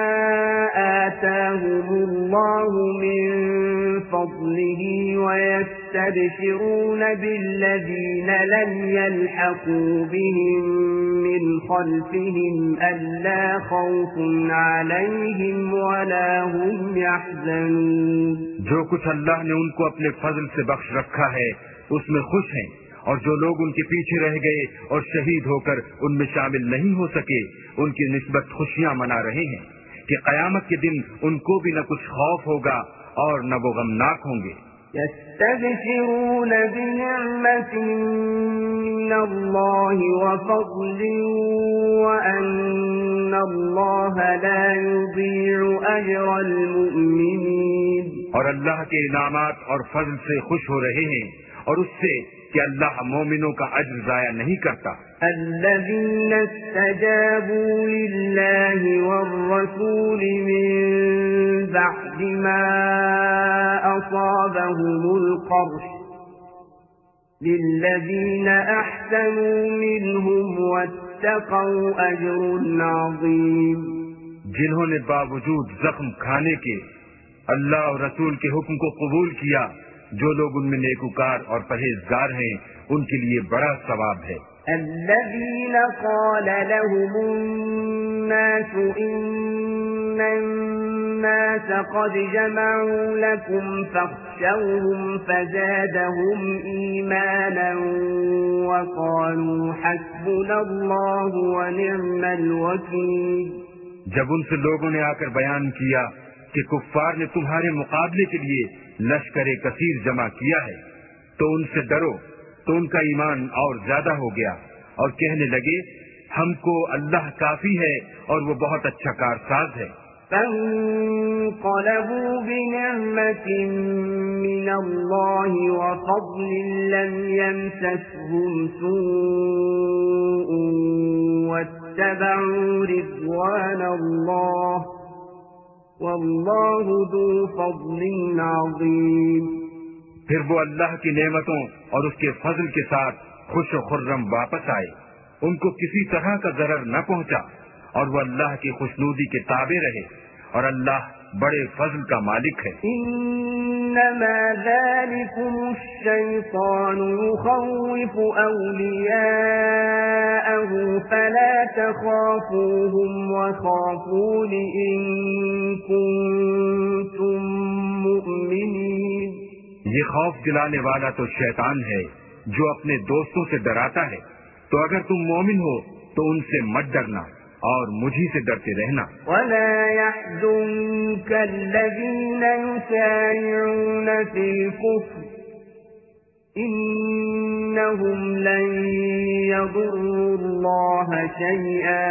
آتاهم الله من فضله ويستبشرون بالذين لم يلحقوا بهم من خلفهم ألا خوف عليهم ولا هم يحزنون۔ جو کچھ اللہ نے ان کو اپنے فضل سے بخش رکھا ہے اس میں خوش ہیں، اور جو لوگ ان کے پیچھے رہ گئے اور شہید ہو کر ان میں شامل نہیں ہو سکے ان کی نسبت خوشیاں منا رہے ہیں کہ قیامت کے دن ان کو بھی نہ کچھ خوف ہوگا اور نہ وہ غمناک ہوں گے۔ يستبشرون بنعمة من الله وفضل وأن الله لا يضيع أجر المؤمنين. اور اللہ کے انعامات اور فضل سے خوش ہو رہے ہیں اور اس سے کہ اللہ مومنوں کا اجر ضائع نہیں کرتا. الذين استجابوا لله والرسول من بعد ما أصابهم القرح للذين أحسنوا منهم واتقوا أجر عظيم. جنہوں نے باوجود زخم کھانے کے اللہ اور رسول کے حکم کو قبول کیا، جو لوگ ان میں نیکوکار اور پرہیزگار ہیں ان کے لیے بڑا ثواب ہے. الذين قال لهم الناس إن الناس قد جمعوا لكم فاخشوهم فزادهم إيمانا وقالوا حسبنا الله ونعم الوكيل. جب ان سے لوگوں نے آ کر بیان کیا کہ کفار نے تمہارے مقابلے کے لیے لشکر کثیر جمع کیا ہے تو ان سے ڈرو، تو ان کا ایمان اور زیادہ ہو گیا اور کہنے لگے ہم کو اللہ کافی ہے اور وہ بہت اچھا کارساز ہے. فانقلبوا بنعمة من الله وفضل لم يمسسهم سوء واتبعوا رضوان الله والله ذو فضل عظيم. پھر وہ اللہ کی نعمتوں اور اس کے فضل کے ساتھ خوش و خرم واپس آئے، ان کو کسی طرح کا ضرر نہ پہنچا اور وہ اللہ کی خوشنودی کے تابع رہے اور اللہ بڑے فضل کا مالک ہے. انما ذلكم الشيطان يخوف اولیاءه فلا تخافوهم وخافون ان كنتم مؤمنين. یہ خوف دلانے والا تو شیطان ہے جو اپنے دوستوں سے ڈراتا ہے، تو اگر تم مومن ہو تو ان سے مت ڈرنا اور مجھی سے ڈرتے رہنا. ولا يحزنك الذين يسارعون في الكفر إنهم لن يضروا الله شيئا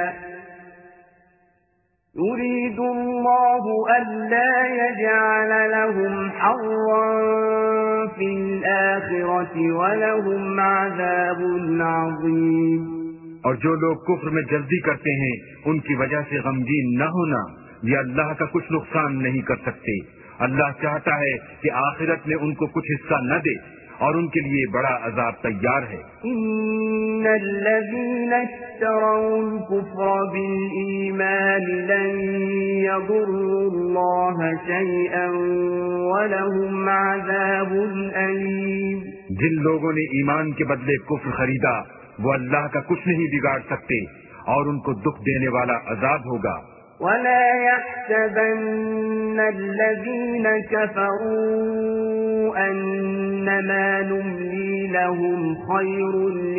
يريد الله ألا يجعل لهم حظا في الآخرة ولهم عذاب عظيم. اور جو لوگ کفر میں جلدی کرتے ہیں ان کی وجہ سے غمگین نہ ہونا، یہ اللہ کا کچھ نقصان نہیں کر سکتے. اللہ چاہتا ہے کہ آخرت میں ان کو کچھ حصہ نہ دے اور ان کے لیے بڑا عذاب تیار ہے. ان الذين اشتروا الكفر بالإيمان لن يضروا الله شيئا ولهم عذاب أليم. جن لوگوں نے ایمان کے بدلے کفر خریدا وہ اللہ کا کچھ نہیں بگاڑ سکتے اور ان کو دکھ دینے والا عذاب ہوگا. ولا يحسبن الذين كفروا أنما نملي لهم خير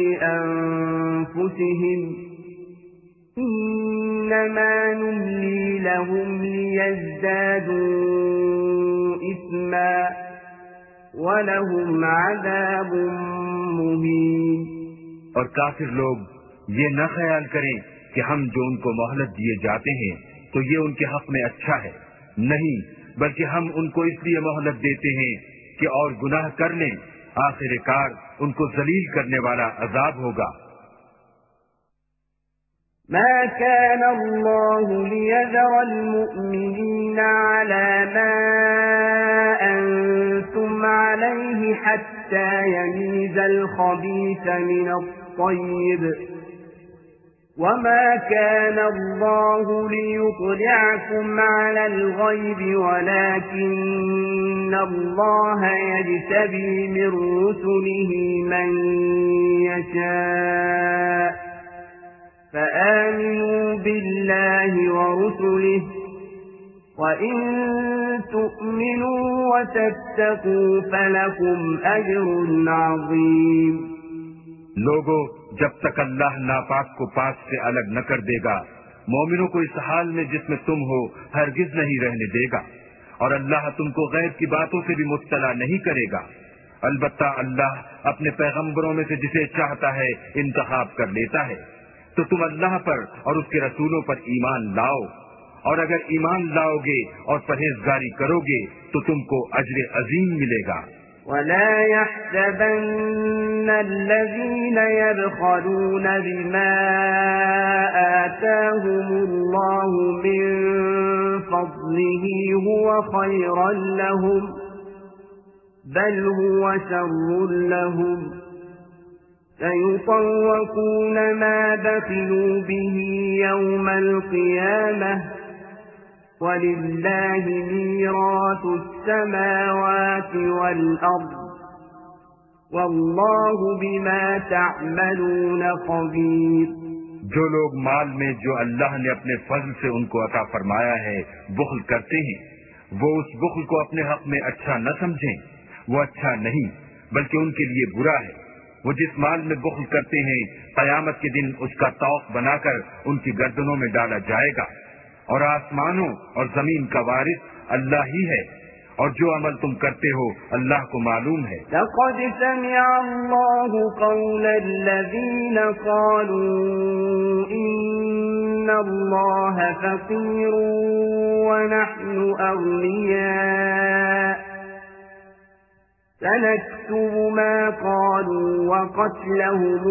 لأنفسهم إنما نملي لهم ليزدادوا إثما ولهم عذاب مهين. اور کافر لوگ یہ نہ خیال کریں کہ ہم جو ان کو مہلت دیے جاتے ہیں تو یہ ان کے حق میں اچھا ہے، نہیں بلکہ ہم ان کو اس لیے مہلت دیتے ہیں کہ اور گناہ کر لیں، آخر کار ان کو ذلیل کرنے والا عذاب ہوگا. ما كان الله ليذر المؤمنين على ما أنتم عليه حتى يميز الخبيث من الطيب وما كان الله ليطلعكم على الغيب ولكن الله يجتبي من رسله من يشاء فآمنوا بالله ورسله وإن تؤمنوا وتتقوا فلكم أجر عظيم. لوگو جب تک اللہ ناپاک کو پاک سے الگ نہ کر دے گا مومنوں کو اس حال میں جس میں تم ہو ہرگز نہیں رہنے دے گا، اور اللہ تم کو غیب کی باتوں سے بھی مطلع نہیں کرے گا۔ البتہ اللہ اپنے پیغمبروں میں سے جسے چاہتا ہے انتخاب کر لیتا ہے۔ تو تم اللہ پر اور اس کے رسولوں پر ایمان لاؤ، اور اگر ایمان لاؤ گے اور پرہیزگاری کرو گے تو تم کو اجر عظیم ملے گا۔ وَلَا يَحْسَبَنَّ الَّذِينَ يَبْخَلُونَ بِمَا آتَاهُمُ اللَّهُ مِنْ فَضْلِهِ هُوَ خَيْرًا لَهُمْ بَلْ هُوَ شَرٌّ لَهُمْ سَيُطَوَّقُونَ مَا بَخِلُوا بِهِ يَوْمَ الْقِيَامَةِ وَلِلَّهِ مِيرَاثُ السَّمَاوَاتِ وَالْأَرْضِ وَاللَّهُ بِمَا تَعْمَلُونَ خَبِيرٌ۔ جو لوگ مال میں جو اللہ نے اپنے فضل سے ان کو عطا فرمایا ہے بخل کرتے ہیں، وہ اس بخل کو اپنے حق میں اچھا نہ سمجھیں، وہ اچھا نہیں بلکہ ان کے لیے برا ہے۔ وہ جس مال میں بخل کرتے ہیں قیامت کے دن اس کا طوق بنا کر ان کی گردنوں میں ڈالا جائے گا، اور آسمانوں اور زمین کا وارث اللہ ہی ہے، اور جو عمل تم کرتے ہو اللہ کو معلوم ہے۔ لقد سمع الله قول الذين قالوا إن الله فقير ونحن أغنياء سنكتب ما قالوا وقتلهم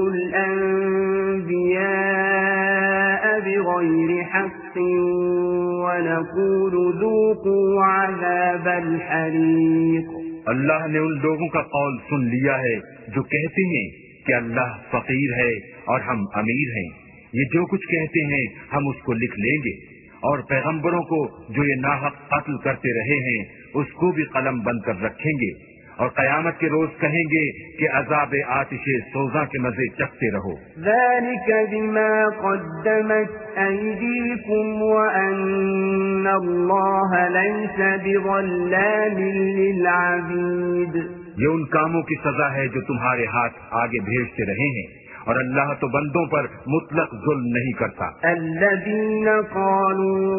الأنبياء بغير حق ونقول ذوقوا عذاب الحريق۔ اللہ نے ان لوگوں کا قول سن لیا ہے جو کہتے ہیں کہ اللہ فقیر ہے اور ہم امیر ہیں، یہ جو کچھ کہتے ہیں ہم اس کو لکھ لیں گے، اور پیغمبروں کو جو یہ ناحق قتل کرتے رہے ہیں اس کو بھی قلم بند کر رکھیں گے، اور قیامت کے روز کہیں گے کہ عذاب آتش سوزاں کے مزے چکھتے رہو۔ ذلك بما قدمت أيديكم وأن الله ليس بظلام للعبيد۔ یہ ان کاموں کی سزا ہے جو تمہارے ہاتھ آگے بھیجتے رہے ہیں، اور اللہ تو بندوں پر مطلق ظلم نہیں کرتا۔ الذين قالوا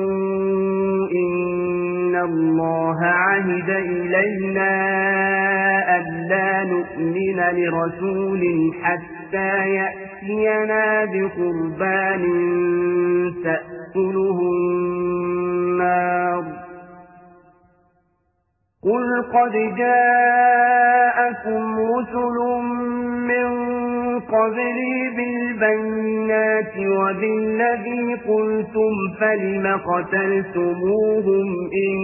إن الله عهد إلينا ألا نؤمن لرسول حتى يأتينا بقربان تأكله النار قل قد جاءكم رسل من قبلي بالبينات وبالذي قلتم فلم قتلتموهم إن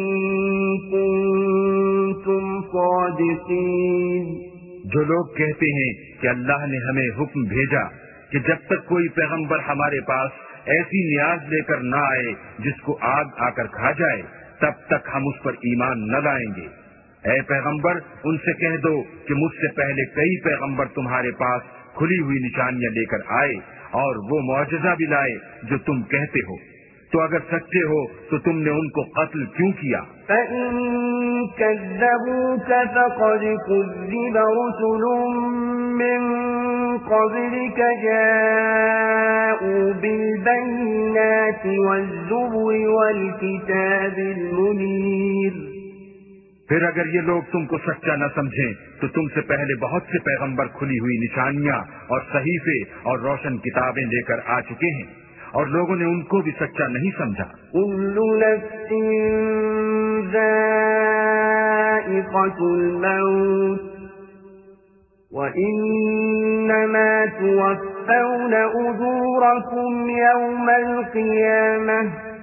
كنتم صادقين۔ جو لوگ کہتے ہیں کہ اللہ نے ہمیں حکم بھیجا کہ جب تک کوئی پیغمبر ہمارے پاس ایسی نیاز لے کر نہ آئے جس کو آگ آ کر کھا جائے تب تک ہم اس پر ایمان نہ لائیں گے۔ اے پیغمبر ان سے کہہ دو کہ مجھ سے پہلے کئی پیغمبر تمہارے پاس کھلی ہوئی نشانیاں لے کر آئے اور وہ معجزہ بھی لائے جو تم کہتے ہو، تو اگر سچے ہو تو تم نے ان کو قتل کیوں کیا؟ فَإِن كَذَّبُوكَ فَقَدْ كُذِّبَ رُسُلٌ مِّن قَبْلِكَ جَاءُوا بِالْبَيِّنَاتِ وَالزُّبُرِ وَالْكِتَابِ الْمُنِيرِ۔ پھر اگر یہ لوگ تم کو سچا نہ سمجھیں تو تم سے پہلے بہت سے پیغمبر کھلی ہوئی نشانیاں اور صحیفے اور روشن کتابیں لے کر آ چکے ہیں، اور لوگوں نے ان کو بھی سچا نہیں سمجھا۔ كُلُّ نَفْسٍ ذَائِقَةُ الْمَوْتِ وَإِنَّمَا تُوَفَّوْنَ أُجُورَكُمْ يَوْمَ الْقِيَامَةِ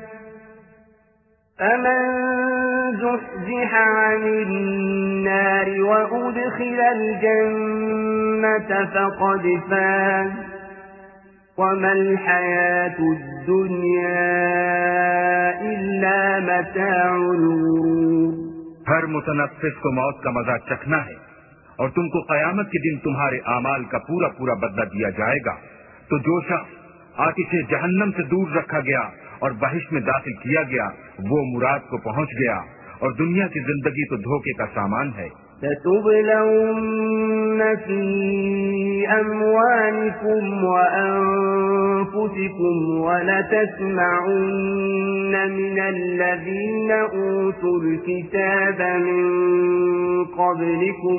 فَمَنْ زُحْزِحَ عَنِ النَّارِ وَأُدْخِلَ الْجَنَّةَ فَقَدْ فَازَ وَمَا الْحَيَاةُ الدُّنْيَا إِلَّا مَتَاعُ الْغُرُورِ۔ ہر متنفس کو موت کا مزہ چکھنا ہے، اور تم کو قیامت کے دن تمہارے اعمال کا پورا پورا بدلہ دیا جائے گا۔ تو جو شخص آتش جہنم سے دور رکھا گیا اور بہشت میں داخل کیا گیا وہ مراد کو پہنچ گیا، اور دنیا کی زندگی تو دھوکے کا سامان ہے۔ لتبلون في أموالكم وأنفسكم ولتسمعن من الذين أوتوا الكتاب من قبلكم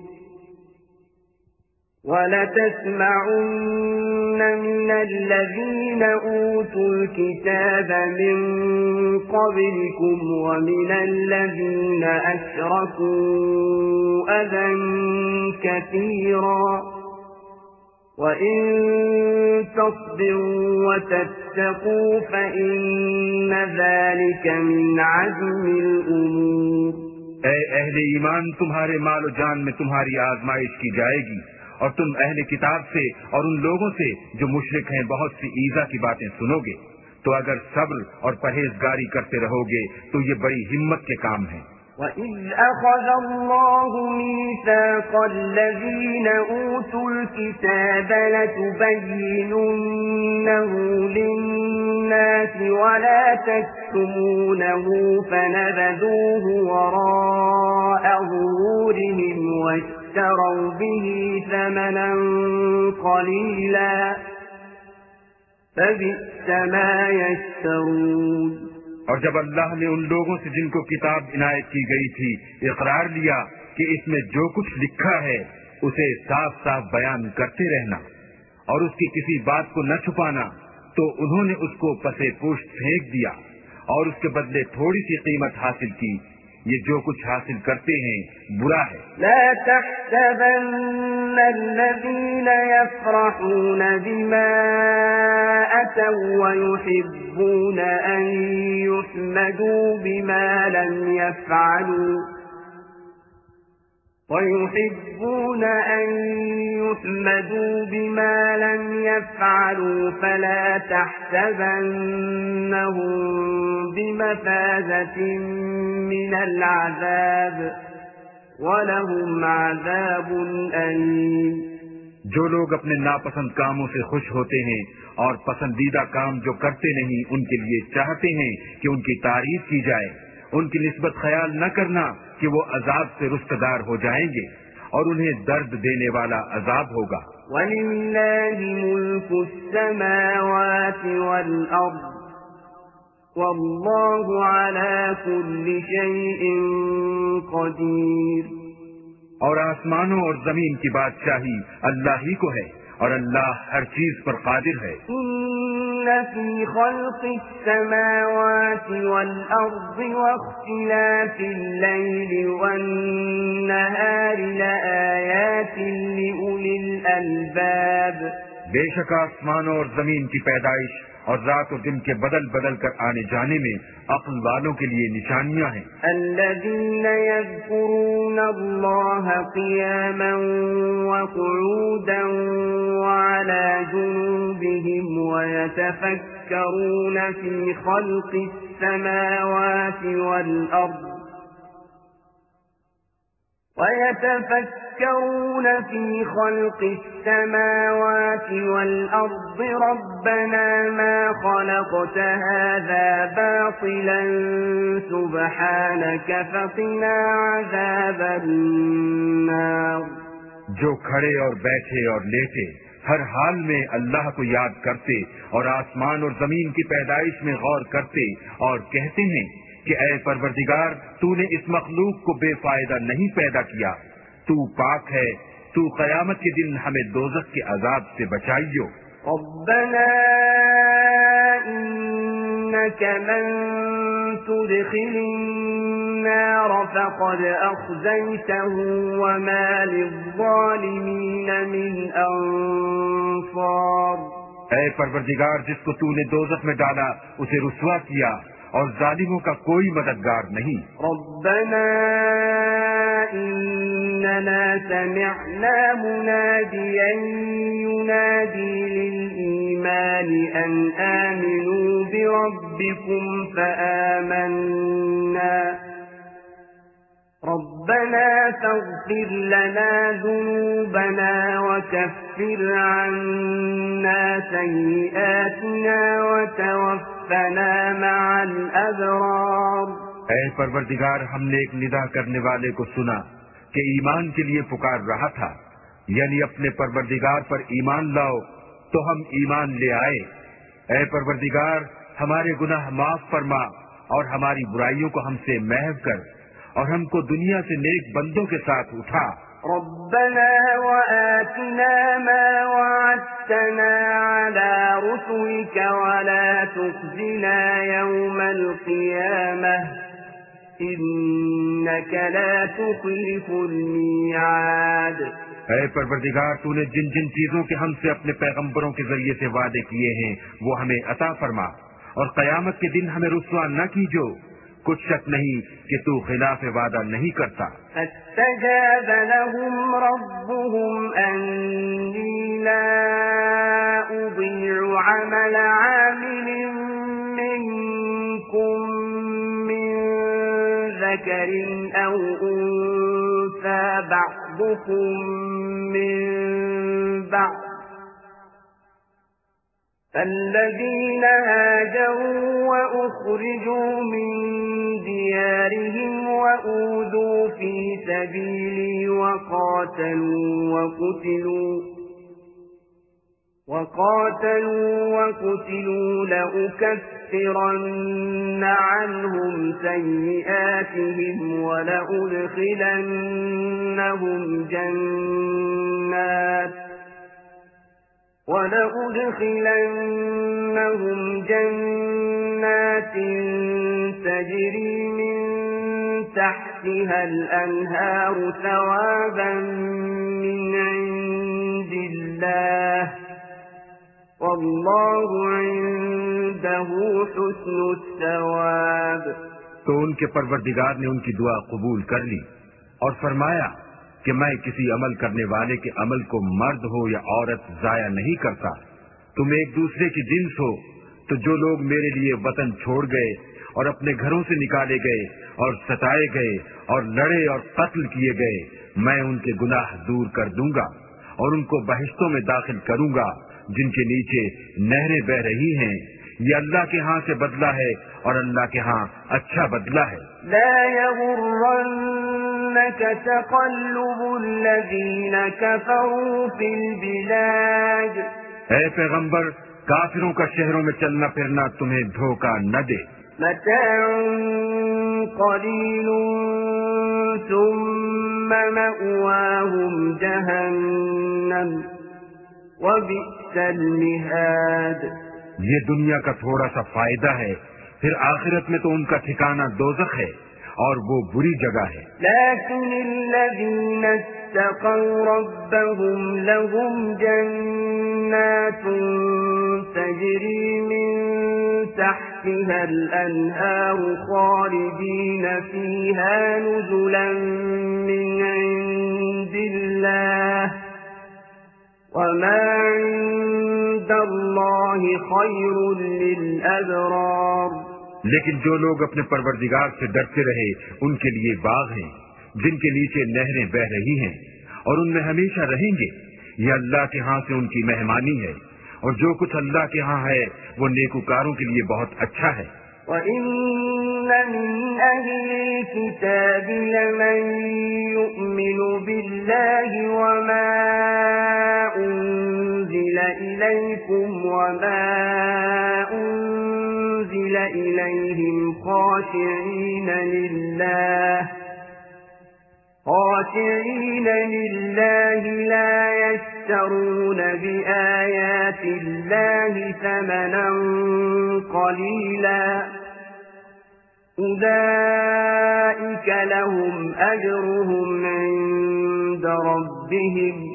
ومن الذين أشركوا أذى كثيرا وإن تصبروا وتتقوا فإن ذلك من عزم الأمور. اے اہل ایمان، تمہارے مال و جان میں تمہاری آزمائش کی جائے گی، اور تم اہل کتاب سے اور ان لوگوں سے جو مشرک ہیں بہت سی ایذا کی باتیں سنو گے، تو اگر صبر اور پرہیزگاری کرتے رہو گے تو یہ بڑی ہمت کے کام ہیں۔ وَإِذْ أَخَذَ اللَّهُ مِيثَاقَ الَّذِينَ أُوتُوا الْكِتَابَ لَتُبَيِّنُنَّهُ لِلنَّاسِ وَلَا تَكْتُمُونَهُ فَنَبَذُوهُ وَرَاءَ ظُهُورِهِمْ وَاشْتَرَوْا بِهِ ثَمَنًا قَلِيلًا فَبِئْسَ مَا يَشْتَرُونَ۔ اور جب اللہ نے ان لوگوں سے جن کو کتاب عنایت کی گئی تھی اقرار لیا کہ اس میں جو کچھ لکھا ہے اسے صاف صاف بیان کرتے رہنا اور اس کی کسی بات کو نہ چھپانا، تو انہوں نے اس کو پسے پوشت پھینک دیا اور اس کے بدلے تھوڑی سی قیمت حاصل کی۔ یہ جو کچھ حاصل کرتے ہیں برا ہے۔ لا تحسبن الذين يفرحون بما أتوا ويحبون أن يحمدوا بما لم يفعلوا فلا تحسبنهم بمفازة من العذاب وَلَهُمْ عَذَابٌ أَلِيمٌ۔ جو لوگ اپنے ناپسند کاموں سے خوش ہوتے ہیں اور پسندیدہ کام جو کرتے نہیں ان کے لیے چاہتے ہیں کہ ان کی تعریف کی جائے، ان کی نسبت خیال نہ کرنا کہ وہ عذاب سے رستگار ہو جائیں گے اور انہیں درد دینے والا عذاب ہوگا۔ وَلِلَّهِ مُلْكُ السَّمَاوَاتِ وَالْأَرْضِ وَاللَّهُ عَلَى كُلِّ شَيْءٍ قَدِيرٌ۔ اور آسمانوں اور زمین کی بادشاہی اللہ ہی کو ہے اور اللہ ہر چیز پر قادر ہے۔ إِنَّ فِي خَلْقِ السَّمَاوَاتِ وَالْأَرْضِ وَاخْتِلَافِ اللَّيْلِ وَالنَّهَارِ لَآيَاتٍ لِأُولِي الْأَلْبَابِ۔ بے شک آسمانوں اور زمین کی پیدائش اور رات و دن کے بدل بدل کر آنے جانے میں عقل والوں کے لیے نشانیاں ہیں۔ الذين يذكرون الله قياما وقعودا وعلى جنوبهم ويتفكرون في خلق السماوات والأرض ربنا ما خلقت هذا باطلا سبحانك فقنا عذاب النار۔ جو کھڑے اور بیٹھے اور لیٹے ہر حال میں اللہ کو یاد کرتے اور آسمان اور زمین کی پیدائش میں غور کرتے اور کہتے ہیں کہ اے پروردگار، تو نے اس مخلوق کو بے فائدہ نہیں پیدا کیا، تو پاک ہے، تو قیامت کے دن ہمیں دوزخ کے عذاب سے بچائیو۔ ربنا انك من تدخل النار فقد اخزيته وما للظالمين من انصار۔ اے پروردگار، جس کو تو نے دوزخ میں ڈالا اسے رسوا کیا اور ظالموں کا کوئی مددگار نہیں۔ ربنا اننا سمعنا مناديا ينادي للإيمان أن آمنوا بربكم فآمنا ربنا فاغفر لنا ذنوبنا وكفر عنا سيئاتنا وتوفنا مع الأبرار۔ اے پروردگار، ہم نے ایک ندا کرنے والے کو سنا کہ ایمان کے لیے پکار رہا تھا، یعنی اپنے پروردگار پر ایمان لاؤ، تو ہم ایمان لے آئے۔ اے پروردگار، ہمارے گناہ معاف فرما اور ہماری برائیوں کو ہم سے محو کر، اور ہم کو دنیا سے نیک بندوں کے ساتھ اٹھا۔ ربنا وآتنا ما وعدتنا على رسلك ولا تخزنا يوم القيامة إنك لا تخلف الميعاد۔ اے پروردگار، تو نے جن جن چیزوں کے ہم سے اپنے پیغمبروں کے ذریعے سے وعدے کیے ہیں وہ ہمیں عطا فرما، اور قیامت کے دن ہمیں رسوا نہ کیجو، کچھ شک نہیں کہ تو خلاف وعدہ نہیں کرتا۔ فاستجاب لهم ربهم أني لا أضيع عمل عامل منكم من ذكر أو أنثى بعضكم من بعض، فالذين هاجروا وأخرجوا من ديارهم وأوذوا في سبيلي وقاتلوا وقتلوا لأكفرن عنهم سيئاتهم ولأدخلنهم جنات تجري من تحتها الأنهار ثوابا من عند الله والله عنده حسن الثواب۔ تو ان کے پروردگار نے ان کی دعا قبول کر لی اور فرمایا کہ میں کسی عمل کرنے والے کے عمل کو مرد ہو یا عورت ضائع نہیں کرتا۔ تم ایک دوسرے کی جنس ہو، تو جو لوگ میرے لیے وطن چھوڑ گئے اور اپنے گھروں سے نکالے گئے اور ستائے گئے اور لڑے اور قتل کیے گئے، میں ان کے گناہ دور کر دوں گا اور ان کو بہشتوں میں داخل کروں گا جن کے نیچے نہریں بہ رہی ہیں۔ یہ اللہ کے ہاں سے بدلہ ہے اور اللہ کے ہاں اچھا بدلہ ہے۔ لا يغرنك تقلب الذين كفروا في البلاد۔ اے پیغمبر، کافروں کا شہروں میں چلنا پھرنا تمہیں دھوکہ نہ دے۔ متاع قلیل ثم مأواهم جہنم وبئس المہاد۔ یہ دنیا کا تھوڑا سا فائدہ ہے، پھر آخرت میں تو ان کا ٹھکانہ دوزخ ہے اور وہ بری جگہ ہے۔ لیکن الذین اتقوا ربهم لهم جنات تجری من تحتها الانہار خالدین فیها نزلا من عند اللہ وما عند اللہ خیر للابرار۔ لیکن جو لوگ اپنے پروردگار سے ڈرتے رہے ان کے لیے باغ ہیں جن کے نیچے نہریں بہ رہی ہیں اور ان میں ہمیشہ رہیں گے، یہ اللہ کے ہاں سے ان کی مہمانی ہے، اور جو کچھ اللہ کے ہاں ہے وہ نیکوکاروں کے لیے بہت اچھا ہے۔ وَإِنَّ مِنْ أَهْلِ الْكِتَابِ لَمَنْ يُؤْمِنُ بِاللَّهِ وَمَا أُنْزِلَ إِلَيْكُمْ وَمَا أُنْزِلَ إِلَيْهِمْ خاشعين لله لا يشترون بآيات الله ثمنا قليلا أولئك لهم أجرهم عند ربهم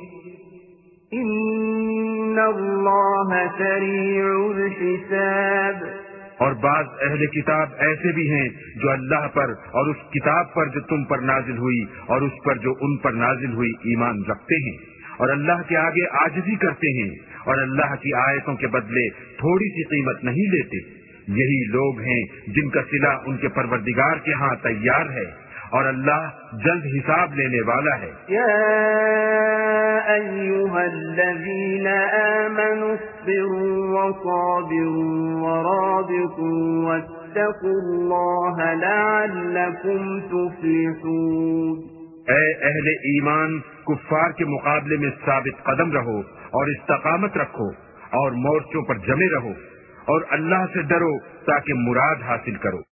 إن الله سريع الحساب۔ اور بعض اہل کتاب ایسے بھی ہیں جو اللہ پر اور اس کتاب پر جو تم پر نازل ہوئی اور اس پر جو ان پر نازل ہوئی ایمان رکھتے ہیں، اور اللہ کے آگے عاجزی کرتے ہیں اور اللہ کی آیتوں کے بدلے تھوڑی سی قیمت نہیں لیتے۔ یہی لوگ ہیں جن کا صلہ ان کے پروردگار کے ہاں تیار ہے، اور اللہ جلد حساب لینے والا ہے۔ یا ایھا الذین آمنوا اصبروا وصابروا ورابطوا واتقوا اللہ لعلکم تفلحون۔ اے اہل ایمان، کفار کے مقابلے میں ثابت قدم رہو اور استقامت رکھو اور مورچوں پر جمے رہو اور اللہ سے ڈرو تاکہ مراد حاصل کرو۔